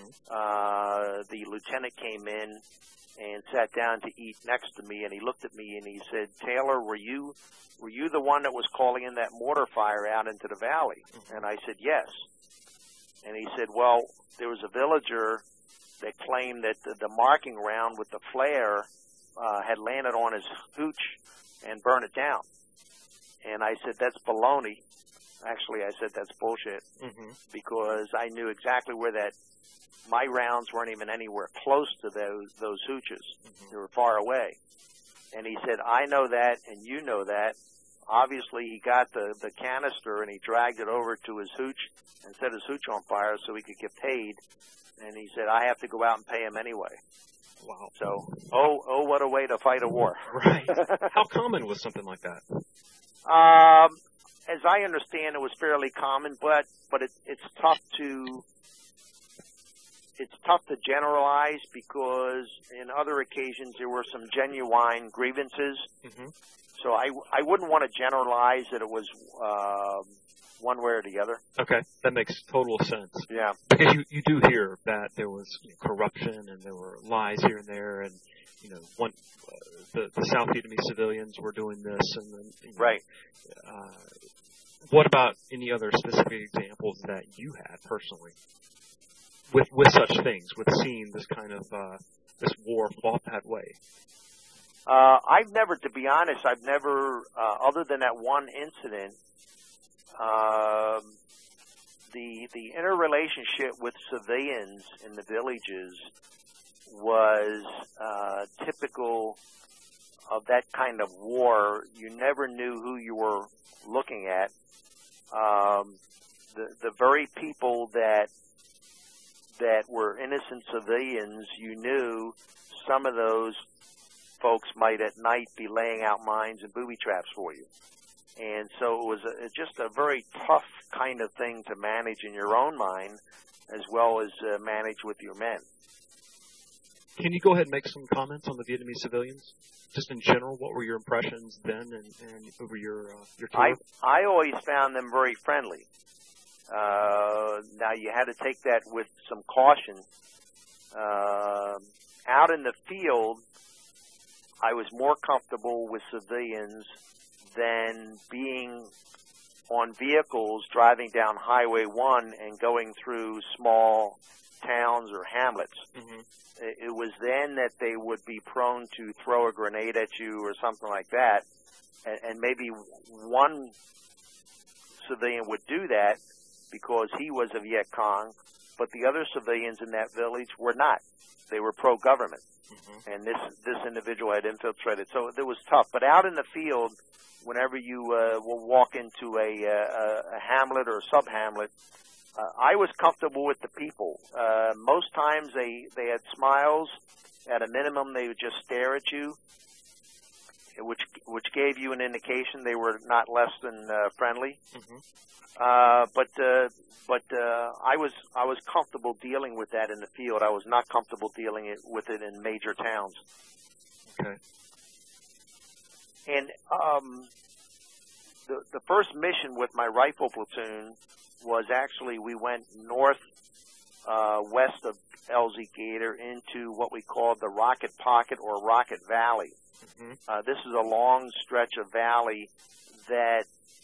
the lieutenant came in and sat down to eat next to me, and he looked at me and he said, "Taylor, were you the one that was calling in that mortar fire out into the valley?" And I said, "Yes." And he said, "Well, there was a villager that claimed that the marking round with the flare had landed on his hooch and burned it down." And I said, "That's baloney." Actually, I said, "That's bullshit," because I knew exactly where my rounds weren't even anywhere close to those hooches. They were far away. And he said, "I know that, and you know that." Obviously, he got the canister and he dragged it over to his hooch and set his hooch on fire so he could get paid. And he said, "I have to go out and pay him anyway."
Wow.
So, what a way to fight a war.
Right. How common was something like that?
As I understand, it was fairly common, but it's tough to generalize, because in other occasions there were some genuine grievances. So I wouldn't want to generalize that it was one way or the other.
Okay, that makes total sense.
Yeah.
Because you do hear that there was corruption and there were lies here and there, and the South Vietnamese civilians were doing this, and then
Right.
What about any other specific examples that you had personally with such things, with seeing this kind of this war fought that way?
I've never, to be honest, other than that one incident, the interrelationship with civilians in the villages was typical of that kind of war. You never knew who you were looking at. The very people that were innocent civilians, you knew some of those folks might at night be laying out mines and booby traps for you. And so it was just a very tough kind of thing to manage in your own mind as well as manage with your men.
Can you go ahead and make some comments on the Vietnamese civilians? Just in general, what were your impressions then and over your tour?
I always found them very friendly. Now, you had to take that with some caution. Out in the field, I was more comfortable with civilians than being on vehicles driving down Highway 1 and going through small towns or hamlets.
Mm-hmm.
It was then that they would be prone to throw a grenade at you or something like that, and maybe one civilian would do that because he was a Viet Cong, but the other civilians in that village were not. They were pro-government,
mm-hmm.
and this individual had infiltrated. So it was tough. But out in the field, whenever you will walk into a hamlet or sub-hamlet, I was comfortable with the people. Most times they had smiles. At a minimum, they would just stare at you, which gave you an indication they were not less than friendly.
Mm-hmm.
But I was comfortable dealing with that in the field. I was not comfortable dealing with it in major towns.
Okay.
And the first mission with my rifle platoon was actually we went north west of LZ Gator into what we called the Rocket Pocket or Rocket Valley.
Mm-hmm.
This is a long stretch of valley that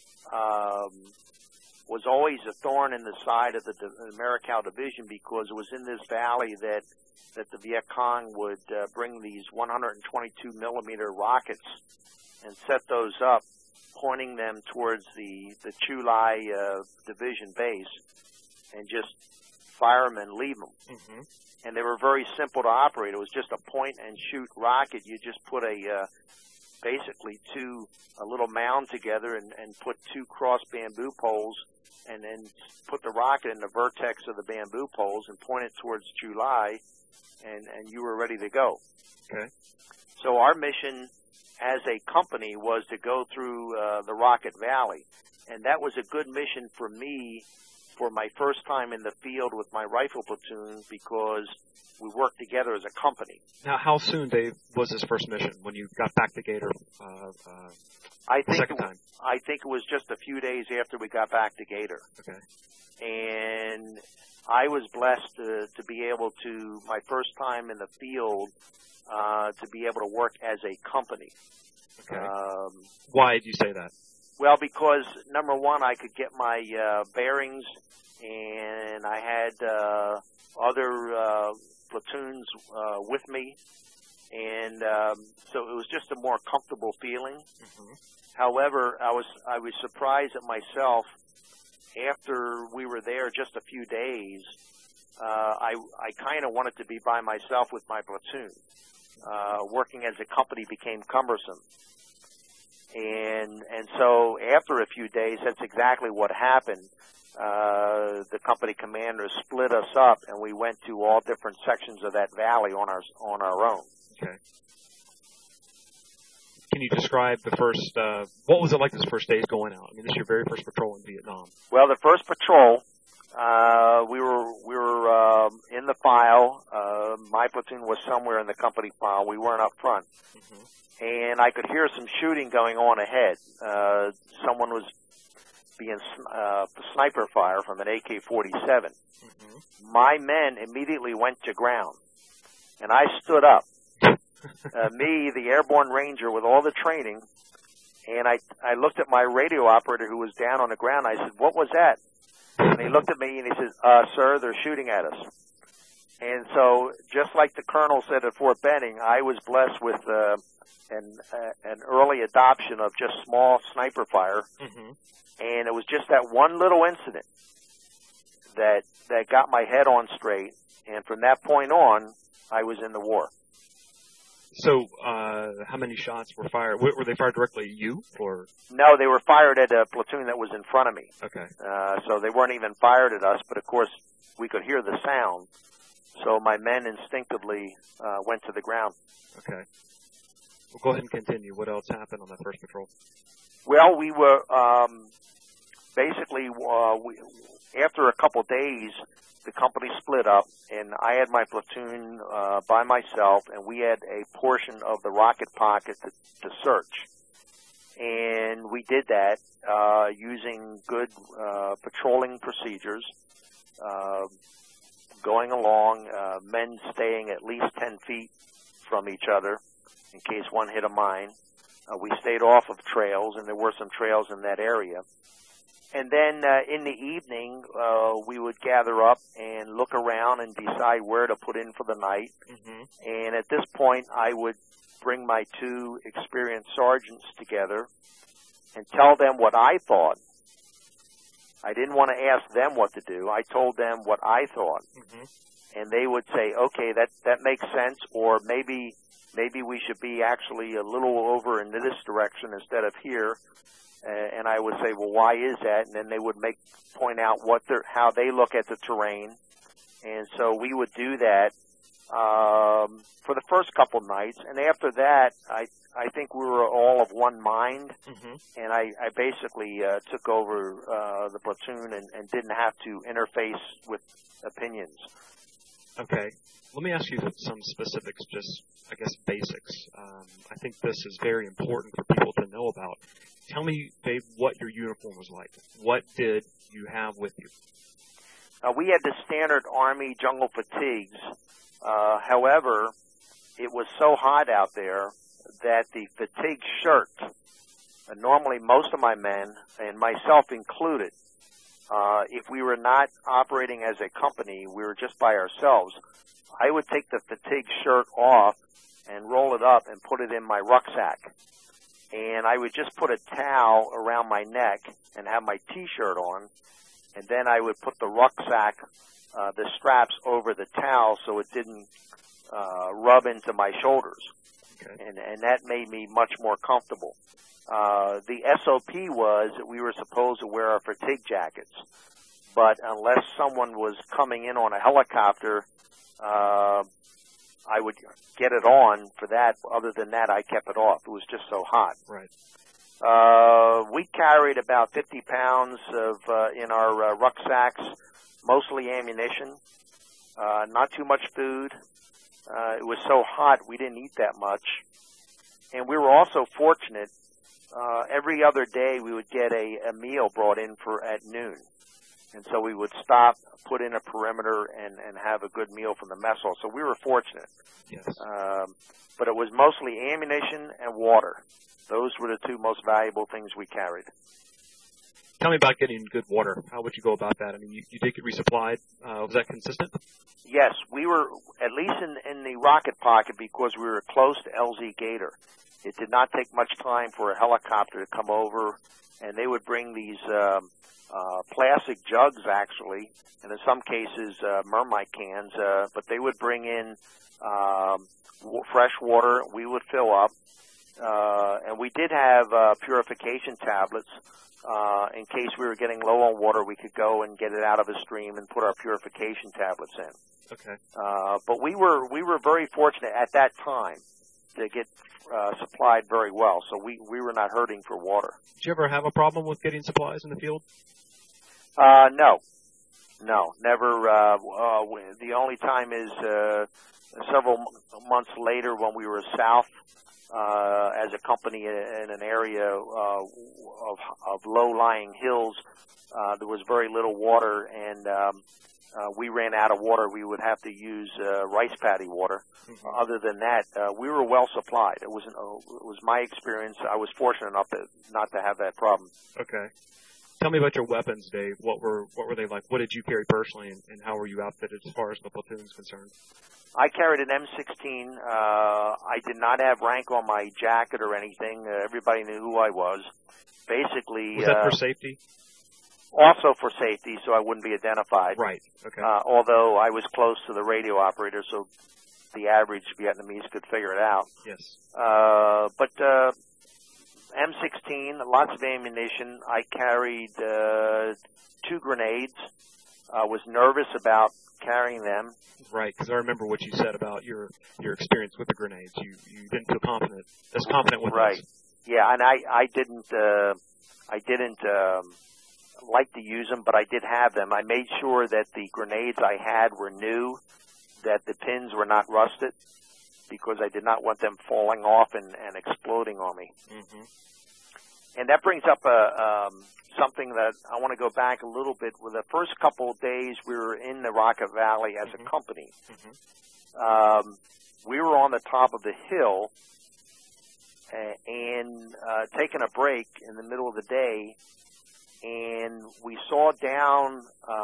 was always a thorn in the side of the Marical Division because it was in this valley that the Viet Cong would bring these 122 millimeter rockets and set those up, pointing them towards the Chu Lai division base, and just fire them and leave them.
Mm-hmm.
And they were very simple to operate. It was just a point and shoot rocket. You just put basically a little mound together and put two cross bamboo poles, and then put the rocket in the vertex of the bamboo poles and point it towards Chu Lai, and you were ready to go.
Okay.
So our mission as a company was to go through the Rocket Valley, and that was a good mission for me for my first time in the field with my rifle platoon because we worked together as a company.
Now, how soon, Dave, was this first mission when you got back to Gator the second time?
I think it was just a few days after we got back to Gator.
Okay.
And I was blessed to be able to, my first time in the field, to be able to work as a company.
Okay. Why did you say that?
Well, because, number one, I could get my bearings, and I had other platoons with me, and so it was just a more comfortable feeling.
Mm-hmm.
However, I was surprised at myself after we were there just a few days. I kind of wanted to be by myself with my platoon. Working as a company became cumbersome. And so after a few days, that's exactly what happened. The company commander split us up, and we went to all different sections of that valley on our own.
Okay. Can you describe the first, what was it like this first days going out? I mean, this is your very first patrol in Vietnam.
Well, the first patrol, we were in the file. My platoon was somewhere in the company file. We weren't up front. Mm-hmm. And I could hear some shooting going on ahead. Someone was being sniper fire from an AK-47. Mm-hmm. My men immediately went to ground, and I stood up. Me, the airborne ranger with all the training, and I looked at my radio operator who was down on the ground. I said, "What was that?" And he looked at me and he says, "Sir, they're shooting at us." And so, just like the colonel said at Fort Benning, I was blessed with an early adoption of just small sniper fire. Mm-hmm. And it was just that one little incident that got my head on straight. And from that point on, I was in the war.
So, how many shots were fired? Were they fired directly at you, or?
No, they were fired at a platoon that was in front of me.
Okay.
So they weren't even fired at us, but of course we could hear the sound. So my men instinctively went to the ground.
Okay. Well, go ahead and continue. What else happened on that first patrol?
Well, we were basically after a couple days, the company split up, and I had my platoon by myself, and we had a portion of the rocket pocket to search. And we did that using good patrolling procedures, going along, men staying at least 10 feet from each other in case one hit a mine. We stayed off of trails, and there were some trails in that area. And then in the evening, we would gather up and look around and decide where to put in for the night. Mm-hmm. And at this point, I would bring my two experienced sergeants together and tell them what I thought. I didn't want to ask them what to do. I told them what I thought. Mm-hmm. And they would say, okay, that makes sense, or maybe we should be actually a little over in this direction instead of here. And I would say, well, why is that? And then they would point out how they look at the terrain. And so we would do that for the first couple nights. And after that, I think we were all of one mind. Mm-hmm. And I basically took over the platoon and didn't have to interface with opinions.
Okay. Let me ask you some specifics, just, I guess, basics. I think this is very important for people to know about. Tell me, Dave, what your uniform was like. What did you have with you?
We had the standard Army jungle fatigues. However, it was so hot out there that the fatigue shirt, normally most of my men, and myself included, if we were not operating as a company, we were just by ourselves, I would take the fatigue shirt off and roll it up and put it in my rucksack. And I would just put a towel around my neck and have my T-shirt on, and then I would put the rucksack, the straps over the towel so it didn't rub into my shoulders. Okay. And that made me much more comfortable. The SOP was that we were supposed to wear our fatigue jackets, but unless someone was coming in on a helicopter, I would get it on for that. Other than that, I kept it off. It was just so hot.
Right.
We carried about 50 pounds in our rucksacks, mostly ammunition, not too much food. It was so hot we didn't eat that much. And we were also fortunate. Every other day we would get a meal brought in at noon. And so we would stop, put in a perimeter, and have a good meal from the mess hall. So we were fortunate.
Yes.
But it was mostly ammunition and water. Those were the two most valuable things we carried.
Tell me about getting good water. How would you go about that? I mean, you did get resupplied. Was that consistent?
Yes. We were, at least in the rocket pocket, because we were close to LZ Gator. It did not take much time for a helicopter to come over, and they would bring these plastic jugs, actually, and in some cases Mermite cans, but they would bring in fresh water. We would fill up, and we did have purification tablets. In case we were getting low on water, we could go and get it out of a stream and put our purification tablets in.
Okay.
But we were very fortunate at that time to get supplied very well, so we were not hurting for water.
Did you ever have a problem with getting supplies in the field?
No, never. The only time is several months later when we were south as a company in an area of low-lying hills. There was very little water, and we ran out of water. We would have to use rice paddy water. Mm-hmm. Other than that, we were well supplied. It was my experience. I was fortunate enough not to have that problem.
Okay. Tell me about your weapons, Dave. What were they like? What did you carry personally, and how were you outfitted as far as the platoon is concerned?
I carried an M16. I did not have rank on my jacket or anything. Everybody knew who I was. Basically,
was that for safety?
Also for safety, so I wouldn't be identified.
Right. Okay.
Although I was close to the radio operator, so the average Vietnamese could figure it out.
Yes.
But M16, lots of ammunition. I carried 2 grenades. I was nervous about carrying them.
Right, because I remember what you said about your experience with the grenades. You didn't feel confident, as confident with
right.
those.
Yeah, and I didn't like to use them, but I did have them. I made sure that the grenades I had were new, that the pins were not rusted, because I did not want them falling off and exploding on me. Mm-hmm. And that brings up something that I want to go back a little bit. With the first couple of days we were in the Rocket Valley as a company, we were on the top of the hill and taking a break in the middle of the day, and we saw down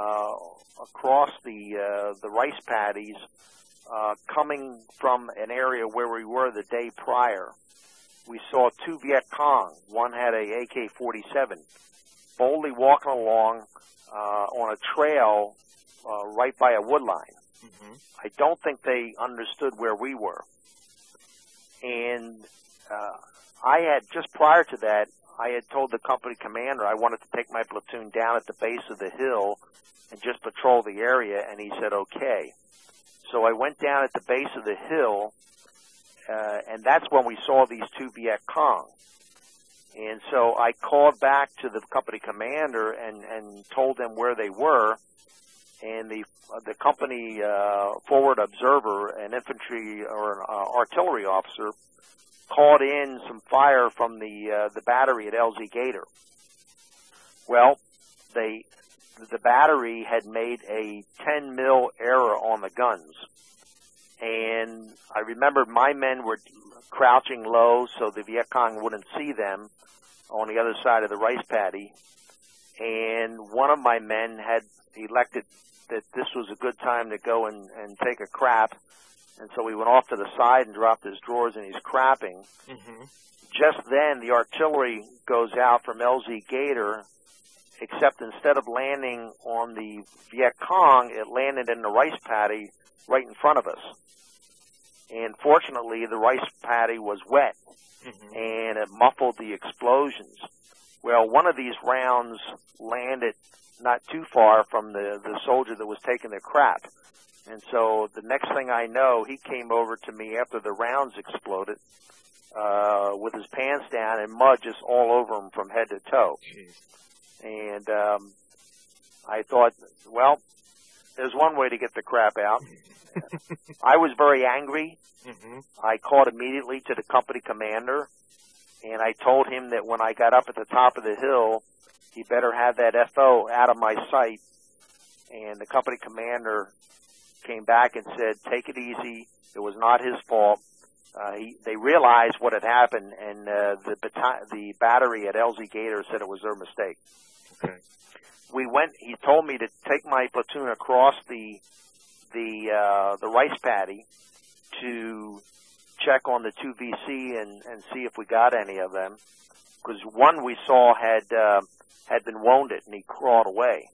across the rice paddies coming from an area where we were the day prior. We saw 2 Viet Cong. One had a AK-47, boldly walking along on a trail right by a wood line. Mm-hmm. I don't think they understood where we were. And I had, just prior to that, I had told the company commander I wanted to take my platoon down at the base of the hill and just patrol the area, and he said, okay. So I went down at the base of the hill, and that's when we saw these 2 Viet Cong. And so I called back to the company commander and told them where they were, and the company forward observer, an infantry or an artillery officer, called in some fire from the battery at LZ Gator. Well, the battery had made a 10 mil error on the guns. And I remember my men were crouching low so the Viet Cong wouldn't see them on the other side of the rice paddy. And one of my men had elected that this was a good time to go and take a crap. And so he went off to the side and dropped his drawers, and he's crapping. Mm-hmm. Just then, the artillery goes out from LZ Gator, except instead of landing on the Viet Cong, it landed in the rice paddy right in front of us. And fortunately, the rice paddy was wet, and it muffled the explosions. Well, one of these rounds landed not too far from the soldier that was taking the crap. And so the next thing I know, he came over to me after the rounds exploded with his pants down and mud just all over him from head to toe. Jeez. And I thought, well, there's one way to get the crap out. I was very angry. Mm-hmm. I called immediately to the company commander, and I told him that when I got up at the top of the hill, he better have that FO out of my sight. And the company commander came back and said, take it easy. It was not his fault. They realized what had happened, and the battery at LZ Gator said it was their mistake.
Okay.
He told me to take my platoon across the rice paddy to check on the 2 VC and see if we got any of them, because one we saw had been wounded and he crawled away.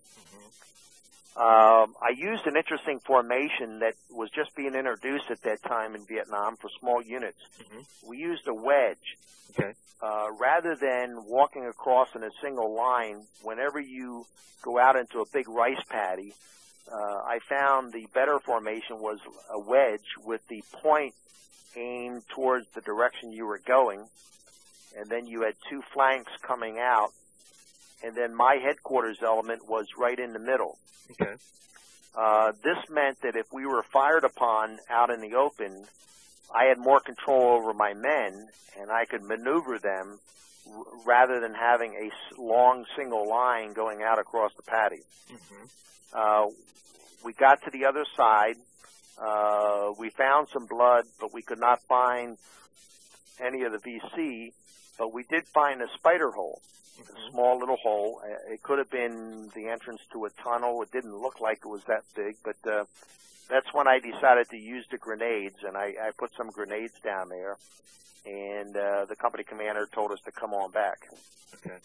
I used an interesting formation that was just being introduced at that time in Vietnam for small units. Mm-hmm. We used a wedge.
Okay.
Rather than walking across in a single line, whenever you go out into a big rice paddy, I found the better formation was a wedge with the point aimed towards the direction you were going, and then you had 2 flanks coming out, and then my headquarters element was right in the middle.
Okay.
This meant that if we were fired upon out in the open, I had more control over my men, and I could maneuver them rather than having a long single line going out across the paddy.
Mm-hmm.
We got to the other side. We found some blood, but we could not find any of the VC, but we did find a spider hole, a small little hole. It could have been the entrance to a tunnel. It didn't look like it was that big, but that's when I decided to use the grenades, and I put some grenades down there, and the company commander told us to come on back.
Okay.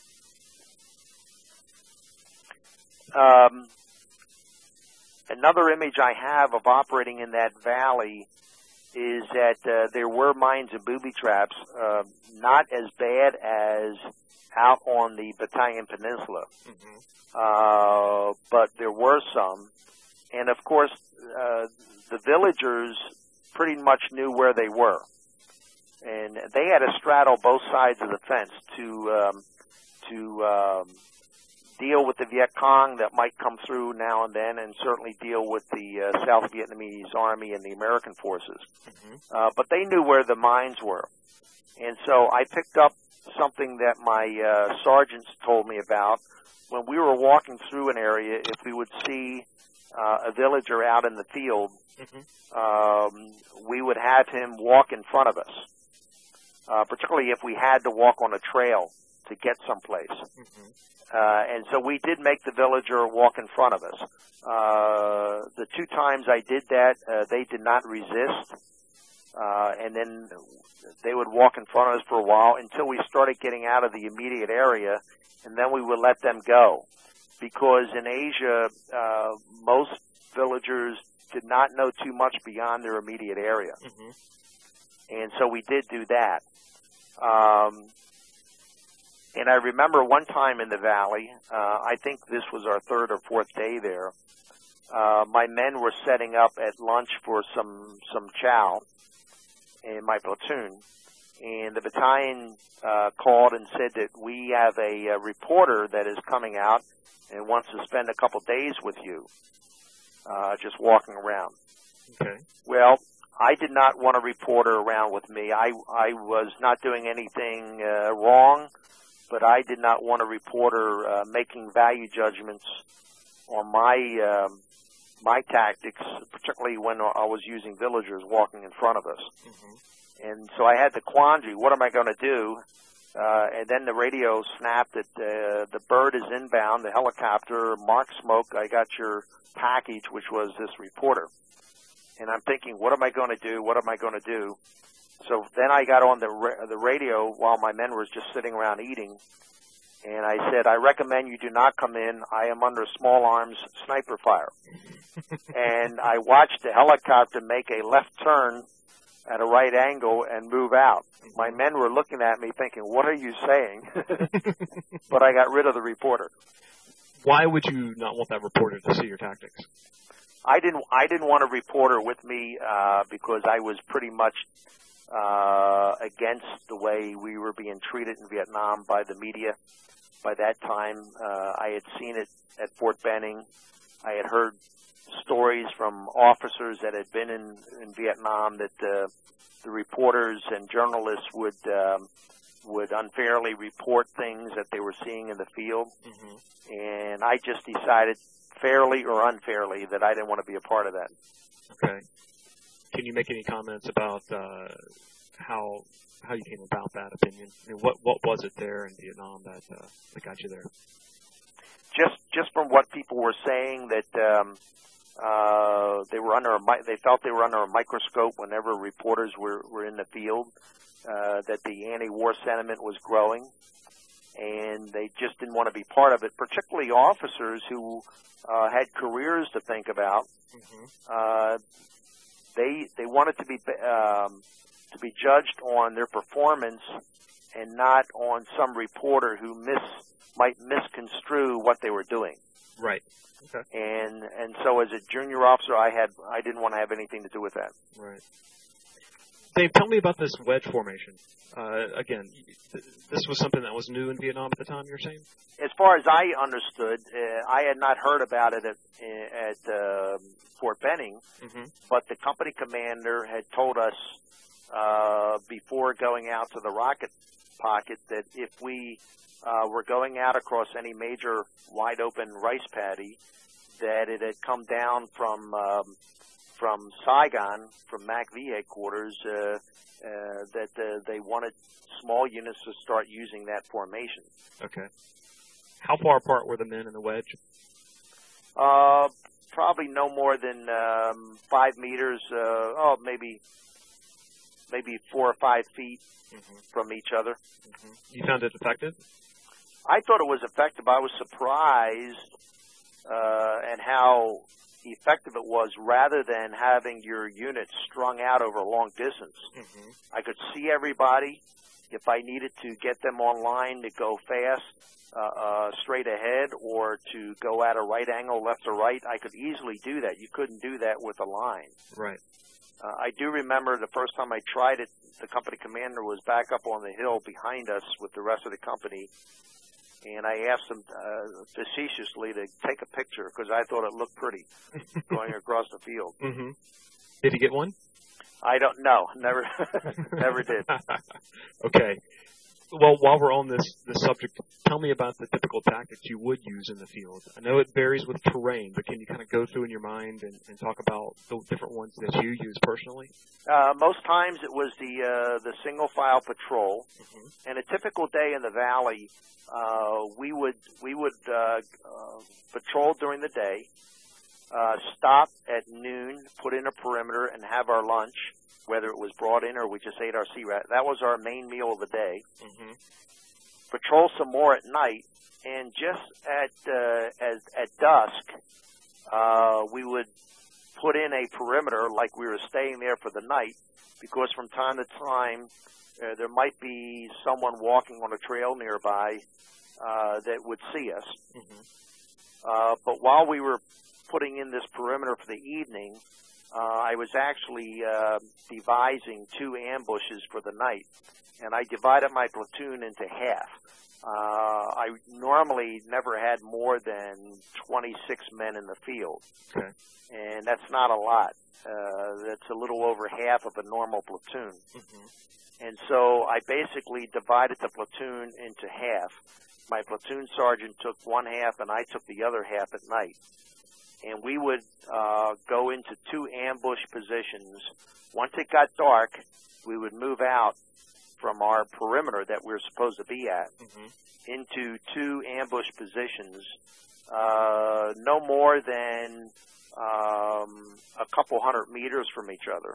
Another image I have of operating in that valley is that there were mines and booby traps, not as bad as out on the Battalion Peninsula, but there were some. And, of course, the villagers pretty much knew where they were. And they had to straddle both sides of the fence to deal with the Viet Cong that might come through now and then, and certainly deal with the South Vietnamese Army and the American forces. But they knew where the mines were. And so I picked up something that my sergeants told me about. When we were walking through an area, if we would see a villager out in the field, we would have him walk in front of us, particularly if we had to walk on a trail to get someplace. And so we did make the villager walk in front of us. The two times I did that, they did not resist. And then they would walk in front of us for a while until we started getting out of the immediate area, and then we would let them go. Because in Asia, most villagers did not know too much beyond their immediate area. And so we did do that. And I remember one time in the valley, I think this was our third or fourth day there, my men were setting up at lunch for some chow in my platoon. And the battalion called and said that we have a reporter that is coming out and wants to spend a couple days with you, just walking around.
Okay.
Well, I did not want a reporter around with me. I was not doing anything wrong, but I did not want a reporter making value judgments on my tactics, particularly when I was using villagers walking in front of us. And so I had the quandary, what am I going to do? And then the radio snapped that the bird is inbound, the helicopter, Mark Smoke, I got your package, which was this reporter. And I'm thinking, what am I going to do? What am I going to do? So then I got on the radio while my men were just sitting around eating, and I said, I recommend you do not come in. I am under small arms sniper fire. And I watched the helicopter make a left turn at a right angle and move out. My men were looking at me thinking, what are you saying? But I got rid of the reporter.
Why would you not want that reporter to see your tactics?
I didn't want a reporter with me because I was pretty much against the way we were being treated in Vietnam by the media. By that time, I had seen it at Fort Benning. I had heard stories from officers that had been in Vietnam that the reporters and journalists would unfairly report things that they were seeing in the field. And I just decided, fairly or unfairly, that I didn't want to be a part of that.
Okay. Can you make any comments about how you came about that opinion? I mean, what was it there in Vietnam that got you there?
Just from what people were saying, that they felt they were under a microscope whenever reporters were in the field, that the anti-war sentiment was growing, and they just didn't want to be part of it, particularly officers who had careers to think about. They wanted to be judged on their performance and not on some reporter who might misconstrue what they were doing.
Right. Okay.
And so as a junior officer, I didn't want to have anything to do with that.
Right. Dave, tell me about this wedge formation. Again, this was something that was new in Vietnam at the time, you're saying?
As far as I understood, I had not heard about it at Fort Benning, but the company commander had told us before going out to the rocket pocket that if we were going out across any major wide-open rice paddy, that it had come down from Saigon, from MACV headquarters, that they wanted small units to start using that formation.
Okay. How far apart were the men in the wedge?
Probably no more than 5 meters, maybe 4 or 5 feet from each other.
You found it effective?
I thought it was effective. I was surprised at how effective it was, rather than having your units strung out over a long distance. I could see everybody. If I needed to get them online to go fast, straight ahead, or to go at a right angle, left or right, I could easily do that. You couldn't do that with a line.
Right.
I do remember the first time I tried it, the company commander was back up on the hill behind us with the rest of the company, and I asked him facetiously to take a picture because I thought it looked pretty going across the field.
Did he get one?
I don't know. Never, never did.
Okay. Well, while we're on this subject, tell me about the typical tactics you would use in the field. I know it varies with terrain, but can you kind of go through in your mind and talk about the different ones that you use personally?
Most times it was the single file patrol, and a typical day in the valley, we would patrol during the day, stop at noon, put in a perimeter, and have our lunch, whether it was brought in or we just ate our C-rat. That was our main meal of the day. Patrol some more at night, and just at dusk, we would put in a perimeter like we were staying there for the night, because from time to time there might be someone walking on a trail nearby that would see us. But while we were putting in this perimeter for the evening, I was actually devising 2 ambushes for the night, and I divided my platoon into half. I normally never had more than 26 men in the field, and that's not a lot. That's a little over half of a normal platoon. And so I basically divided the platoon into half. My platoon sergeant took one half, and I took the other half at night. And we would go into 2 ambush positions. Once it got dark, we would move out from our perimeter that we were supposed to be at into 2 ambush positions, no more than a couple hundred meters from each other.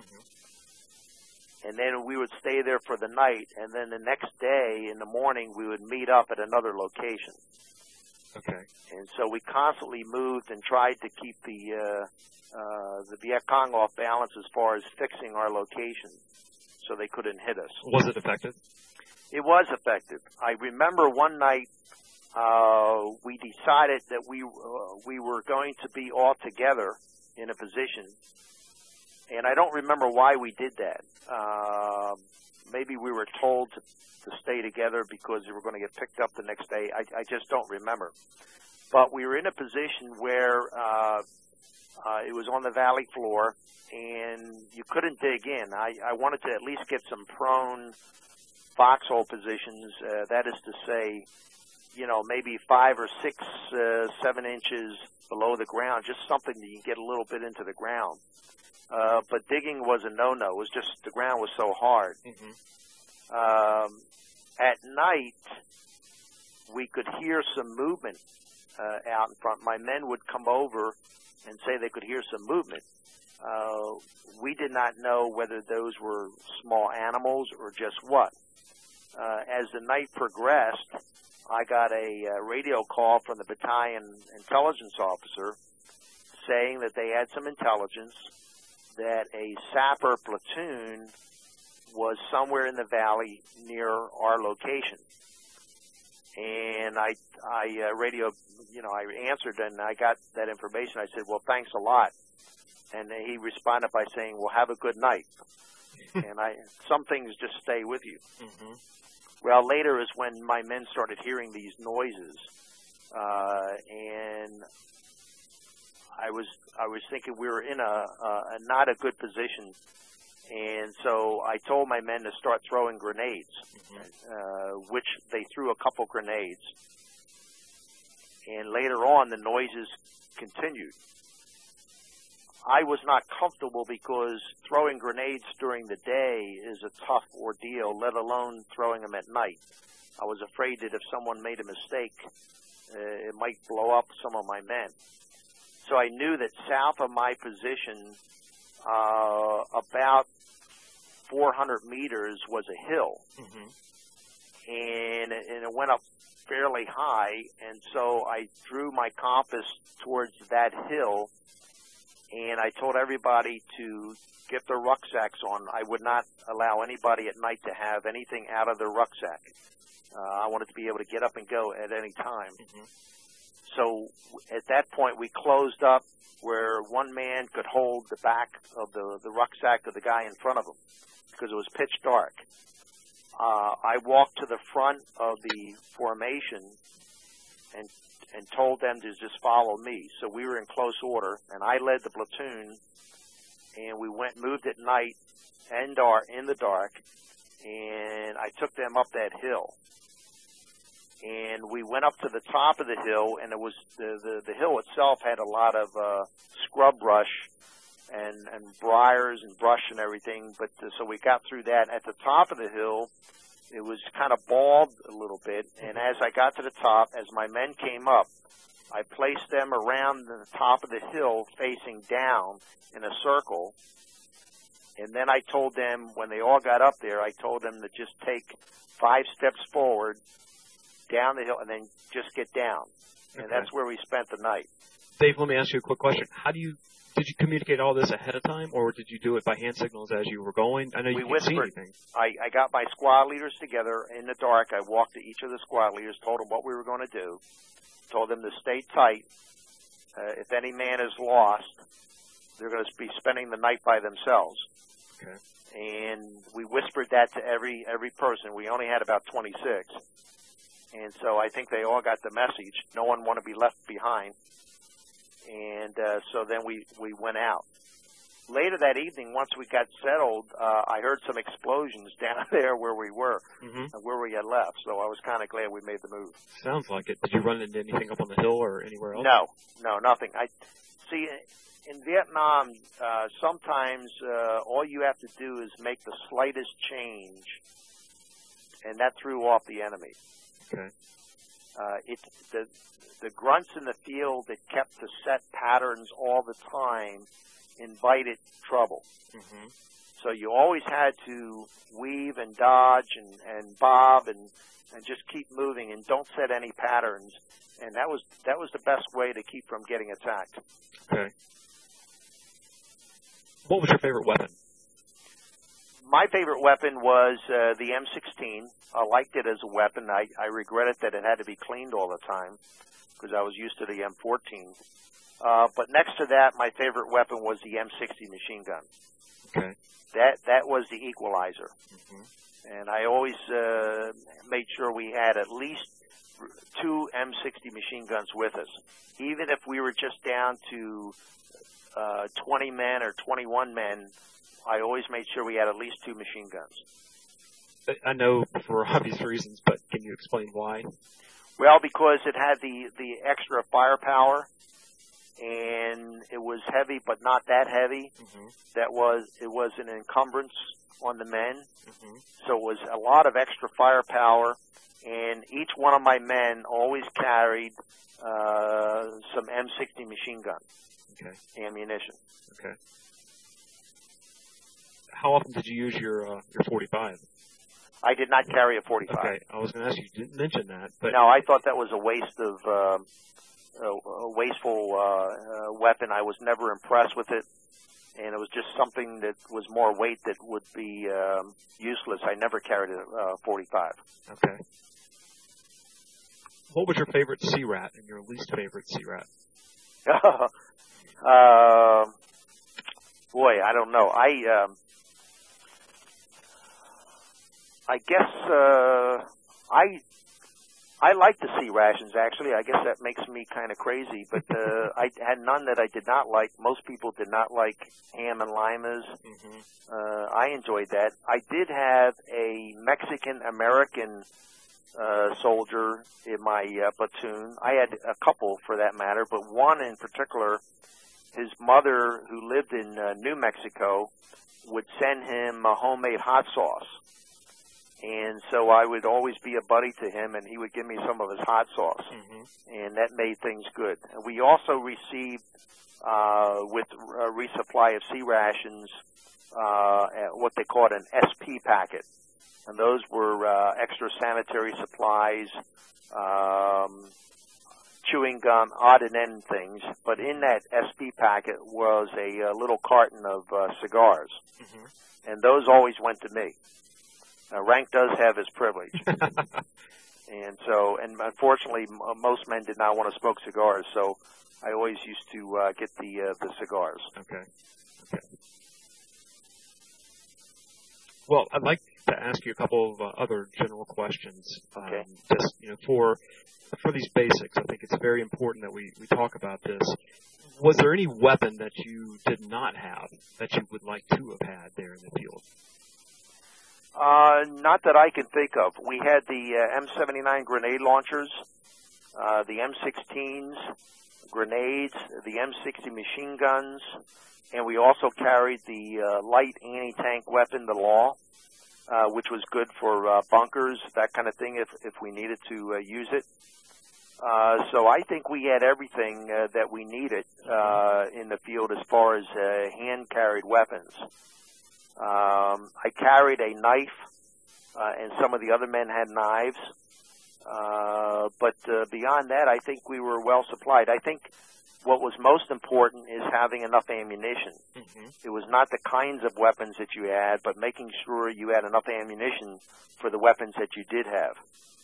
And then we would stay there for the night, and then the next day in the morning we would meet up at another location. And so we constantly moved and tried to keep the Viet Cong off balance as far as fixing our location so they couldn't hit us.
Was it effective?
It was effective. I remember one night we decided that we were going to be all together in a position, and I don't remember why we did that. Maybe we were told to stay together because we were going to get picked up the next day. I just don't remember. But we were in a position where it was on the valley floor, and you couldn't dig in. I wanted to at least get some prone foxhole positions, that is to say, maybe 5 or 6, 7 inches below the ground, just something that you can get a little bit into the ground. But digging was a no-no. It was just the ground was so hard. At night, we could hear some movement out in front. My men would come over and say they could hear some movement. We did not know whether those were small animals or just what. As the night progressed, I got a radio call from the battalion intelligence officer saying that they had some intelligence that a sapper platoon was somewhere in the valley near our location. And I answered, and I got that information. I said, well, thanks a lot. And he responded by saying, well, have a good night. And some things just stay with you. Well, later is when my men started hearing these noises, and I was thinking we were in a not a good position And so I told my men to start throwing grenades, which they threw a couple grenades. And later on, the noises continued. I was not comfortable because throwing grenades during the day is a tough ordeal, let alone throwing them at night. I was afraid that if someone made a mistake, it might blow up some of my men. So I knew that south of my position, about 400 meters was a hill, and it went up fairly high, and so I drew my compass towards that hill, and I told everybody to get their rucksacks on. I would not allow anybody at night to have anything out of their rucksack. I wanted to be able to get up and go at any time. So at that point, we closed up where one man could hold the back of the rucksack of the guy in front of him because it was pitch dark. I walked to the front of the formation and told them to just follow me. So we were in close order, and I led the platoon, and we moved at night and in the dark, and I took them up that hill. And we went up to the top of the hill, and it was the hill itself had a lot of scrub brush and briars and brush and everything. But so we got through that. At the top of the hill, it was kind of bald a little bit. And as I got to the top, as my men came up, I placed them around the top of the hill facing down in a circle. And then I told them, when they all got up there, I told them to just take 5 steps forward, down the hill, and then just get down. And that's where we spent the night.
Dave, let me ask you a quick question. Did you communicate all this ahead of time, or did you do it by hand signals as you were going? I know you couldn't see anything.
I got my squad leaders together in the dark. I walked to each of the squad leaders, told them what we were going to do, told them to stay tight. If any man is lost, they're going to be spending the night by themselves.
Okay.
And we whispered that to every person. We only had about 26. And so I think they all got the message. No one wanted to be left behind. And so then we went out. Later that evening, once we got settled, I heard some explosions down there where we were, where we had left. So I was kind of glad we made the move.
Sounds like it. Did you run into anything up on the hill or anywhere else?
No, nothing. See, in Vietnam, sometimes all you have to do is make the slightest change, and that threw off the enemy.
Okay.
The grunts in the field that kept the set patterns all the time invited trouble. So you always had to weave and dodge and bob and just keep moving and don't set any patterns. And that was the best way to keep from getting attacked.
Okay. What was your favorite weapon?
My favorite weapon was the M16. I liked it as a weapon. I regretted that it had to be cleaned all the time because I was used to the M14. But next to that, my favorite weapon was the M60 machine gun.
Okay.
That was the equalizer. And I always made sure we had at least 2 M60 machine guns with us. Even if we were just down to 20 men or 21 men, I always made sure we had at least 2 machine guns.
I know for obvious reasons, but can you explain why?
Well, because it had the extra firepower, and it was heavy, but not that heavy. It was an encumbrance on the men. So it was a lot of extra firepower, and each one of my men always carried some M60 machine gun ammunition.
Okay. How often did you use your 45?
I did not carry a 45.
Okay, I was going to ask you. You didn't mention that, but
no, I thought that was a waste of a wasteful weapon. I was never impressed with it, and it was just something that was more weight that would be useless. I never carried a 45.
Okay. What was your favorite CRAT and your least favorite CRAT?
Boy, I don't know. I guess I like the C rations, actually. I guess that makes me kind of crazy, but I had none that I did not like. Most people did not like ham and limas. I enjoyed that. I did have a Mexican-American soldier in my platoon. I had a couple, for that matter, but one in particular, his mother, who lived in New Mexico, would send him a homemade hot sauce. And so I would always be a buddy to him, and he would give me some of his hot sauce, and that made things good. And we also received, with a resupply of C rations, what they called an SP packet, and those were extra sanitary supplies, chewing gum, odd and end things. But in that SP packet was a little carton of cigars, and those always went to me. Rank does have his privilege. And unfortunately, most men did not want to smoke cigars, so I always used to get the cigars.
Okay. Well, I'd like to ask you a couple of other general questions.
Okay.
Just, for these basics, I think it's very important that we talk about this. Was there any weapon that you did not have that you would like to have had there in the field?
Not that I can think of. We had the M79 grenade launchers, the M16s, grenades, the M60 machine guns, and we also carried the light anti-tank weapon, the Law, which was good for bunkers, that kind of thing, if we needed to use it. So I think we had everything that we needed in the field as far as hand-carried weapons. I carried a knife, and some of the other men had knives. But beyond that, I think we were well supplied. I think what was most important is having enough ammunition. It was not the kinds of weapons that you had, but making sure you had enough ammunition for the weapons that you did have.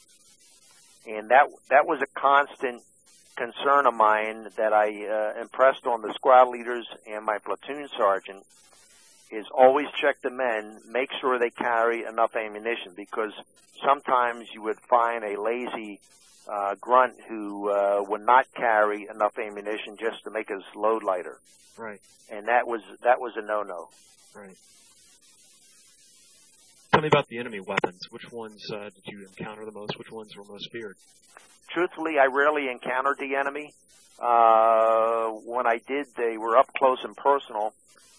And that was a constant concern of mine that I impressed on the squad leaders and my platoon sergeant, is always check the men, make sure they carry enough ammunition, because sometimes you would find a lazy grunt who would not carry enough ammunition just to make his load lighter.
Right.
And that was a no-no.
Right. Tell me about the enemy weapons. Which ones did you encounter the most? Which ones were most feared?
Truthfully, I rarely encountered the enemy. When I did, they were up close and personal.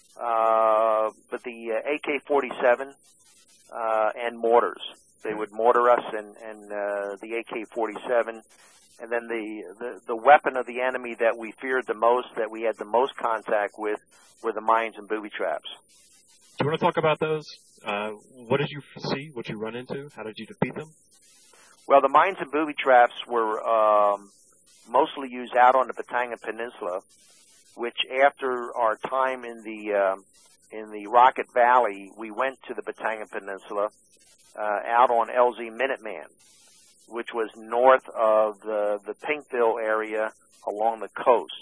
But the AK-47 and mortars. They would mortar us and the AK-47. And then the weapon of the enemy that we feared the most, that we had the most contact with, were the mines and booby traps.
Do you want to talk about those? What did you see? What did you run into? How did you defeat them?
Well, the mines and booby traps were mostly used out on the Batangan Peninsula, which after our time in the Rocket Valley, we went to the Batangan Peninsula out on LZ Minuteman, which was north of the Pinkville area along the coast.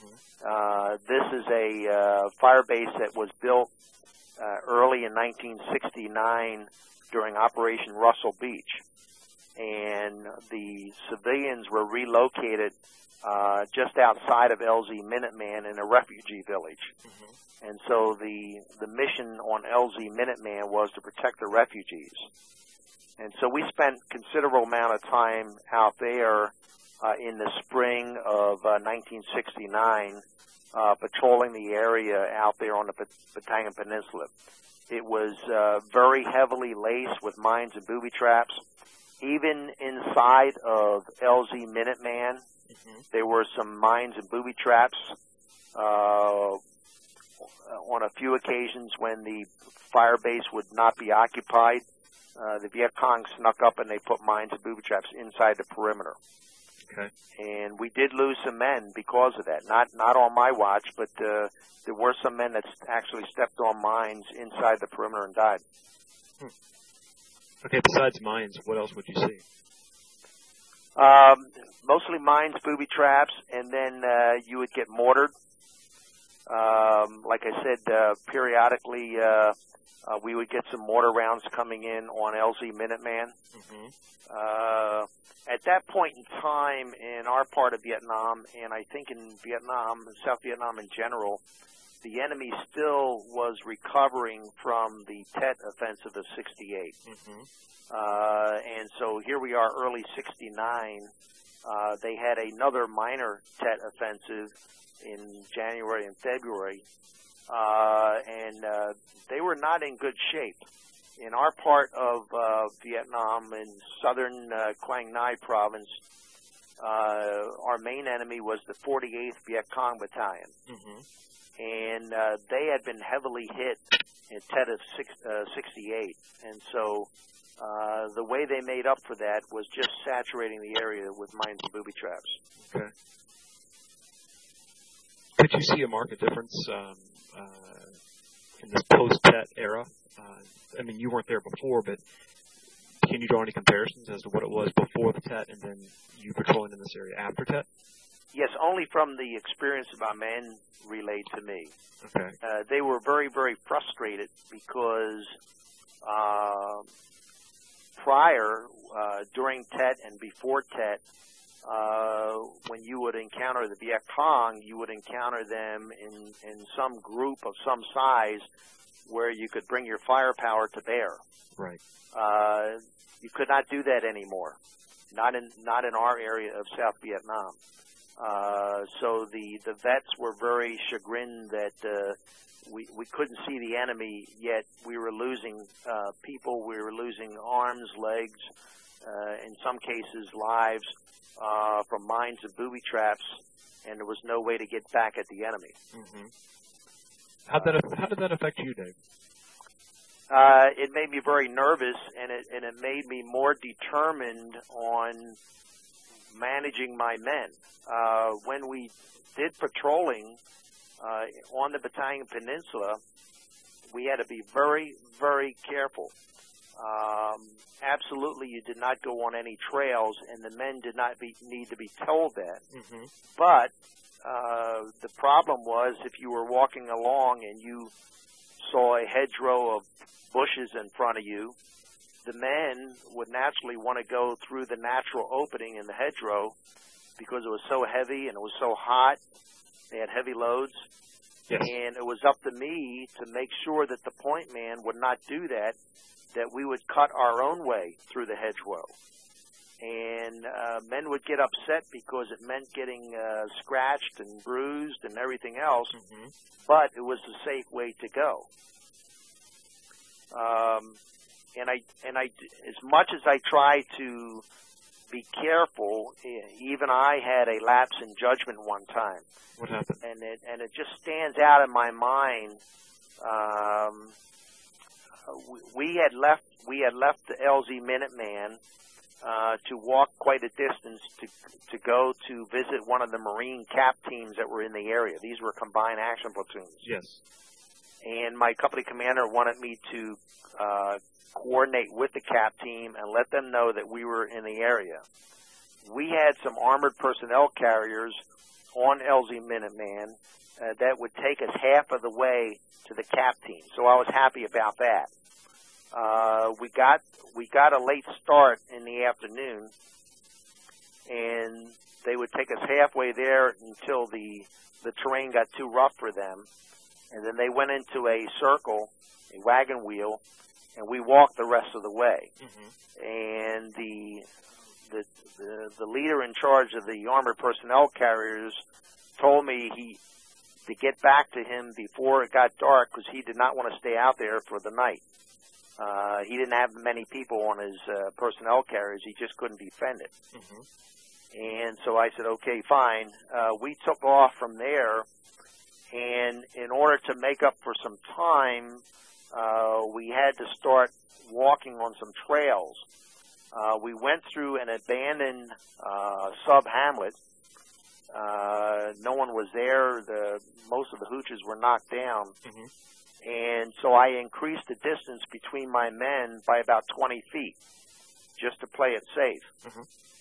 This is a fire base that was built early in 1969 during Operation Russell Beach, and the civilians were relocated just outside of LZ Minuteman in a refugee village. And so the mission on LZ Minuteman was to protect the refugees. And so we spent considerable amount of time out there in the spring of 1969 patrolling the area out there on the Batangan Peninsula. It was very heavily laced with mines and booby traps. Even inside of LZ Minuteman, there were some mines and booby traps. On a few occasions when the fire base would not be occupied, the Viet Cong snuck up and they put mines and booby traps inside the perimeter.
Okay.
And we did lose some men because of that. Not on my watch, but there were some men that actually stepped on mines inside the perimeter and died.
Okay, besides mines, what else would you see?
Mostly mines, booby traps, and then you would get mortared. Like I said, periodically We would get some mortar rounds coming in on LZ Minuteman. At that point in time in our part of Vietnam, and I think in Vietnam, South Vietnam in general, the enemy still was recovering from the Tet offensive of 68. And so here we are, early 69. They had another minor Tet offensive in January and February, and they were not in good shape. In our part of Vietnam, in southern Quang Ngai province, our main enemy was the 48th Viet Cong Battalion. And they had been heavily hit in Tet of 68. And so the way they made up for that was just saturating the area with mines and booby traps.
Okay. Could you see a marked difference in this post-Tet era? I mean, you weren't there before, but can you draw any comparisons as to what it was before the Tet and then you patrolling in this area after Tet?
Yes, only from the experience of our men relayed to me.
Okay.
They were very, very frustrated because prior, during Tet and before Tet, when you would encounter the Viet Cong, you would encounter them in some group of some size where you could bring your firepower to bear.
Right.
You could not do that anymore. Not in our area of South Vietnam. So the vets were very chagrined that we couldn't see the enemy, yet we were losing people, we were losing arms, legs, in some cases lives, from mines and booby traps, and there was no way to get back at the enemy.
How did that affect you, Dave?
It made me very nervous, and it made me more determined on managing my men. When we did patrolling on the Battalion Peninsula, we had to be very, very careful. Absolutely, you did not go on any trails, and the men did not need to be told that. But the problem was if you were walking along and you saw a hedgerow of bushes in front of you, the men would naturally want to go through the natural opening in the hedgerow because it was so heavy and it was so hot. They had heavy loads.
Yes.
And it was up to me to make sure that the point man would not do that, that we would cut our own way through the hedgerow. And men would get upset because it meant getting scratched and bruised and everything else, but it was the safe way to go. And I, as much as I try to be careful, even I had a lapse in judgment one time.
What happened?
And it just stands out in my mind. We had left the LZ Minuteman to walk quite a distance to go to visit one of the Marine cap teams that were in the area. These were combined action platoons.
Yes. And
my company commander wanted me to coordinate with the cap team and let them know that we were in the area. We had some armored personnel carriers on LZ Minuteman that would take us half of the way to the cap team, so I was happy about that. We got a late start in the afternoon, and they would take us halfway there until the terrain got too rough for them, and then they went into a circle, a wagon wheel, and we walked the rest of the way. And the leader in charge of the armored personnel carriers told me to get back to him before it got dark because he did not want to stay out there for the night. He didn't have many people on his personnel carriers. He just couldn't defend it. And so I said, okay, fine. We took off from there, and in order to make up for some time, we had to start walking on some trails. We went through an abandoned sub-hamlet. No one was there. Most of the hooches were knocked down. And so I increased the distance between my men by about 20 feet just to play it safe.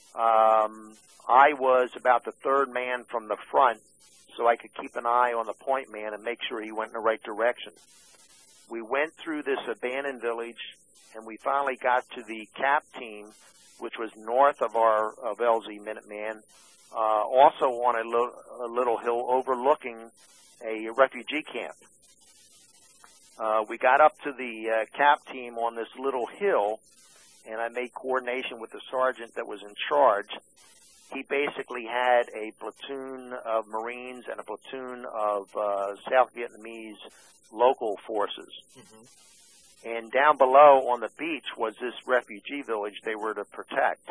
I was about the third man from the front, so I could keep an eye on the point man and make sure he went in the right direction. We went through this abandoned village, and we finally got to the CAP team, which was north of LZ Minuteman, also on a little hill overlooking a refugee camp. We got up to the CAP team on this little hill, and I made coordination with the sergeant that was in charge. He basically had a platoon of Marines and a platoon of South Vietnamese local forces. Mm-hmm. And down below on the beach was this refugee village they were to protect.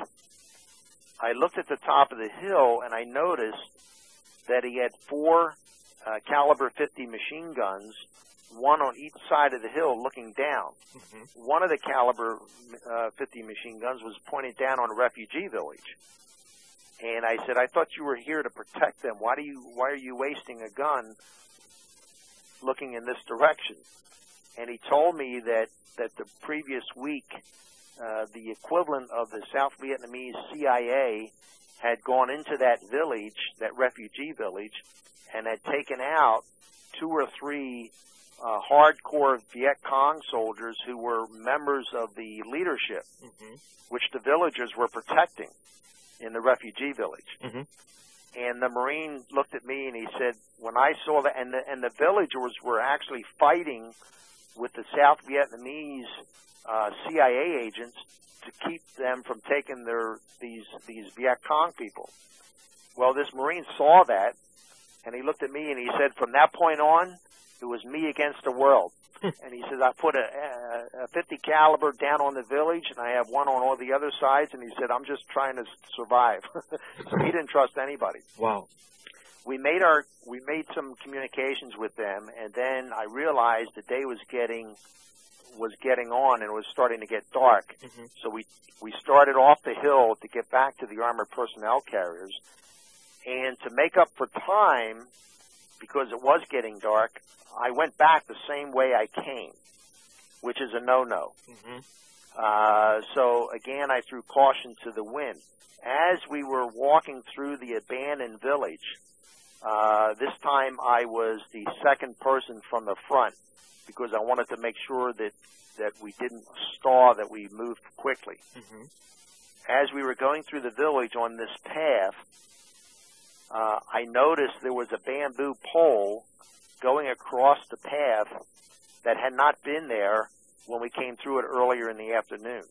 I looked at the top of the hill, and I noticed that he had 4 caliber 50 machine guns, one on each side of the hill looking down. Mm-hmm. One of the caliber 50 machine guns was pointed down on a refugee village. And I said, I thought you were here to protect them. Why are you wasting a gun looking in this direction? And he told me that the previous week, the equivalent of the South Vietnamese CIA had gone into that village, that refugee village, and had taken out 2 or 3 hardcore Viet Cong soldiers who were members of the leadership, mm-hmm. which the villagers were protecting in the refugee village. Mm-hmm. And the Marine looked at me and he said, when I saw that, and the villagers were actually fighting with the South Vietnamese CIA agents to keep them from taking these Viet Cong people. Well, this Marine saw that, and he looked at me and he said, from that point on, it was me against the world. And he says, I put a 50 caliber down on the village, and I have one on all the other sides. And he said, I'm just trying to survive. So he didn't trust anybody.
Wow.
We made some communications with them, and then I realized the day was getting on, and it was starting to get dark. Mm-hmm. So we started off the hill to get back to the armored personnel carriers, and to make up for time, because it was getting dark, I went back the same way I came, which is a no-no. Mm-hmm. So again, I threw caution to the wind. As we were walking through the abandoned village, this time I was the second person from the front, because I wanted to make sure that we didn't stall, that we moved quickly. Mm-hmm. As we were going through the village on this path, I noticed there was a bamboo pole going across the path that had not been there when we came through it earlier in the afternoon.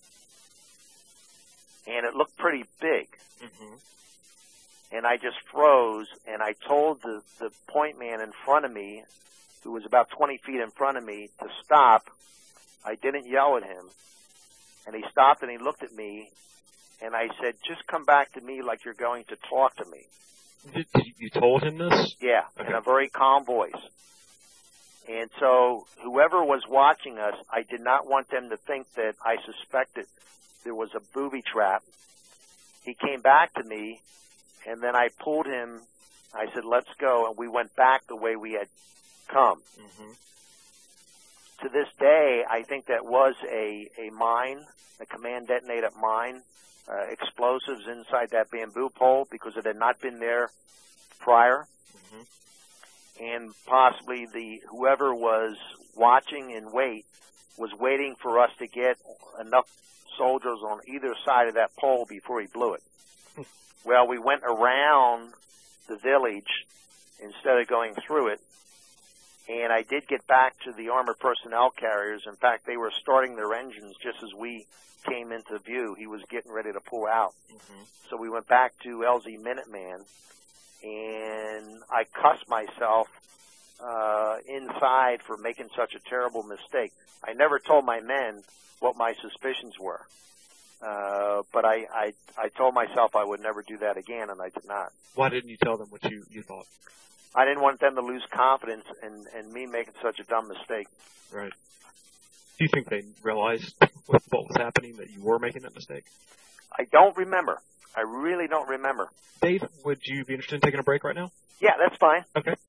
And it looked pretty big. Mm-hmm. And I just froze, and I told the point man in front of me, who was about 20 feet in front of me, to stop. I didn't yell at him. And he stopped and he looked at me, and I said, just come back to me like you're going to talk to me.
You told him this?
Yeah, okay. In a very calm voice. And so whoever was watching us, I did not want them to think that I suspected there was a booby trap. He came back to me, and then I pulled him. I said, let's go, and we went back the way we had come. Mm-hmm. To this day, I think that was a mine, a command-detonated mine, explosives inside that bamboo pole, because it had not been there prior. Mm-hmm. And possibly whoever was watching in wait was waiting for us to get enough soldiers on either side of that pole before he blew it. Well, we went around the village instead of going through it, and I did get back to the armored personnel carriers. In fact, they were starting their engines just as we came into view. He was getting ready to pull out. Mm-hmm. So we went back to LZ Minuteman, and I cussed myself inside for making such a terrible mistake. I never told my men what my suspicions were, but I told myself I would never do that again, and I did not.
Why didn't you tell them what you thought?
I didn't want them to lose confidence in me making such a dumb mistake.
Right. Do you think they realized what was happening, that you were making that mistake?
I don't remember. I really don't remember.
Dave, would you be interested in taking a break right now?
Yeah, that's fine.
Okay.